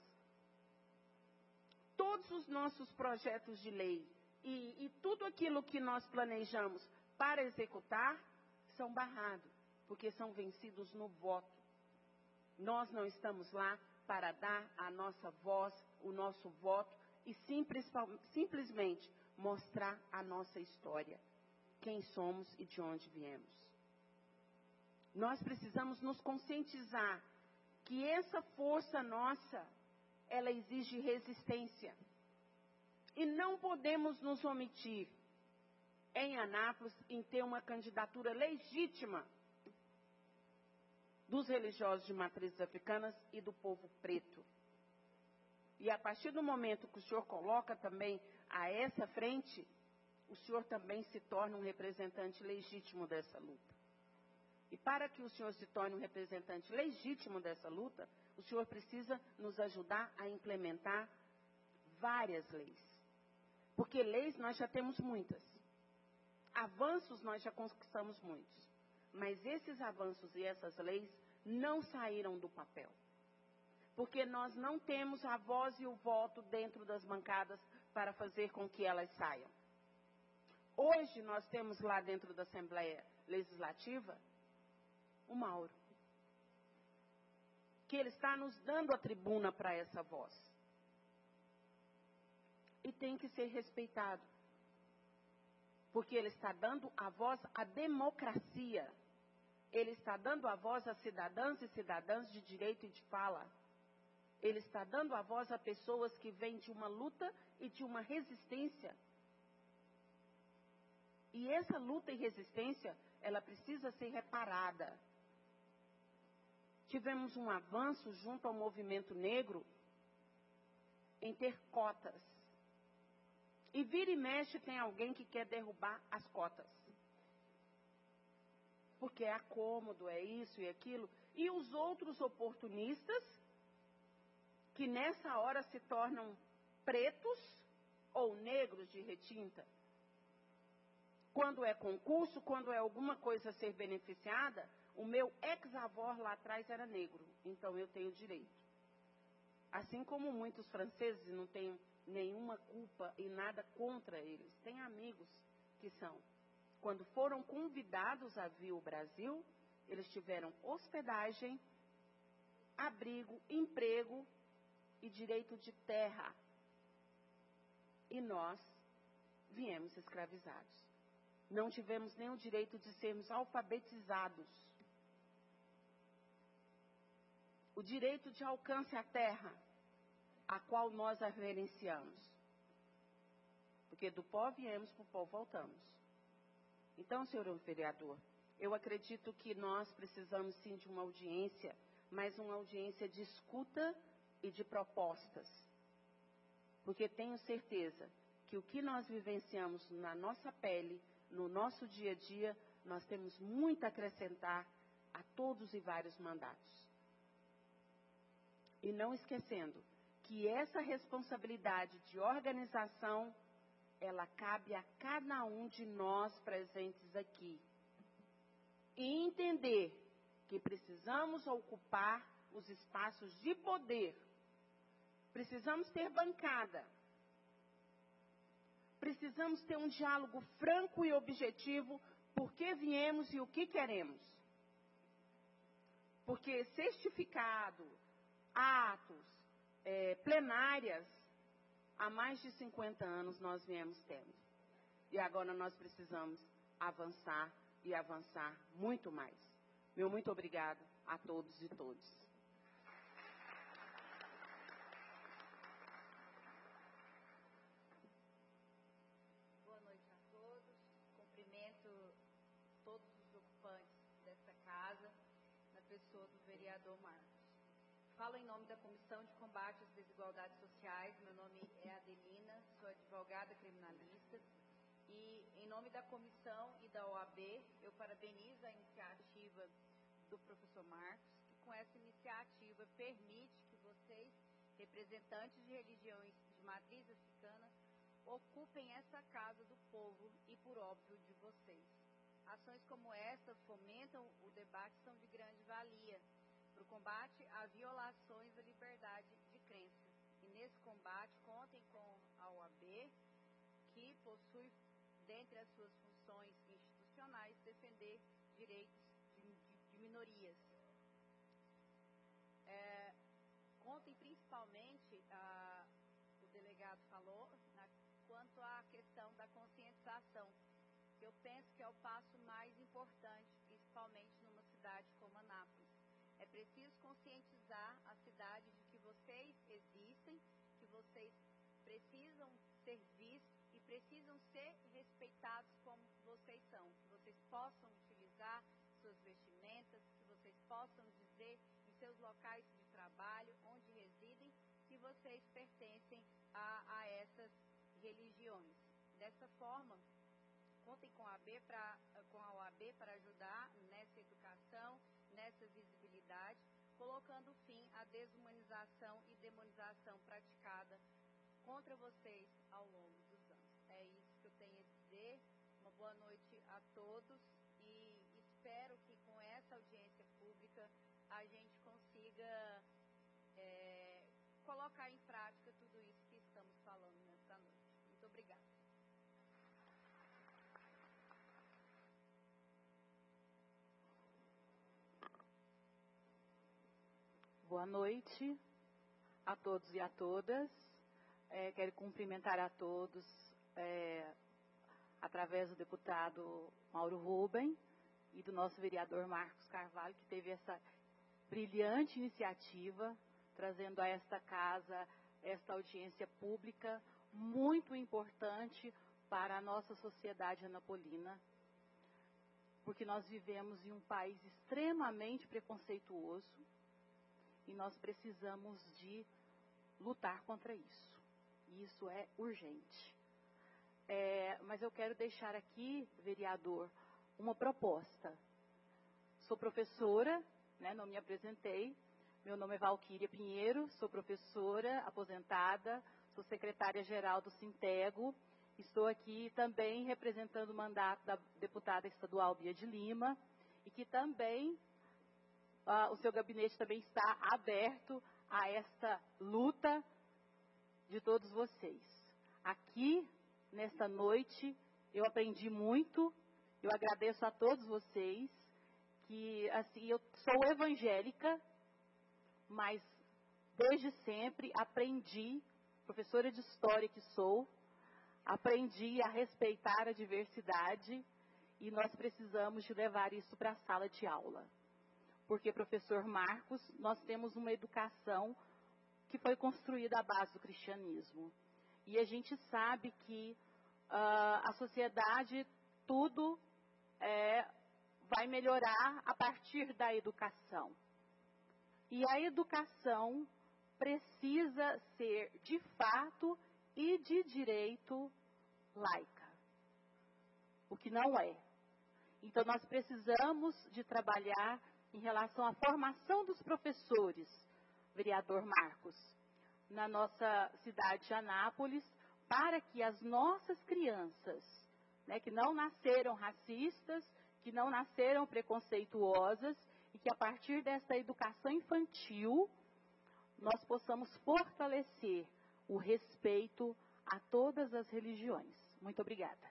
Todos os nossos projetos de lei e, e tudo aquilo que nós planejamos para executar são barrados, porque são vencidos no voto. Nós não estamos lá para dar a nossa voz o nosso voto e simples, simplesmente mostrar a nossa história, quem somos e de onde viemos. Nós precisamos nos conscientizar que essa força nossa, ela exige resistência. E não podemos nos omitir em Anápolis em ter uma candidatura legítima dos religiosos de matrizes africanas e do povo preto. E a partir do momento que o senhor coloca também a essa frente, o senhor também se torna um representante legítimo dessa luta. E para que o senhor se torne um representante legítimo dessa luta, o senhor precisa nos ajudar a implementar várias leis. Porque leis nós já temos muitas. Avanços nós já conquistamos muitos. Mas esses avanços e essas leis não saíram do papel. Porque nós não temos a voz e o voto dentro das bancadas para fazer com que elas saiam. Hoje nós temos lá dentro da Assembleia Legislativa o Mauro, que ele está nos dando a tribuna para essa voz. E tem que ser respeitado, porque ele está dando a voz à democracia. Ele está dando a voz a cidadãs e cidadãs de direito e de fala. Ele está dando a voz a pessoas que vêm de uma luta e de uma resistência. E essa luta e resistência, ela precisa ser reparada. Tivemos um avanço junto ao movimento negro em ter cotas. E vira e mexe tem alguém que quer derrubar as cotas. Porque é cômodo, é isso e aquilo. E os outros oportunistas, que nessa hora se tornam pretos ou negros de retinta. Quando é concurso, quando é alguma coisa a ser beneficiada, o meu ex-avó lá atrás era negro, então eu tenho direito. Assim como muitos franceses, não tenho nenhuma culpa e nada contra eles. Tem amigos que são. Quando foram convidados a vir ao Brasil, eles tiveram hospedagem, abrigo, emprego e direito de terra. E nós viemos escravizados. Não tivemos nem o direito de sermos alfabetizados. O direito de alcance à terra, a qual nós reverenciamos. Porque do pó viemos, para o pó voltamos. Então, senhor vereador, eu acredito que nós precisamos sim de uma audiência, mas uma audiência de escuta e de propostas. Porque tenho certeza que o que nós vivenciamos na nossa pele, no nosso dia a dia, nós temos muito a acrescentar a todos e vários mandatos. E não esquecendo que essa responsabilidade de organização, ela cabe a cada um de nós presentes aqui. E entender que precisamos ocupar os espaços de poder. Precisamos ter bancada. Precisamos ter um diálogo franco e objetivo por que viemos e o que queremos. Porque certificado, atos, é, plenárias, há mais de cinquenta anos nós viemos tendo. E agora nós precisamos avançar e avançar muito mais. Meu muito obrigado a todos e todas. Boa noite a todos. Cumprimento todos os ocupantes desta casa, na pessoa do vereador Marcos. Falo em nome da Comissão de Combate às Desigualdades Sociais. Meu nome é Adelina, sou advogada criminalista. E em nome da comissão e da O A B, eu parabenizo a iniciativa do professor Marcos, que com essa iniciativa permite que vocês, representantes de religiões de matriz africana, ocupem essa casa do povo e, por óbvio, de vocês. Ações como esta fomentam o debate e são de grande valia para o combate a violações da liberdade de crença. E nesse combate, contem com a O A B, que possui, dentre as suas funções institucionais, defender direitos de, de, de minorias. É, contem principalmente a questão da conscientização. Eu penso que é o passo mais importante, principalmente numa cidade como Anápolis. É preciso conscientizar a cidade de que vocês existem, que vocês precisam ser vistos e precisam ser respeitados como vocês são, que vocês possam utilizar suas vestimentas, que vocês possam dizer em seus locais de trabalho, onde residem, que vocês pertencem a, a essas religiões. Dessa forma, contem com a, A B pra, com a O A B para ajudar nessa educação, nessa visibilidade, colocando fim à desumanização e demonização praticada contra vocês ao longo dos anos. É isso que eu tenho a dizer. Uma boa noite a todos e espero que com essa audiência pública a gente consiga é, colocar em prática tudo isso que estamos falando nesta noite. Muito obrigada. Boa noite a todos e a todas. É, quero cumprimentar a todos é, através do deputado Mauro Rubem e do nosso vereador Marcos Carvalho, que teve essa brilhante iniciativa, trazendo a esta casa esta audiência pública muito importante para a nossa sociedade anapolina, porque nós vivemos em um país extremamente preconceituoso e nós precisamos de lutar contra isso. E isso é urgente. É, mas eu quero deixar aqui, vereador, uma proposta. Sou professora, né, não me apresentei. Meu nome é Valquíria Pinheiro, sou professora aposentada, sou secretária-geral do Sintego. Estou aqui também representando o mandato da deputada estadual Bia de Lima e que também uh, o seu gabinete também está aberto a esta luta de todos vocês. Aqui, nesta noite, eu aprendi muito, eu agradeço a todos vocês, que, assim, eu sou evangélica, mas desde sempre aprendi, professora de história que sou, aprendi a respeitar a diversidade e nós precisamos de levar isso para a sala de aula. Porque, professor Marcos, nós temos uma educação que foi construída à base do cristianismo. E a gente sabe que uh, a sociedade, tudo é, vai melhorar a partir da educação. E a educação precisa ser, de fato e de direito, laica. O que não é. Então, nós precisamos de trabalhar em relação à formação dos professores, vereador Marcos, na nossa cidade de Anápolis, para que as nossas crianças, né, que não nasceram racistas, que não nasceram preconceituosas, e que a partir dessa educação infantil, nós possamos fortalecer o respeito a todas as religiões. Muito obrigada.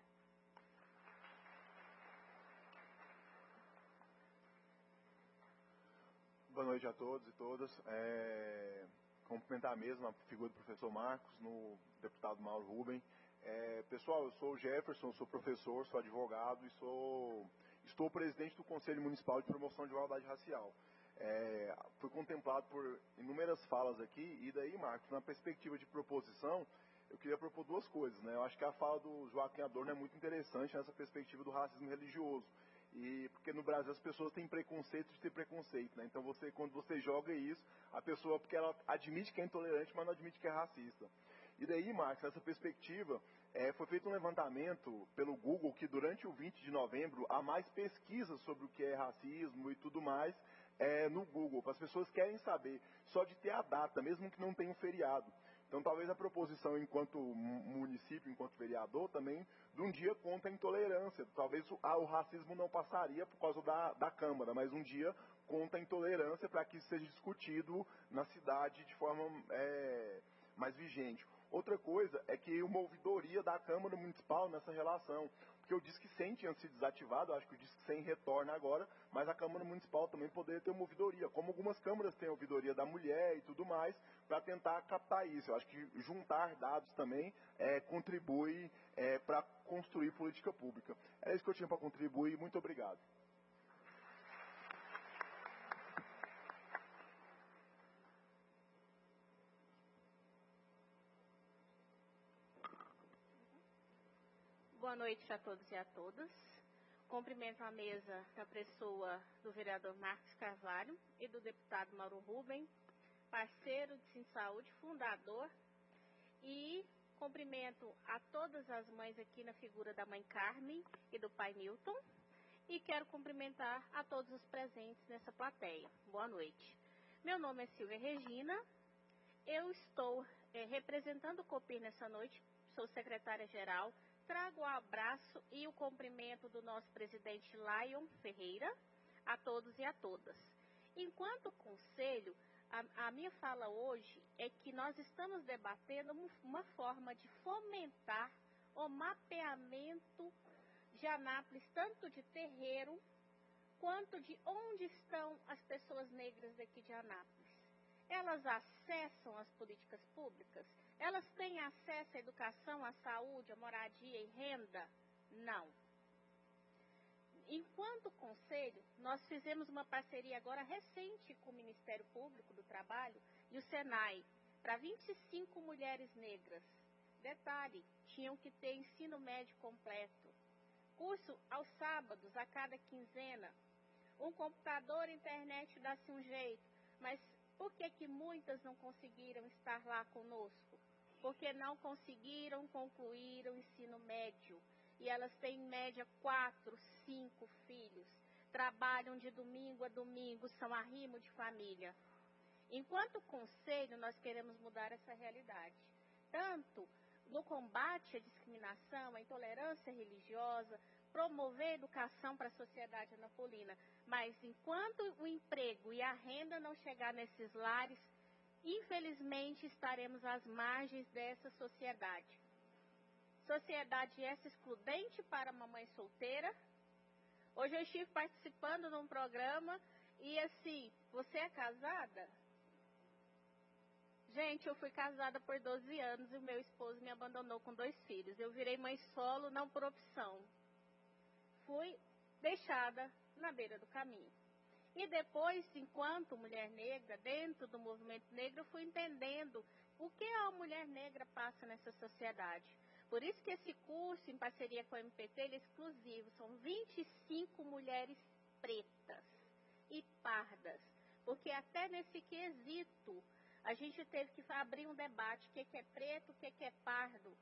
Boa noite a todos e todas. É, cumprimentar mesmo a figura do professor Marcos, no deputado Mauro Rubem. É, pessoal, eu sou o Jefferson, sou professor, sou advogado e sou, estou presidente do Conselho Municipal de Promoção de Igualdade Racial. É, fui contemplado por inúmeras falas aqui e daí, Marcos, na perspectiva de proposição, eu queria propor duas coisas, né? Eu acho que a fala do Joaquim Adorno é muito interessante nessa perspectiva do racismo religioso. E porque no Brasil as pessoas têm preconceito de ter preconceito, né? Então você, quando você joga isso, a pessoa, porque ela admite que é intolerante, mas não admite que é racista. E daí, Marcos, nessa perspectiva, é, foi feito um levantamento pelo Google que durante o vinte de novembro há mais pesquisas sobre o que é racismo e tudo mais é, no Google. As pessoas querem saber só de ter a data, mesmo que não tenha um feriado. Então, talvez a proposição, enquanto município, enquanto vereador, também, de um dia contra a intolerância. Talvez o, ah, o racismo não passaria por causa da, da Câmara, mas um dia contra a intolerância para que isso seja discutido na cidade de forma é, mais vigente. Outra coisa é que uma ouvidoria da Câmara Municipal nessa relação, porque o Disque cem tinha sido desativado, eu acho que o Disque cem retorna agora, mas a Câmara Municipal também poderia ter uma ouvidoria, como algumas câmaras têm a ouvidoria da mulher e tudo mais, para tentar captar isso. Eu acho que juntar dados também é, contribui é, para construir política pública. É isso que eu tinha para contribuir. Muito obrigado. Boa noite a todos e a todas. Cumprimento a mesa da pessoa do vereador Marcos Carvalho e do deputado Mauro Rubem, parceiro de Sim Saúde, fundador, e cumprimento a todas as mães aqui na figura da mãe Carmen e do pai Milton, e quero cumprimentar a todos os presentes nessa plateia. Boa noite. Meu nome é Silvia Regina, eu estou é, representando o COPIR nessa noite, sou secretária-geral. Trago o abraço e o cumprimento do nosso presidente Lion Ferreira a todos e a todas. Enquanto conselho, a, a minha fala hoje é que nós estamos debatendo uma forma de fomentar o mapeamento de Anápolis, tanto de terreiro, quanto de onde estão as pessoas negras daqui de Anápolis. Elas acessam as políticas públicas? Elas têm acesso à educação, à saúde, à moradia e renda? Não. Enquanto conselho, nós fizemos uma parceria agora recente com o Ministério Público do Trabalho e o Senai, para vinte e cinco mulheres negras. Detalhe, tinham que ter ensino médio completo. Curso aos sábados, a cada quinzena. Um computador, internet dá-se um jeito, mas por que que muitas não conseguiram estar lá conosco? Porque não conseguiram concluir o ensino médio. E elas têm em média quatro, cinco filhos. Trabalham de domingo a domingo, são arrimo de família. Enquanto conselho, nós queremos mudar essa realidade. Tanto no combate à discriminação, à intolerância religiosa, promover educação para a sociedade anapolina. Mas enquanto o emprego e a renda não chegar nesses lares, infelizmente estaremos às margens dessa sociedade. Sociedade essa excludente para uma mãe solteira. Hoje eu estive participando de um programa e assim, você é casada? Gente, eu fui casada por doze anos e o meu esposo me abandonou com dois filhos. Eu virei mãe solo, não por opção. Fui deixada na beira do caminho. E depois, enquanto mulher negra, dentro do movimento negro, eu fui entendendo o que a mulher negra passa nessa sociedade. Por isso que esse curso, em parceria com a M P T, ele é exclusivo. São vinte e cinco mulheres pretas e pardas. Porque até nesse quesito, a gente teve que abrir um debate. O que é preto, o que é pardo.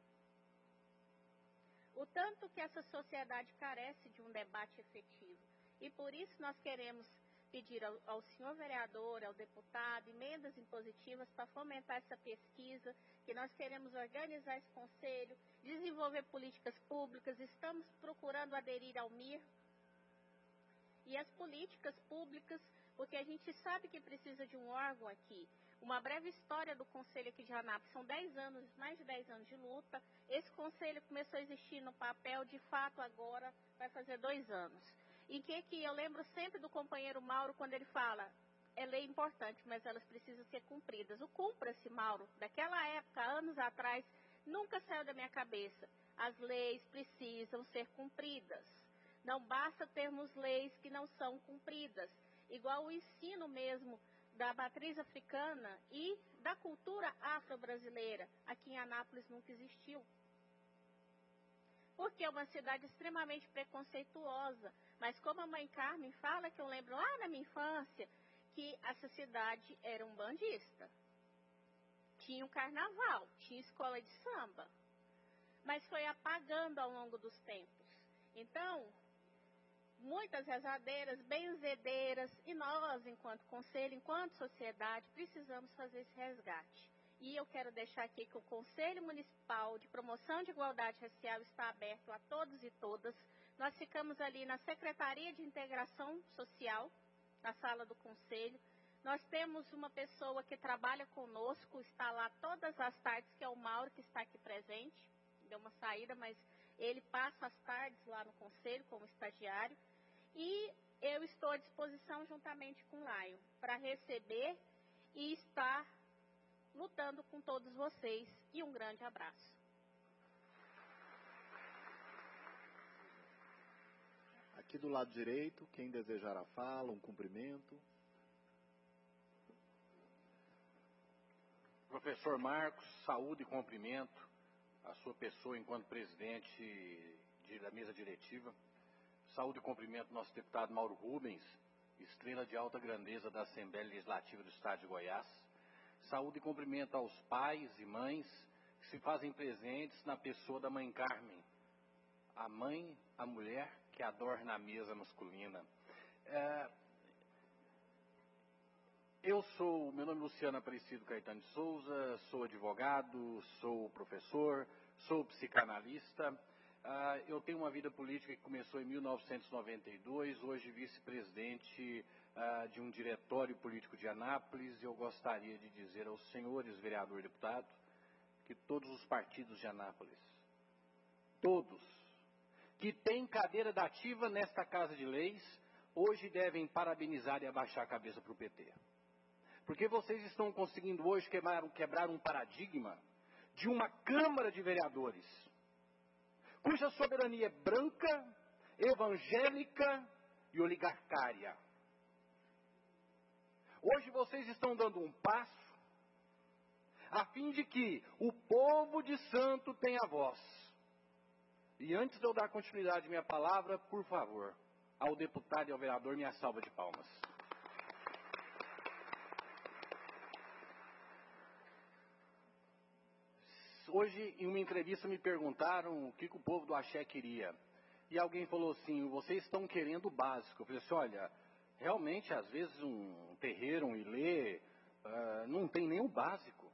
O tanto que essa sociedade carece de um debate efetivo. E por isso nós queremos pedir ao, ao senhor vereador, ao deputado, emendas impositivas para fomentar essa pesquisa, que nós queremos organizar esse conselho, desenvolver políticas públicas, estamos procurando aderir ao M I R. E as políticas públicas, porque a gente sabe que precisa de um órgão aqui. Uma breve história do Conselho aqui de Anápolis, são dez anos, mais de dez anos de luta. Esse Conselho começou a existir no papel, de fato agora vai fazer dois anos. Em que que eu lembro sempre do companheiro Mauro, quando ele fala, é lei importante, mas elas precisam ser cumpridas. O cumpra-se, Mauro, daquela época, anos atrás, nunca saiu da minha cabeça. As leis precisam ser cumpridas. Não basta termos leis que não são cumpridas. Igual o ensino mesmo da matriz africana e da cultura afro-brasileira. Aqui em Anápolis nunca existiu. Porque é uma cidade extremamente preconceituosa. Mas como a mãe Carmen fala, que eu lembro lá na minha infância, que essa cidade era um bandista. Tinha um carnaval, tinha escola de samba. Mas foi apagando ao longo dos tempos. Então, muitas rezadeiras, benzedeiras, e nós, enquanto conselho, enquanto sociedade, precisamos fazer esse resgate. E eu quero deixar aqui que o Conselho Municipal de Promoção de Igualdade Racial está aberto a todos e todas. Nós ficamos ali na Secretaria de Integração Social, na sala do Conselho. Nós temos uma pessoa que trabalha conosco, está lá todas as tardes, que é o Mauro, que está aqui presente. Deu uma saída, mas ele passa as tardes lá no conselho como estagiário. E eu estou à disposição, juntamente com o Laio, para receber e estar lutando com todos vocês. E um grande abraço. Aqui do lado direito, quem desejar a fala, um cumprimento. Professor Marcos, saúde e cumprimento a sua pessoa enquanto presidente de, da mesa diretiva. Saúde e cumprimento ao nosso deputado Mauro Rubens, estrela de alta grandeza da Assembleia Legislativa do Estado de Goiás. Saúde e cumprimento aos pais e mães que se fazem presentes na pessoa da mãe Carmen, a mãe, a mulher que adorna a mesa masculina. É, eu sou, meu nome é Luciano Aparecido Caetano de Souza, sou advogado, sou professor, sou psicanalista. Uh, eu tenho uma vida política que começou em mil novecentos e noventa e dois, hoje vice-presidente uh, de um diretório político de Anápolis. Eu gostaria de dizer aos senhores vereador e deputado que todos os partidos de Anápolis, todos, que têm cadeira dativa nesta Casa de Leis, hoje devem parabenizar e abaixar a cabeça para o P T. Porque vocês estão conseguindo hoje quebrar, quebrar um paradigma de uma Câmara de Vereadores, cuja soberania é branca, evangélica e oligarcária. Hoje vocês estão dando um passo a fim de que o povo de Santo tenha voz. E antes de eu dar continuidade à minha palavra, por favor, ao deputado e ao vereador, minha salva de palmas. Hoje, em uma entrevista, me perguntaram o que, que o povo do Axé queria. E alguém falou assim, vocês estão querendo o básico. Eu falei assim, olha, realmente, às vezes, um terreiro, um ilê, uh, não tem nem o básico.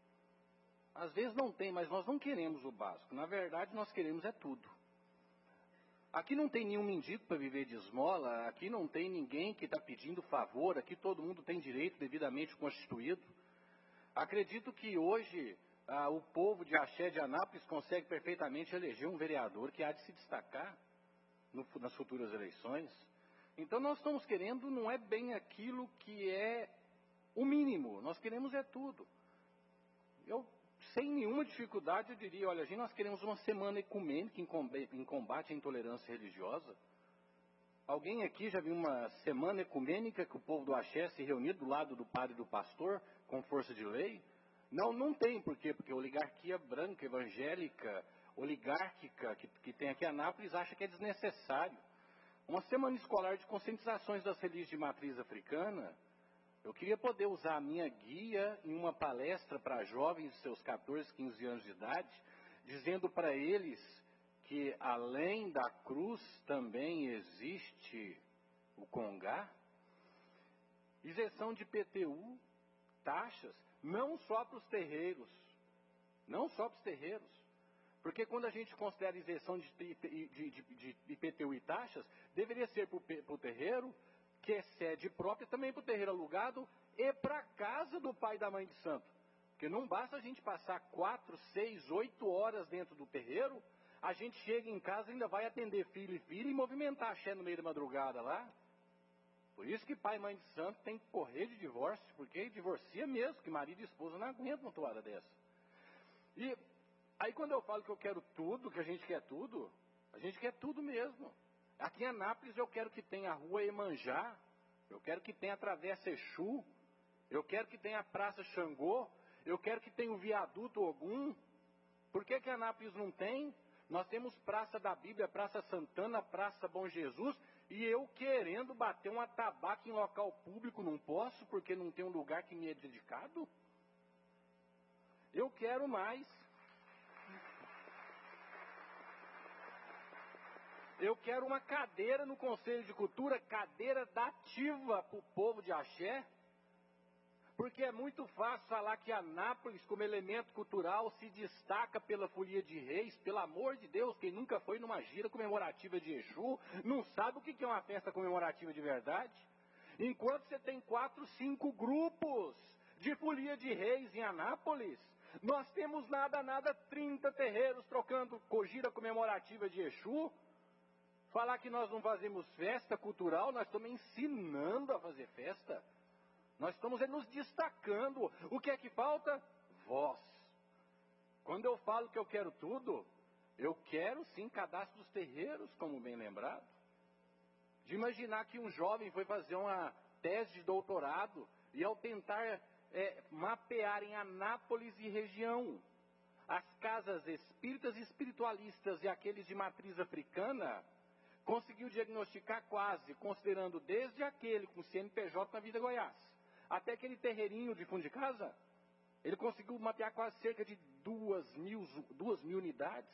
Às vezes não tem, mas nós não queremos o básico. Na verdade, nós queremos é tudo. Aqui não tem nenhum mendigo para viver de esmola, aqui não tem ninguém que está pedindo favor, aqui todo mundo tem direito devidamente constituído. Acredito que hoje ah, o povo de Axé de Anápolis consegue perfeitamente eleger um vereador que há de se destacar no, nas futuras eleições. Então nós estamos querendo, não é bem aquilo que é o mínimo, nós queremos é tudo. Eu, sem nenhuma dificuldade, eu diria, olha, gente, nós queremos uma semana ecumênica em combate à intolerância religiosa. Alguém aqui já viu uma semana ecumênica que o povo do Axé se reuniu do lado do padre e do pastor com força de lei? Não, não tem. Por quê? Porque a oligarquia branca, evangélica, oligárquica que, que tem aqui em Anápolis acha que é desnecessário. Uma semana escolar de conscientizações das religiões de matriz africana, eu queria poder usar a minha guia em uma palestra para jovens de seus quatorze, quinze anos de idade, dizendo para eles que além da cruz também existe o congá, isenção de I P T U, taxas, não só para os terreiros, não só para os terreiros, porque quando a gente considera isenção de, de, de, de I P T U e taxas, deveria ser para o terreiro, que é sede própria, também para o terreiro alugado e para a casa do pai e da mãe de santo. Porque não basta a gente passar quatro, seis, oito horas dentro do terreiro, a gente chega em casa e ainda vai atender filho e filha e movimentar a axé no meio da madrugada lá. Por isso que pai e mãe de santo tem que correr de divórcio, porque divorcia mesmo, que marido e esposa não aguentam uma toada dessa. E aí quando eu falo que eu quero tudo, que a gente quer tudo, a gente quer tudo mesmo. Aqui em Anápolis eu quero que tenha a rua Iemanjá, eu quero que tenha a Travessa Exu, eu quero que tenha a Praça Xangô, eu quero que tenha o Viaduto Ogum. Por que que Anápolis não tem? Nós temos Praça da Bíblia, Praça Santana, Praça Bom Jesus, e eu querendo bater um atabaque em local público, não posso, porque não tem um lugar que me é dedicado? Eu quero mais. Eu quero uma cadeira no Conselho de Cultura, cadeira dativa para o povo de Axé, porque é muito fácil falar que Anápolis, como elemento cultural, se destaca pela folia de reis. Pelo amor de Deus, quem nunca foi numa gira comemorativa de Exu, não sabe o que é uma festa comemorativa de verdade. Enquanto você tem quatro, cinco grupos de folia de reis em Anápolis, nós temos nada, nada, trinta terreiros trocando gira comemorativa de Exu. Falar que nós não fazemos festa cultural, nós estamos ensinando a fazer festa. Nós estamos nos destacando. O que é que falta? Voz. Quando eu falo que eu quero tudo, eu quero sim cadastro dos terreiros, como bem lembrado. De imaginar que um jovem foi fazer uma tese de doutorado e ao tentar é, mapear em Anápolis e região as casas espíritas e espiritualistas e aqueles de matriz africana, conseguiu diagnosticar quase, considerando desde aquele com C N P J na Vida Goiás, até aquele terreirinho de fundo de casa, ele conseguiu mapear quase cerca de duas mil, duas mil unidades.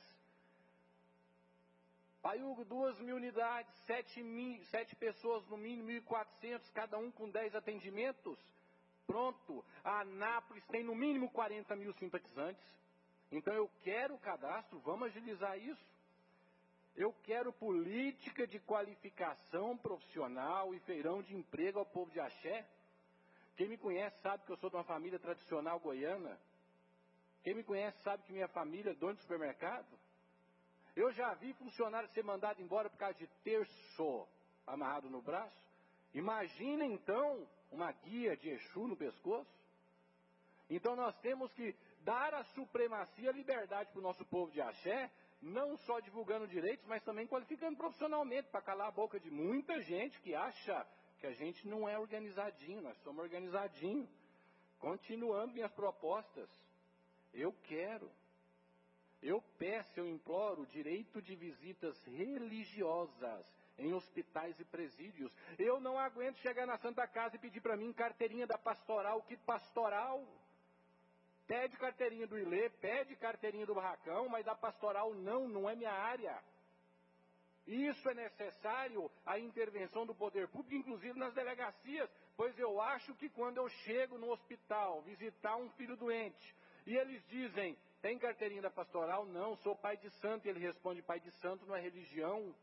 Pai Hugo, duas mil unidades, sete, mil, sete pessoas no mínimo, mil e quatrocentos, cada um com dez atendimentos. Pronto, a Anápolis tem no mínimo quarenta mil simpatizantes. Então eu quero o cadastro, vamos agilizar isso. Eu quero política de qualificação profissional e feirão de emprego ao povo de Axé. Quem me conhece sabe que eu sou de uma família tradicional goiana. Quem me conhece sabe que minha família é dona de supermercado. Eu já vi funcionário ser mandado embora por causa de terço amarrado no braço. Imagina então uma guia de Exu no pescoço. Então nós temos que dar a supremacia e a liberdade para o nosso povo de Axé, não só divulgando direitos, mas também qualificando profissionalmente, para calar a boca de muita gente que acha que a gente não é organizadinho, nós somos organizadinho. Continuando minhas propostas, eu quero, eu peço, eu imploro o direito de visitas religiosas em hospitais e presídios. Eu não aguento chegar na Santa Casa e pedir para mim carteirinha da pastoral. Que pastoral? Pede carteirinha do Ilê, pede carteirinha do barracão, mas da pastoral não, não é minha área. Isso é necessário a intervenção do poder público, inclusive nas delegacias, pois eu acho que quando eu chego no hospital visitar um filho doente, e eles dizem, tem carteirinha da pastoral? Não, sou pai de santo, e ele responde, pai de santo não é religião.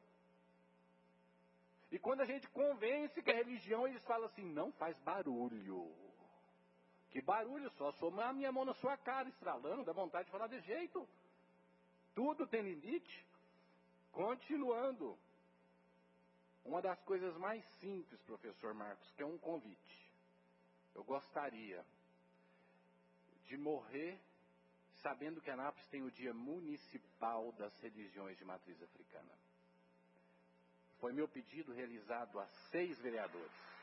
E quando a gente convence que é religião, eles falam assim, não faz barulho. Que barulho só, sou a minha mão na sua cara, estralando, dá vontade de falar de jeito. Tudo tem limite. Continuando. Uma das coisas mais simples, professor Marcos, que é um convite. Eu gostaria de morrer sabendo que Anápolis tem o Dia Municipal das Religiões de Matriz Africana. Foi meu pedido realizado a seis vereadores.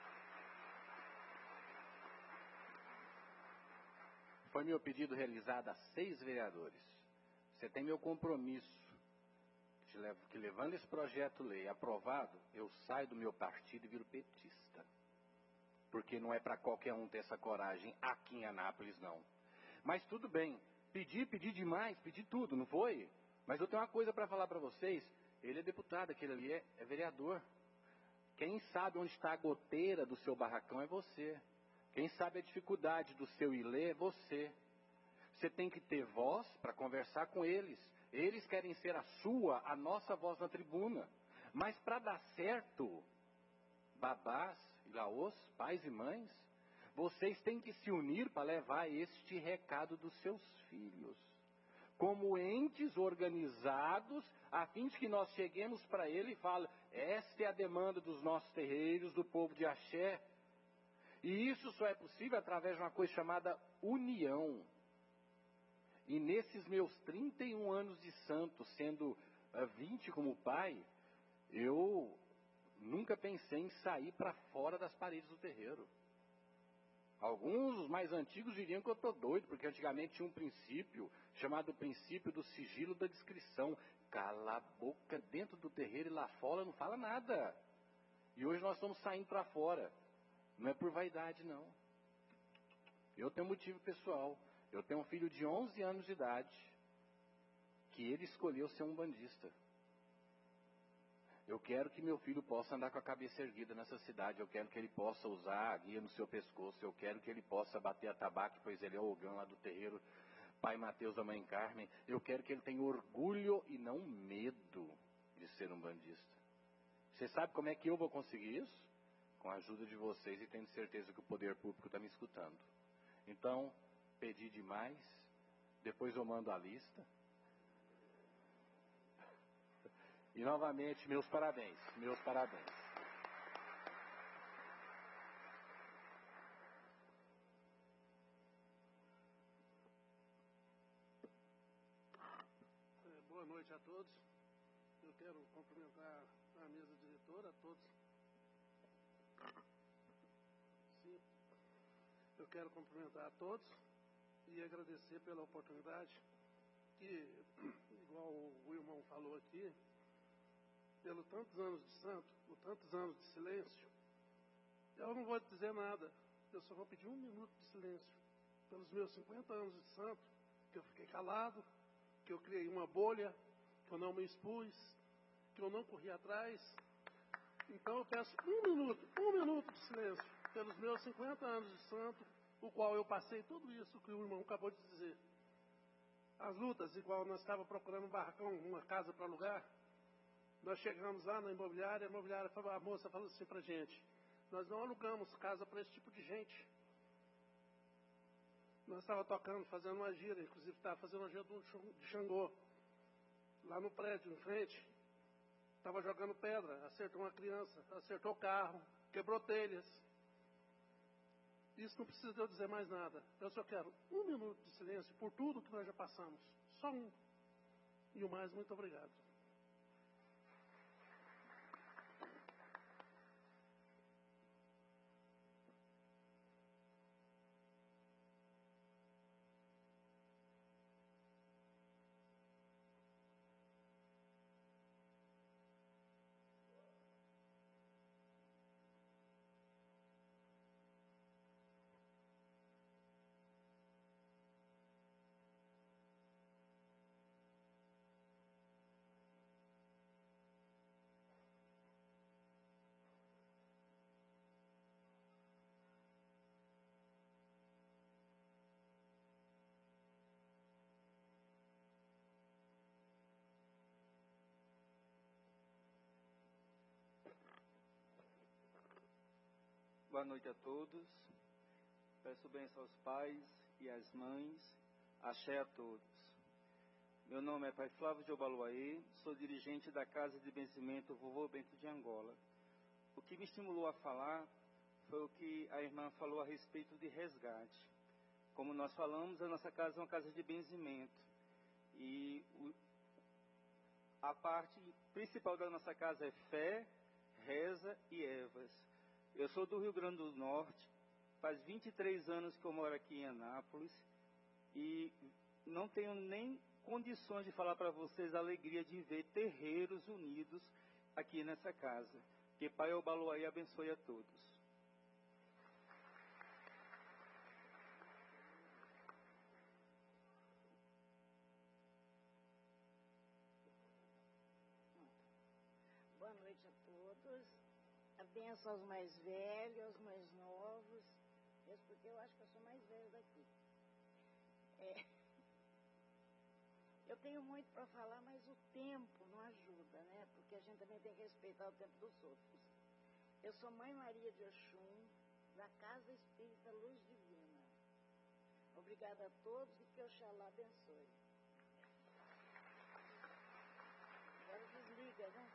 Foi meu pedido realizado a seis vereadores. Você tem meu compromisso de levo, que levando esse projeto lei aprovado, eu saio do meu partido e viro petista. Porque não é para qualquer um ter essa coragem aqui em Anápolis, não. Mas tudo bem, pedi, pedi demais, pedi tudo, não foi? Mas eu tenho uma coisa para falar para vocês. Ele é deputado, aquele ali é, é vereador. Quem sabe onde está a goteira do seu barracão é você. Quem sabe a dificuldade do seu Ilê é você. Você tem que ter voz para conversar com eles. Eles querem ser a sua, a nossa voz na tribuna. Mas para dar certo, babás e laôs, pais e mães, vocês têm que se unir para levar este recado dos seus filhos. Como entes organizados, a fim de que nós cheguemos para ele e falem, esta é a demanda dos nossos terreiros, do povo de Axé. E isso só é possível através de uma coisa chamada união. E nesses meus trinta e um anos de santo, sendo uh, vinte como pai, eu nunca pensei em sair para fora das paredes do terreiro. Alguns, os mais antigos, diriam que eu estou doido, porque antigamente tinha um princípio, chamado princípio do sigilo da discrição. Cala a boca dentro do terreiro e lá fora não fala nada. E hoje nós estamos saindo para fora. Não é por vaidade, não. Eu tenho motivo pessoal. Eu tenho um filho de onze anos de idade, que ele escolheu ser um bandista. Eu quero que meu filho possa andar com a cabeça erguida nessa cidade. Eu quero que ele possa usar a guia no seu pescoço. Eu quero que ele possa bater a tabaco, pois ele é o ogão lá do terreiro, pai Mateus da mãe Carmen. Eu quero que ele tenha orgulho e não medo de ser um bandista. Você sabe como é que eu vou conseguir isso? com a ajuda de vocês e tendo certeza que o poder público está me escutando. Então, pedi demais, depois eu mando a lista. E novamente, meus parabéns, meus parabéns. É, boa noite a todos. Eu quero cumprimentar a mesa diretora, a todos. Sim. Eu quero cumprimentar a todos e agradecer pela oportunidade que, igual o irmão falou aqui, pelos tantos anos de santo, por tantos anos de silêncio, eu não vou dizer nada, eu só vou pedir um minuto de silêncio pelos meus cinquenta anos de santo, que eu fiquei calado, que eu criei uma bolha, que eu não me expus, que eu não corri atrás. Então eu peço um minuto, um minuto de silêncio pelos meus cinquenta anos de santo, o qual eu passei tudo isso que o irmão acabou de dizer. As lutas, igual nós estávamos procurando um barracão, uma casa para alugar, nós chegamos lá na imobiliária, a imobiliária, a moça falou assim para a gente, nós não alugamos casa para esse tipo de gente. Nós estávamos tocando, fazendo uma gira, inclusive estava fazendo uma gira de Xangô, lá no prédio, em frente. Estava jogando pedra, acertou uma criança, acertou o carro, quebrou telhas. Isso não precisa de eu dizer mais nada. Eu só quero um minuto de silêncio por tudo que nós já passamos. Só um. E o mais, muito obrigado. Boa noite a todos. Peço bênção aos pais e às mães. Axé a todos. Meu nome é Pai Flávio de Obaluaê, sou dirigente da Casa de Benzimento Vovô Bento de Angola. O que me estimulou a falar foi o que a irmã falou a respeito de resgate. Como nós falamos, a nossa casa é uma casa de benzimento. E o, a parte principal da nossa casa é fé, reza e ervas. Eu sou do Rio Grande do Norte, faz vinte e três anos que eu moro aqui em Anápolis e não tenho nem condições de falar para vocês a alegria de ver terreiros unidos aqui nessa casa. Que Pai Obaluaê abençoe a todos. Boa noite a todos. A bênção aos mais velhos, aos mais novos, mesmo porque eu acho que eu sou mais velho daqui. É, eu tenho muito para falar, mas o tempo não ajuda, né? Porque a gente também tem que respeitar o tempo dos outros. Eu sou Mãe Maria de Oxum, da Casa Espírita Luz Divina. Obrigada a todos e que Oxalá abençoe. Agora desliga, né?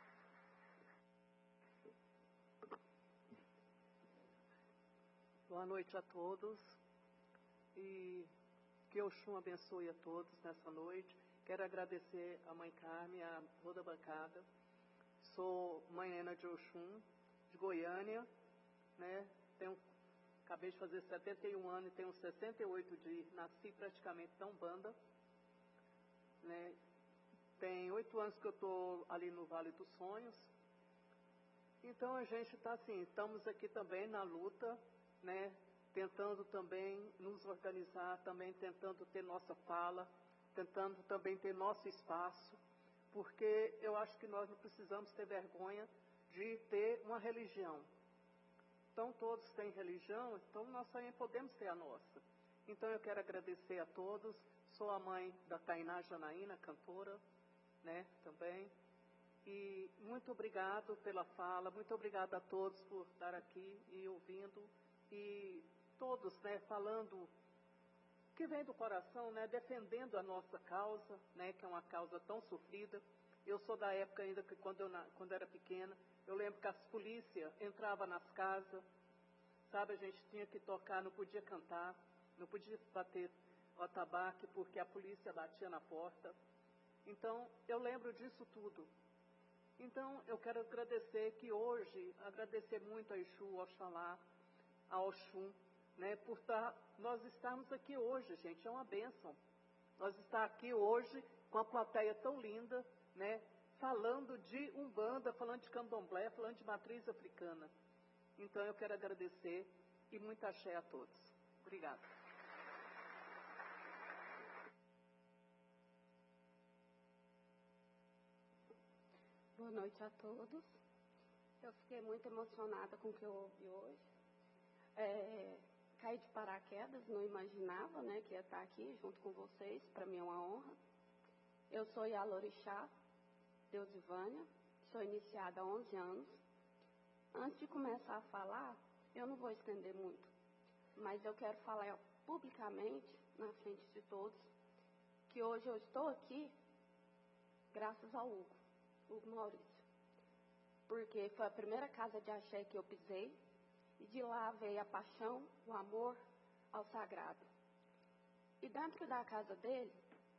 Boa noite a todos e que Oxum abençoe a todos nessa noite. Quero agradecer a Mãe Carmen, a toda a bancada. Sou Mãe Nena de Oxum, de Goiânia, né? Tenho, acabei de fazer setenta e um anos e tenho sessenta e oito de nasci praticamente na Umbanda, né? Tem oito anos que eu estou ali no Vale dos Sonhos. Então a gente está assim, estamos aqui também na luta, né, tentando também nos organizar, também tentando ter nossa fala, tentando também ter nosso espaço, porque eu acho que nós não precisamos ter vergonha de ter uma religião. Então todos têm religião, então nós também podemos ter a nossa. Então eu quero agradecer a todos, sou a mãe da Tainá Janaína, cantora, né, também, E muito obrigado pela fala, muito obrigado a todos por estar aqui e ouvindo. E todos, né, falando que vem do coração, né, defendendo a nossa causa, né, que é uma causa tão sofrida. Eu sou da época ainda que quando eu na, quando era pequena, eu lembro que as polícias entravam nas casas, sabe, a gente tinha que tocar, não podia cantar, não podia bater o atabaque porque a polícia batia na porta. Então, eu lembro disso tudo. Então, eu quero agradecer que hoje, agradecer muito a Exu, ao Oxalá, a Oxum, né, por tá, nós estarmos aqui hoje, gente, é uma bênção. Nós estar aqui hoje com a plateia tão linda, né, falando de Umbanda, falando de Candomblé, falando de matriz africana. Então, eu quero agradecer e muito axé a todos. Obrigada. Boa noite a todos. Eu fiquei muito emocionada com o que eu ouvi hoje. É, caí de paraquedas, não imaginava, né, que ia estar aqui junto com vocês. Para mim é uma honra. Eu sou Yalorixá, Deus Ivânia, sou iniciada há onze anos. Antes de começar a falar, eu não vou estender muito, mas eu quero falar publicamente, na frente de todos, que hoje eu estou aqui graças ao Hugo. Hugo Maurício, porque foi a primeira casa de axé que eu pisei, e de lá veio a paixão, o amor ao sagrado. E dentro da casa dele,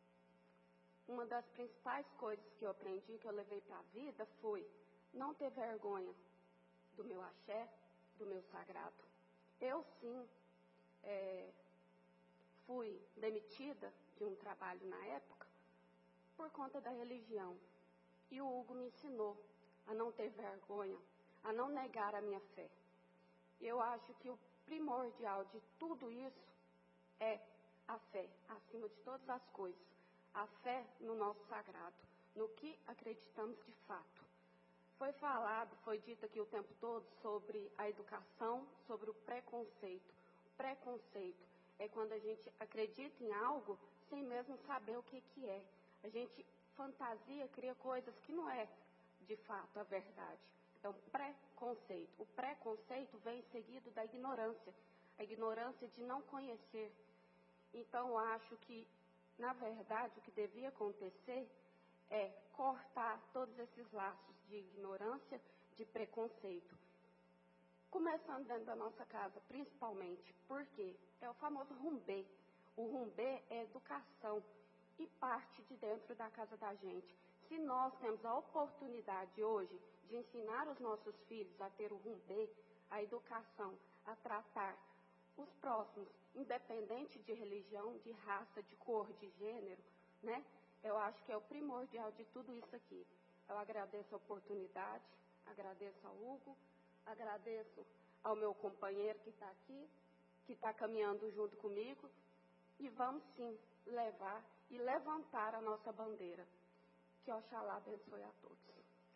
uma das principais coisas que eu aprendi, que eu levei para a vida, foi não ter vergonha do meu axé, do meu sagrado. Eu, sim, é, fui demitida de um trabalho na época por conta da religião. E o Hugo me ensinou a não ter vergonha, a não negar a minha fé. Eu acho que o primordial de tudo isso é a fé, acima de todas as coisas. A fé no nosso sagrado, no que acreditamos de fato. Foi falado, foi dito aqui o tempo todo sobre a educação, sobre o preconceito. O preconceito é quando a gente acredita em algo sem mesmo saber o que, que é. A gente fantasia, cria coisas que não é de fato a verdade. Então, preconceito. O preconceito vem seguido da ignorância. A ignorância de não conhecer. Então, eu acho que, na verdade, o que devia acontecer é cortar todos esses laços de ignorância, de preconceito. Começando dentro da nossa casa, principalmente. Por quê? É o famoso rumbê. O rumbê é educação. E parte de dentro da casa da gente. Se nós temos a oportunidade hoje de ensinar os nossos filhos a ter o rumbê, a educação, a tratar os próximos, independente de religião, de raça, de cor, de gênero, né? Eu acho que é o primordial de tudo isso aqui. Eu agradeço a oportunidade, agradeço ao Hugo, agradeço ao meu companheiro que está aqui, que está caminhando junto comigo, e vamos sim levar e levantar a nossa bandeira. Que Oxalá abençoe a todos.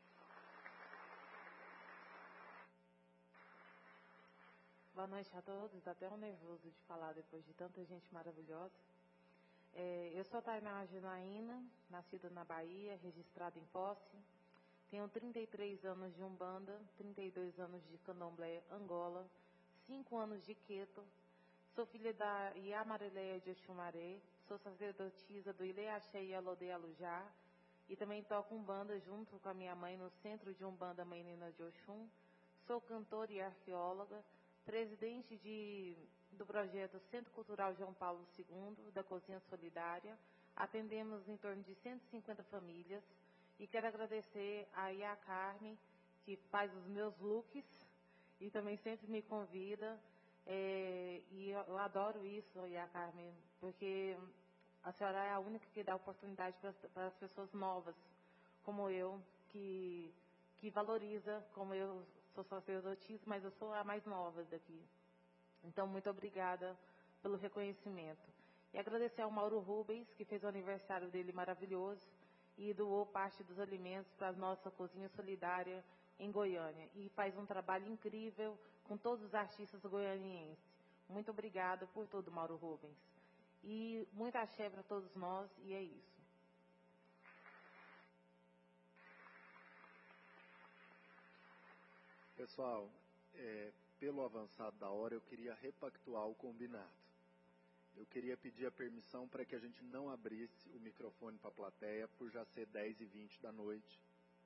Boa noite a todos. Dá até um nervoso de falar depois de tanta gente maravilhosa. É, eu sou Tainá Genuína, nascida na Bahia, registrada em Posse. Tenho trinta e três anos de Umbanda, trinta e dois anos de Candomblé, Angola, cinco anos de Queto. Sou filha da Iamareleia de Oxumaré, sou sacerdotisa do Ilê Axé e Alodê Alujá, e também toco Umbanda junto com a minha mãe no Centro de Umbanda Menina de Oxum. Sou cantora e arqueóloga, presidente de, do projeto Centro Cultural João Paulo segundo, da Cozinha Solidária. Atendemos em torno de cento e cinquenta famílias, e quero agradecer a Ia Carme, que faz os meus looks, e também sempre me convida. É, e eu, eu adoro isso, Ia Carmen, porque a senhora é a única que dá oportunidade para as pessoas novas, como eu, que, que valoriza, como eu sou sacerdotisa, mas eu sou a mais nova daqui. Então, muito obrigada pelo reconhecimento. E agradecer ao Mauro Rubens, que fez o aniversário dele maravilhoso e doou parte dos alimentos para a nossa Cozinha Solidária em Goiânia. E faz um trabalho incrível com todos os artistas goianienses. Muito obrigada por tudo, Mauro Rubens. E muita axé para todos nós, e é isso. Pessoal, é, pelo avançado da hora, eu queria repactuar o combinado. Eu queria pedir a permissão para que a gente não abrisse o microfone para a plateia, por já ser dez e vinte da noite.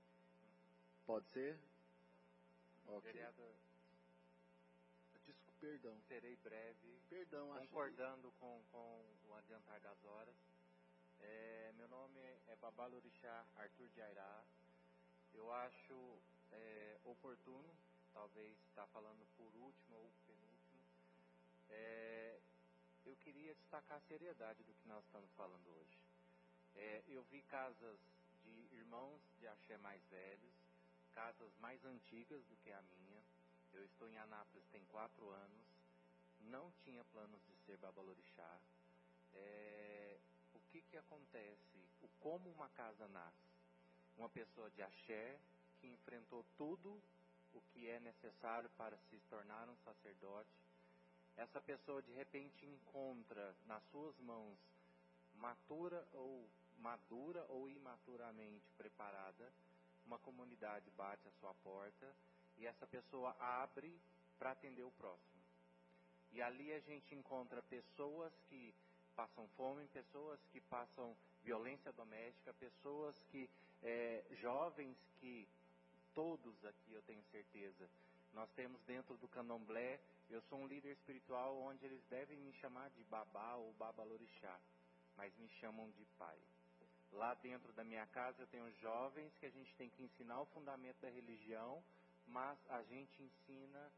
Pode ser? Ok. Vereador, Desculpa, perdão. serei breve, Perdão, acho concordando com, com o adiantar das horas. É, meu nome é Babalorixá Arthur de Airá. Eu acho é, oportuno, talvez estar falando por último ou penúltimo, é, eu queria destacar a seriedade do que nós estamos falando hoje. É, eu vi casas de irmãos de axé mais velhos, casas mais antigas do que a minha. Eu estou em Anápolis tem quatro anos, não tinha planos de ser babalorixá. É, o que que acontece? O como uma casa nasce? Uma pessoa de axé que enfrentou tudo o que é necessário para se tornar um sacerdote. Essa pessoa de repente encontra nas suas mãos matura ou madura ou imaturamente preparada, uma comunidade bate a sua porta e essa pessoa abre para atender o próximo. E ali a gente encontra pessoas que passam fome, pessoas que passam violência doméstica, pessoas que, é, jovens que, todos aqui eu tenho certeza, nós temos dentro do candomblé, eu sou um líder espiritual onde eles devem me chamar de babá ou babalorixá, mas me chamam de pai. Lá dentro da minha casa eu tenho jovens que a gente tem que ensinar o fundamento da religião, mas a gente ensina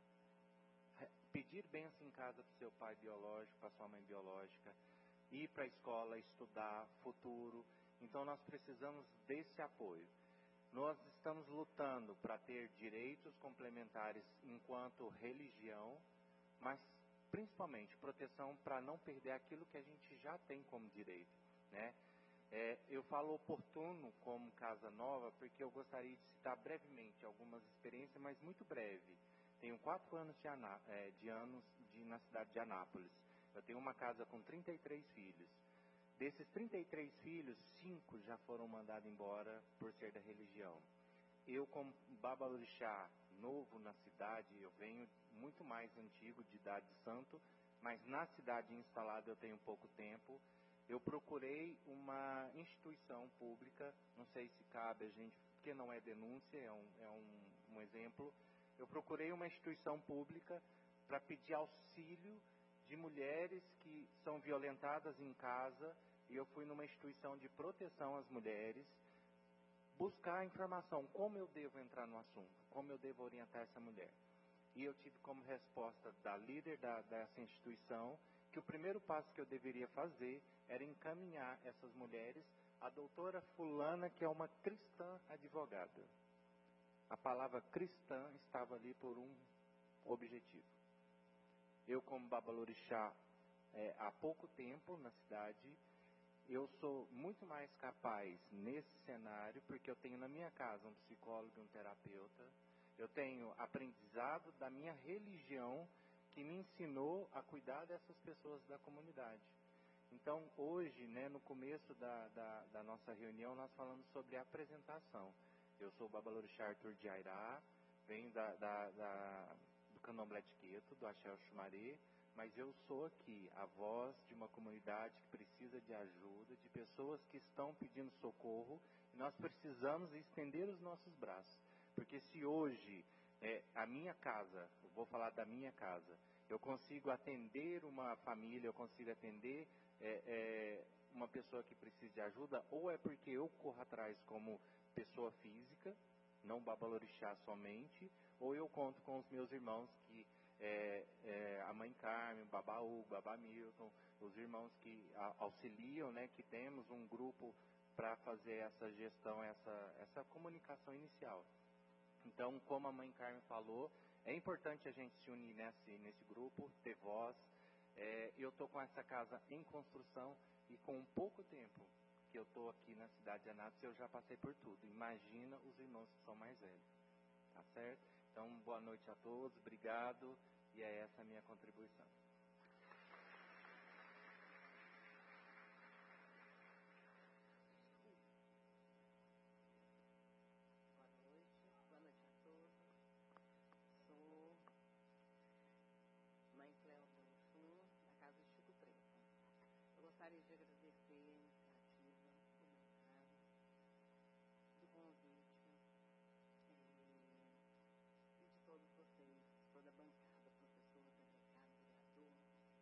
pedir bênção em casa para o seu pai biológico, para sua mãe biológica, ir para a escola, estudar, futuro. Então nós precisamos desse apoio. Nós estamos lutando para ter direitos complementares enquanto religião, mas principalmente proteção para não perder aquilo que a gente já tem como direito, né? É, eu falo oportuno como Casa Nova porque eu gostaria de citar brevemente algumas experiências, mas muito breve. Tenho quatro anos de, Aná, é, de anos de, na cidade de Anápolis. Eu tenho uma casa com trinta e três filhos. Desses trinta e três filhos, cinco já foram mandados embora por ser da religião. Eu, como babalorixá novo na cidade, eu venho muito mais antigo, de idade de santo, mas na cidade instalada eu tenho pouco tempo. Eu procurei uma instituição pública, não sei se cabe a gente, porque não é denúncia, é um, é um, um exemplo. Eu procurei uma instituição pública para pedir auxílio de mulheres que são violentadas em casa, e eu fui numa instituição de proteção às mulheres, buscar informação, como eu devo entrar no assunto, como eu devo orientar essa mulher. E eu tive como resposta da líder da, dessa instituição, que o primeiro passo que eu deveria fazer era encaminhar essas mulheres à doutora fulana, que é uma cristã advogada. A palavra cristã estava ali por um objetivo. Eu, como babalorixá, é, há pouco tempo na cidade, eu sou muito mais capaz nesse cenário, porque eu tenho na minha casa um psicólogo e um terapeuta, eu tenho aprendizado da minha religião que me ensinou a cuidar dessas pessoas da comunidade. Então, hoje, né, no começo da, da, da nossa reunião, nós falamos sobre apresentação. Eu sou o babalorixá Arthur de Airá, venho da, da, da, do candomblé de Queto, do axé Oxumaré, mas eu sou aqui a voz de uma comunidade que precisa de ajuda, de pessoas que estão pedindo socorro, e nós precisamos estender os nossos braços. Porque se hoje, é, a minha casa, eu vou falar da minha casa, eu consigo atender uma família, eu consigo atender é, é, uma pessoa que precisa de ajuda, ou é porque eu corro atrás como pessoa física, não babalorixá somente, ou eu conto com os meus irmãos que É, é, a mãe Carmen, o Babá Hugo, o Babá Milton, os irmãos que a, auxiliam, né, que temos um grupo para fazer essa gestão, essa, essa comunicação inicial. Então, como a mãe Carmen falou, é importante a gente se unir nesse, nesse grupo, ter voz. É, eu estou com essa casa em construção e com pouco tempo que eu estou aqui na cidade de Anápolis, eu já passei por tudo. Imagina os irmãos que são mais velhos, tá certo? Então, boa noite a todos, obrigado, e é essa a minha contribuição. Boa noite, boa noite a todos. gostaria de agradecer a iniciativa do mercado, do convite é, e de todos vocês, toda a bancada, professor, delegado, vereador,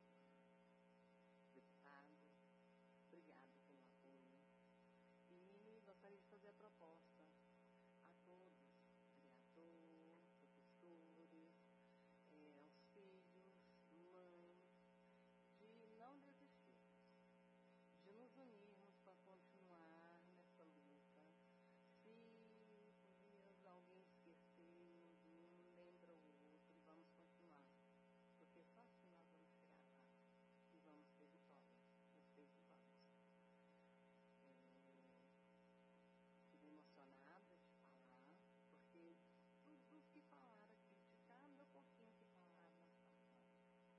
deputado. Obrigado pelo apoio. E gostaria de fazer a proposta a todos, vereador, professores, é, aos filhos, mães, de não desistir, de nos unirmos para continuar nessa luta. Se por dias alguém esqueceu, um lembra o outro, e vamos continuar, porque só assim nós vamos chegar lá e vamos ter vitória. Eu sei que vamos. É, fico emocionada de falar, porque tudo que falaram, criticar, meu pouquinho que falaram nós passamos.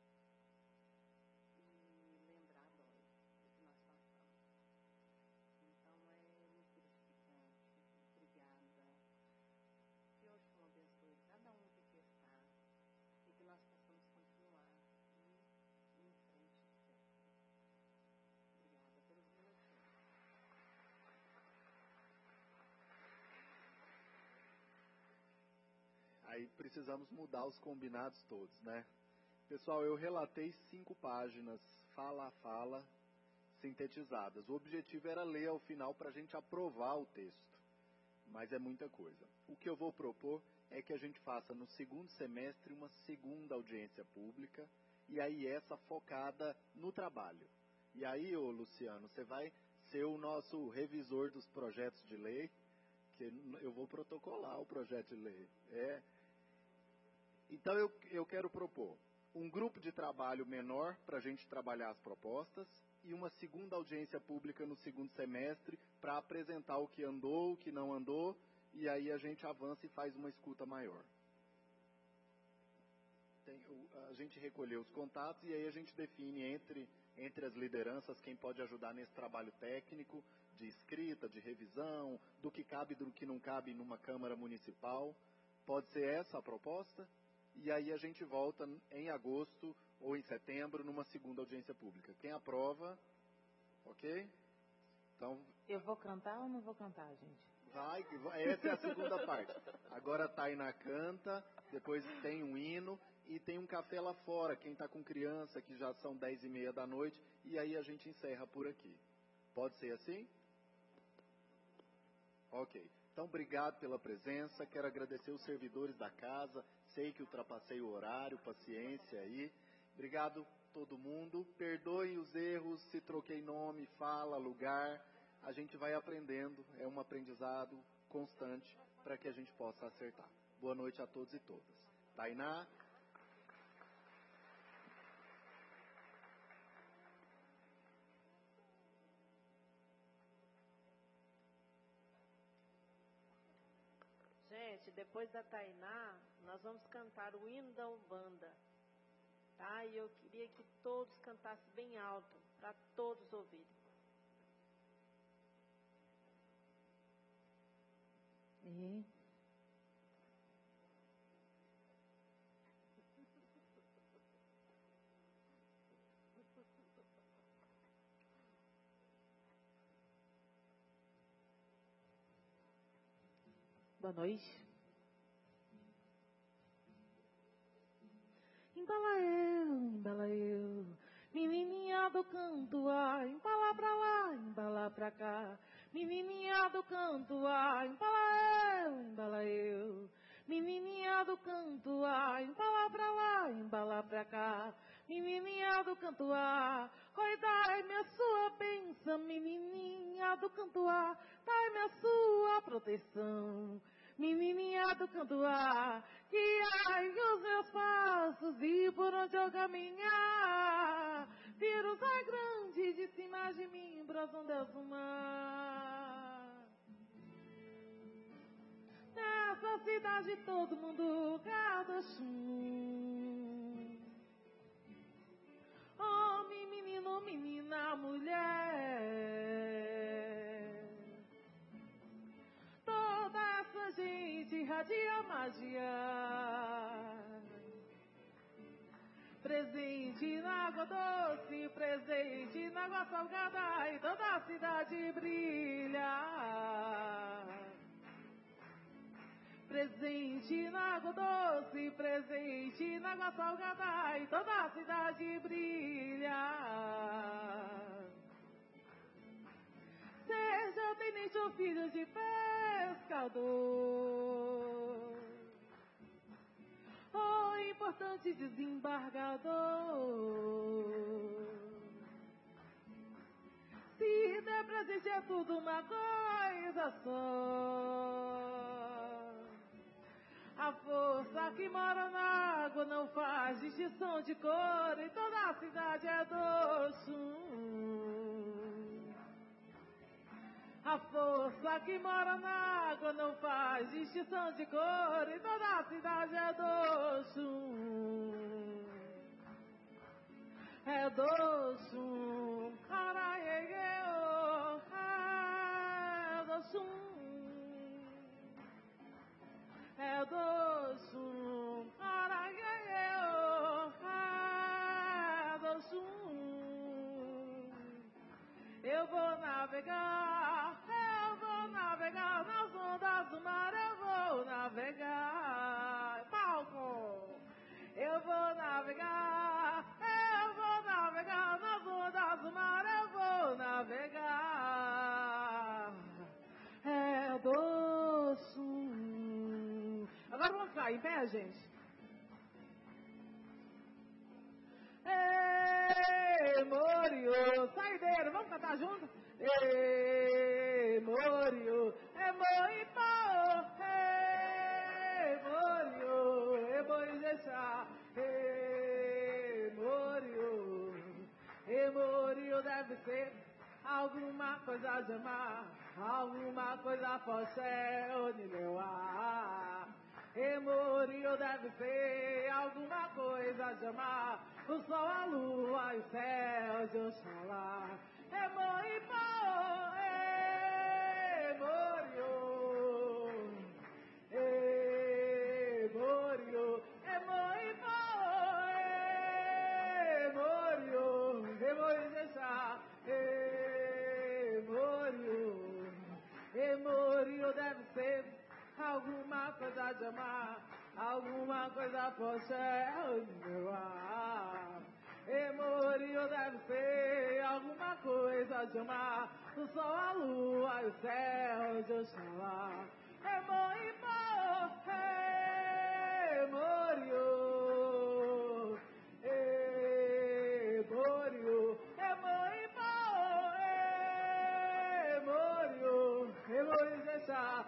E lembrar dói do que nós passamos. Então é muito gratificante. Obrigada. Que Oxum abençoe cada um que aqui está e que nós possamos continuar e em frente sempre. Obrigada pelos minutinhos. Aí precisamos mudar os combinados todos, né? Pessoal, eu relatei cinco páginas, fala a fala, sintetizadas. O objetivo era ler ao final para a gente aprovar o texto, mas é muita coisa. O que eu vou propor é que a gente faça no segundo semestre uma segunda audiência pública, e aí essa focada no trabalho. E aí, ô Luciano, você vai ser o nosso revisor dos projetos de lei, que eu vou protocolar o projeto de lei. É. Então eu, eu quero propor um grupo de trabalho menor para a gente trabalhar as propostas e uma segunda audiência pública no segundo semestre para apresentar o que andou, o que não andou, e aí a gente avança e faz uma escuta maior. Tem, a gente recolheu os contatos e aí a gente define entre, entre as lideranças quem pode ajudar nesse trabalho técnico, de escrita, de revisão, do que cabe e do que não cabe numa Câmara Municipal. Pode ser essa a proposta? E aí a gente volta em agosto ou em setembro numa segunda audiência pública. Quem aprova, ok? Então, eu vou cantar ou não vou cantar, gente? Vai, essa é a segunda parte. Agora a Tainá canta, depois tem um hino e tem um café lá fora. Quem está com criança, que já são dez e meia da noite, e aí a gente encerra por aqui. Pode ser assim? Ok. Então, obrigado pela presença. Quero agradecer os servidores da casa. Sei que ultrapassei o horário, paciência aí. Obrigado todo mundo. Perdoem os erros, se troquei nome, fala, lugar. A gente vai aprendendo. É um aprendizado constante para que a gente possa acertar. Boa noite a todos e todas. Tainá. Gente, depois da Tainá, nós vamos cantar o hino da Umbanda, tá? E eu queria que todos cantassem bem alto, para todos ouvirem. E... Boa noite. Embala eu, embala eu, menininha do canto, ah, embala pra lá, embala pra cá. Menininha do canto, ah, embala eu, embala eu, menininha do canto, ah, embala pra lá, embala pra cá. Menininha do canto, ah, oi, dai-me a sua bênção, menininha do canto, ah, dai-me a sua proteção. Menininha do canto, ah, que ai os meus passos e por onde eu caminhar, tiros ai grande de cima de mim, brasam Deus do mar. Nessa cidade todo mundo cada chum. Homem, menino, menina, mulher. Toda essa gente irradia magia. Presente presente na água doce, presente na água salgada, e toda a cidade brilha. Presente na água doce, presente na água salgada, e toda a cidade brilha. Seja tenente ou filho de pescador, oh, importante desembargador, se der presente é tudo uma coisa só. A força que mora na água não faz distinção de cor, e toda a cidade é do Oxum. A força que mora na água não faz distinção de cor, e toda a cidade é do Oxum. É do Oxum. Araiegueu, é do Oxum. É do Oxum. Araiegueu, é do Oxum. Eu vou navegar, eu vou navegar nas ondas do mar, eu vou navegar. Palco! Eu vou navegar, eu vou navegar nas ondas do mar, eu vou navegar. É do Sul. Agora vamos ficar em pé, gente. Ei, Morio, saideiro, vamos cantar junto? Ei, Morio, é Moipao, ei, Morio, é Moijexá, ei, Morio, ei, Morio deve ser alguma coisa de amar, alguma coisa poché, Onileuá. Emorio deve ser alguma coisa de amar, o sol, a lua e o céu de Oxalá. Emoipao, Emorio, Emorio, Emoipao, Emorio, Emoijexá, Emorio, Emorio deve ser alguma coisa de amar, alguma coisa poché, Onileuá. Emorio deve ser alguma coisa de amar, o sol, a lua e o céu de Oxalá. Emoipao, Emorio, Emorio, Emoipao, Emorio, Emoijexá,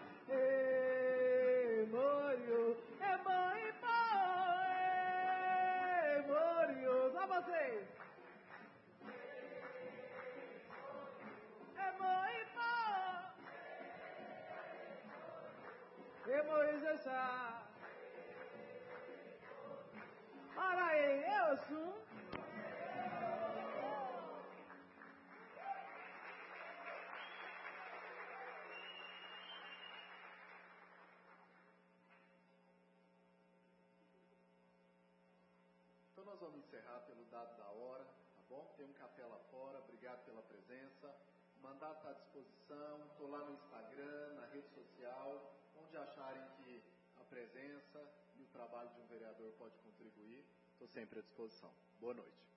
Emorio, Emoipao, Emorio, só vocês. Emoipao, Emoijexá. Para aí, eu sou. Então nós vamos encerrar pelo dado da hora, tá bom? Tem um café lá fora, obrigado pela presença. O mandato está à disposição, estou lá no Instagram, na rede social, onde acharem que a presença e o trabalho de um vereador pode contribuir, estou sempre à disposição. Boa noite.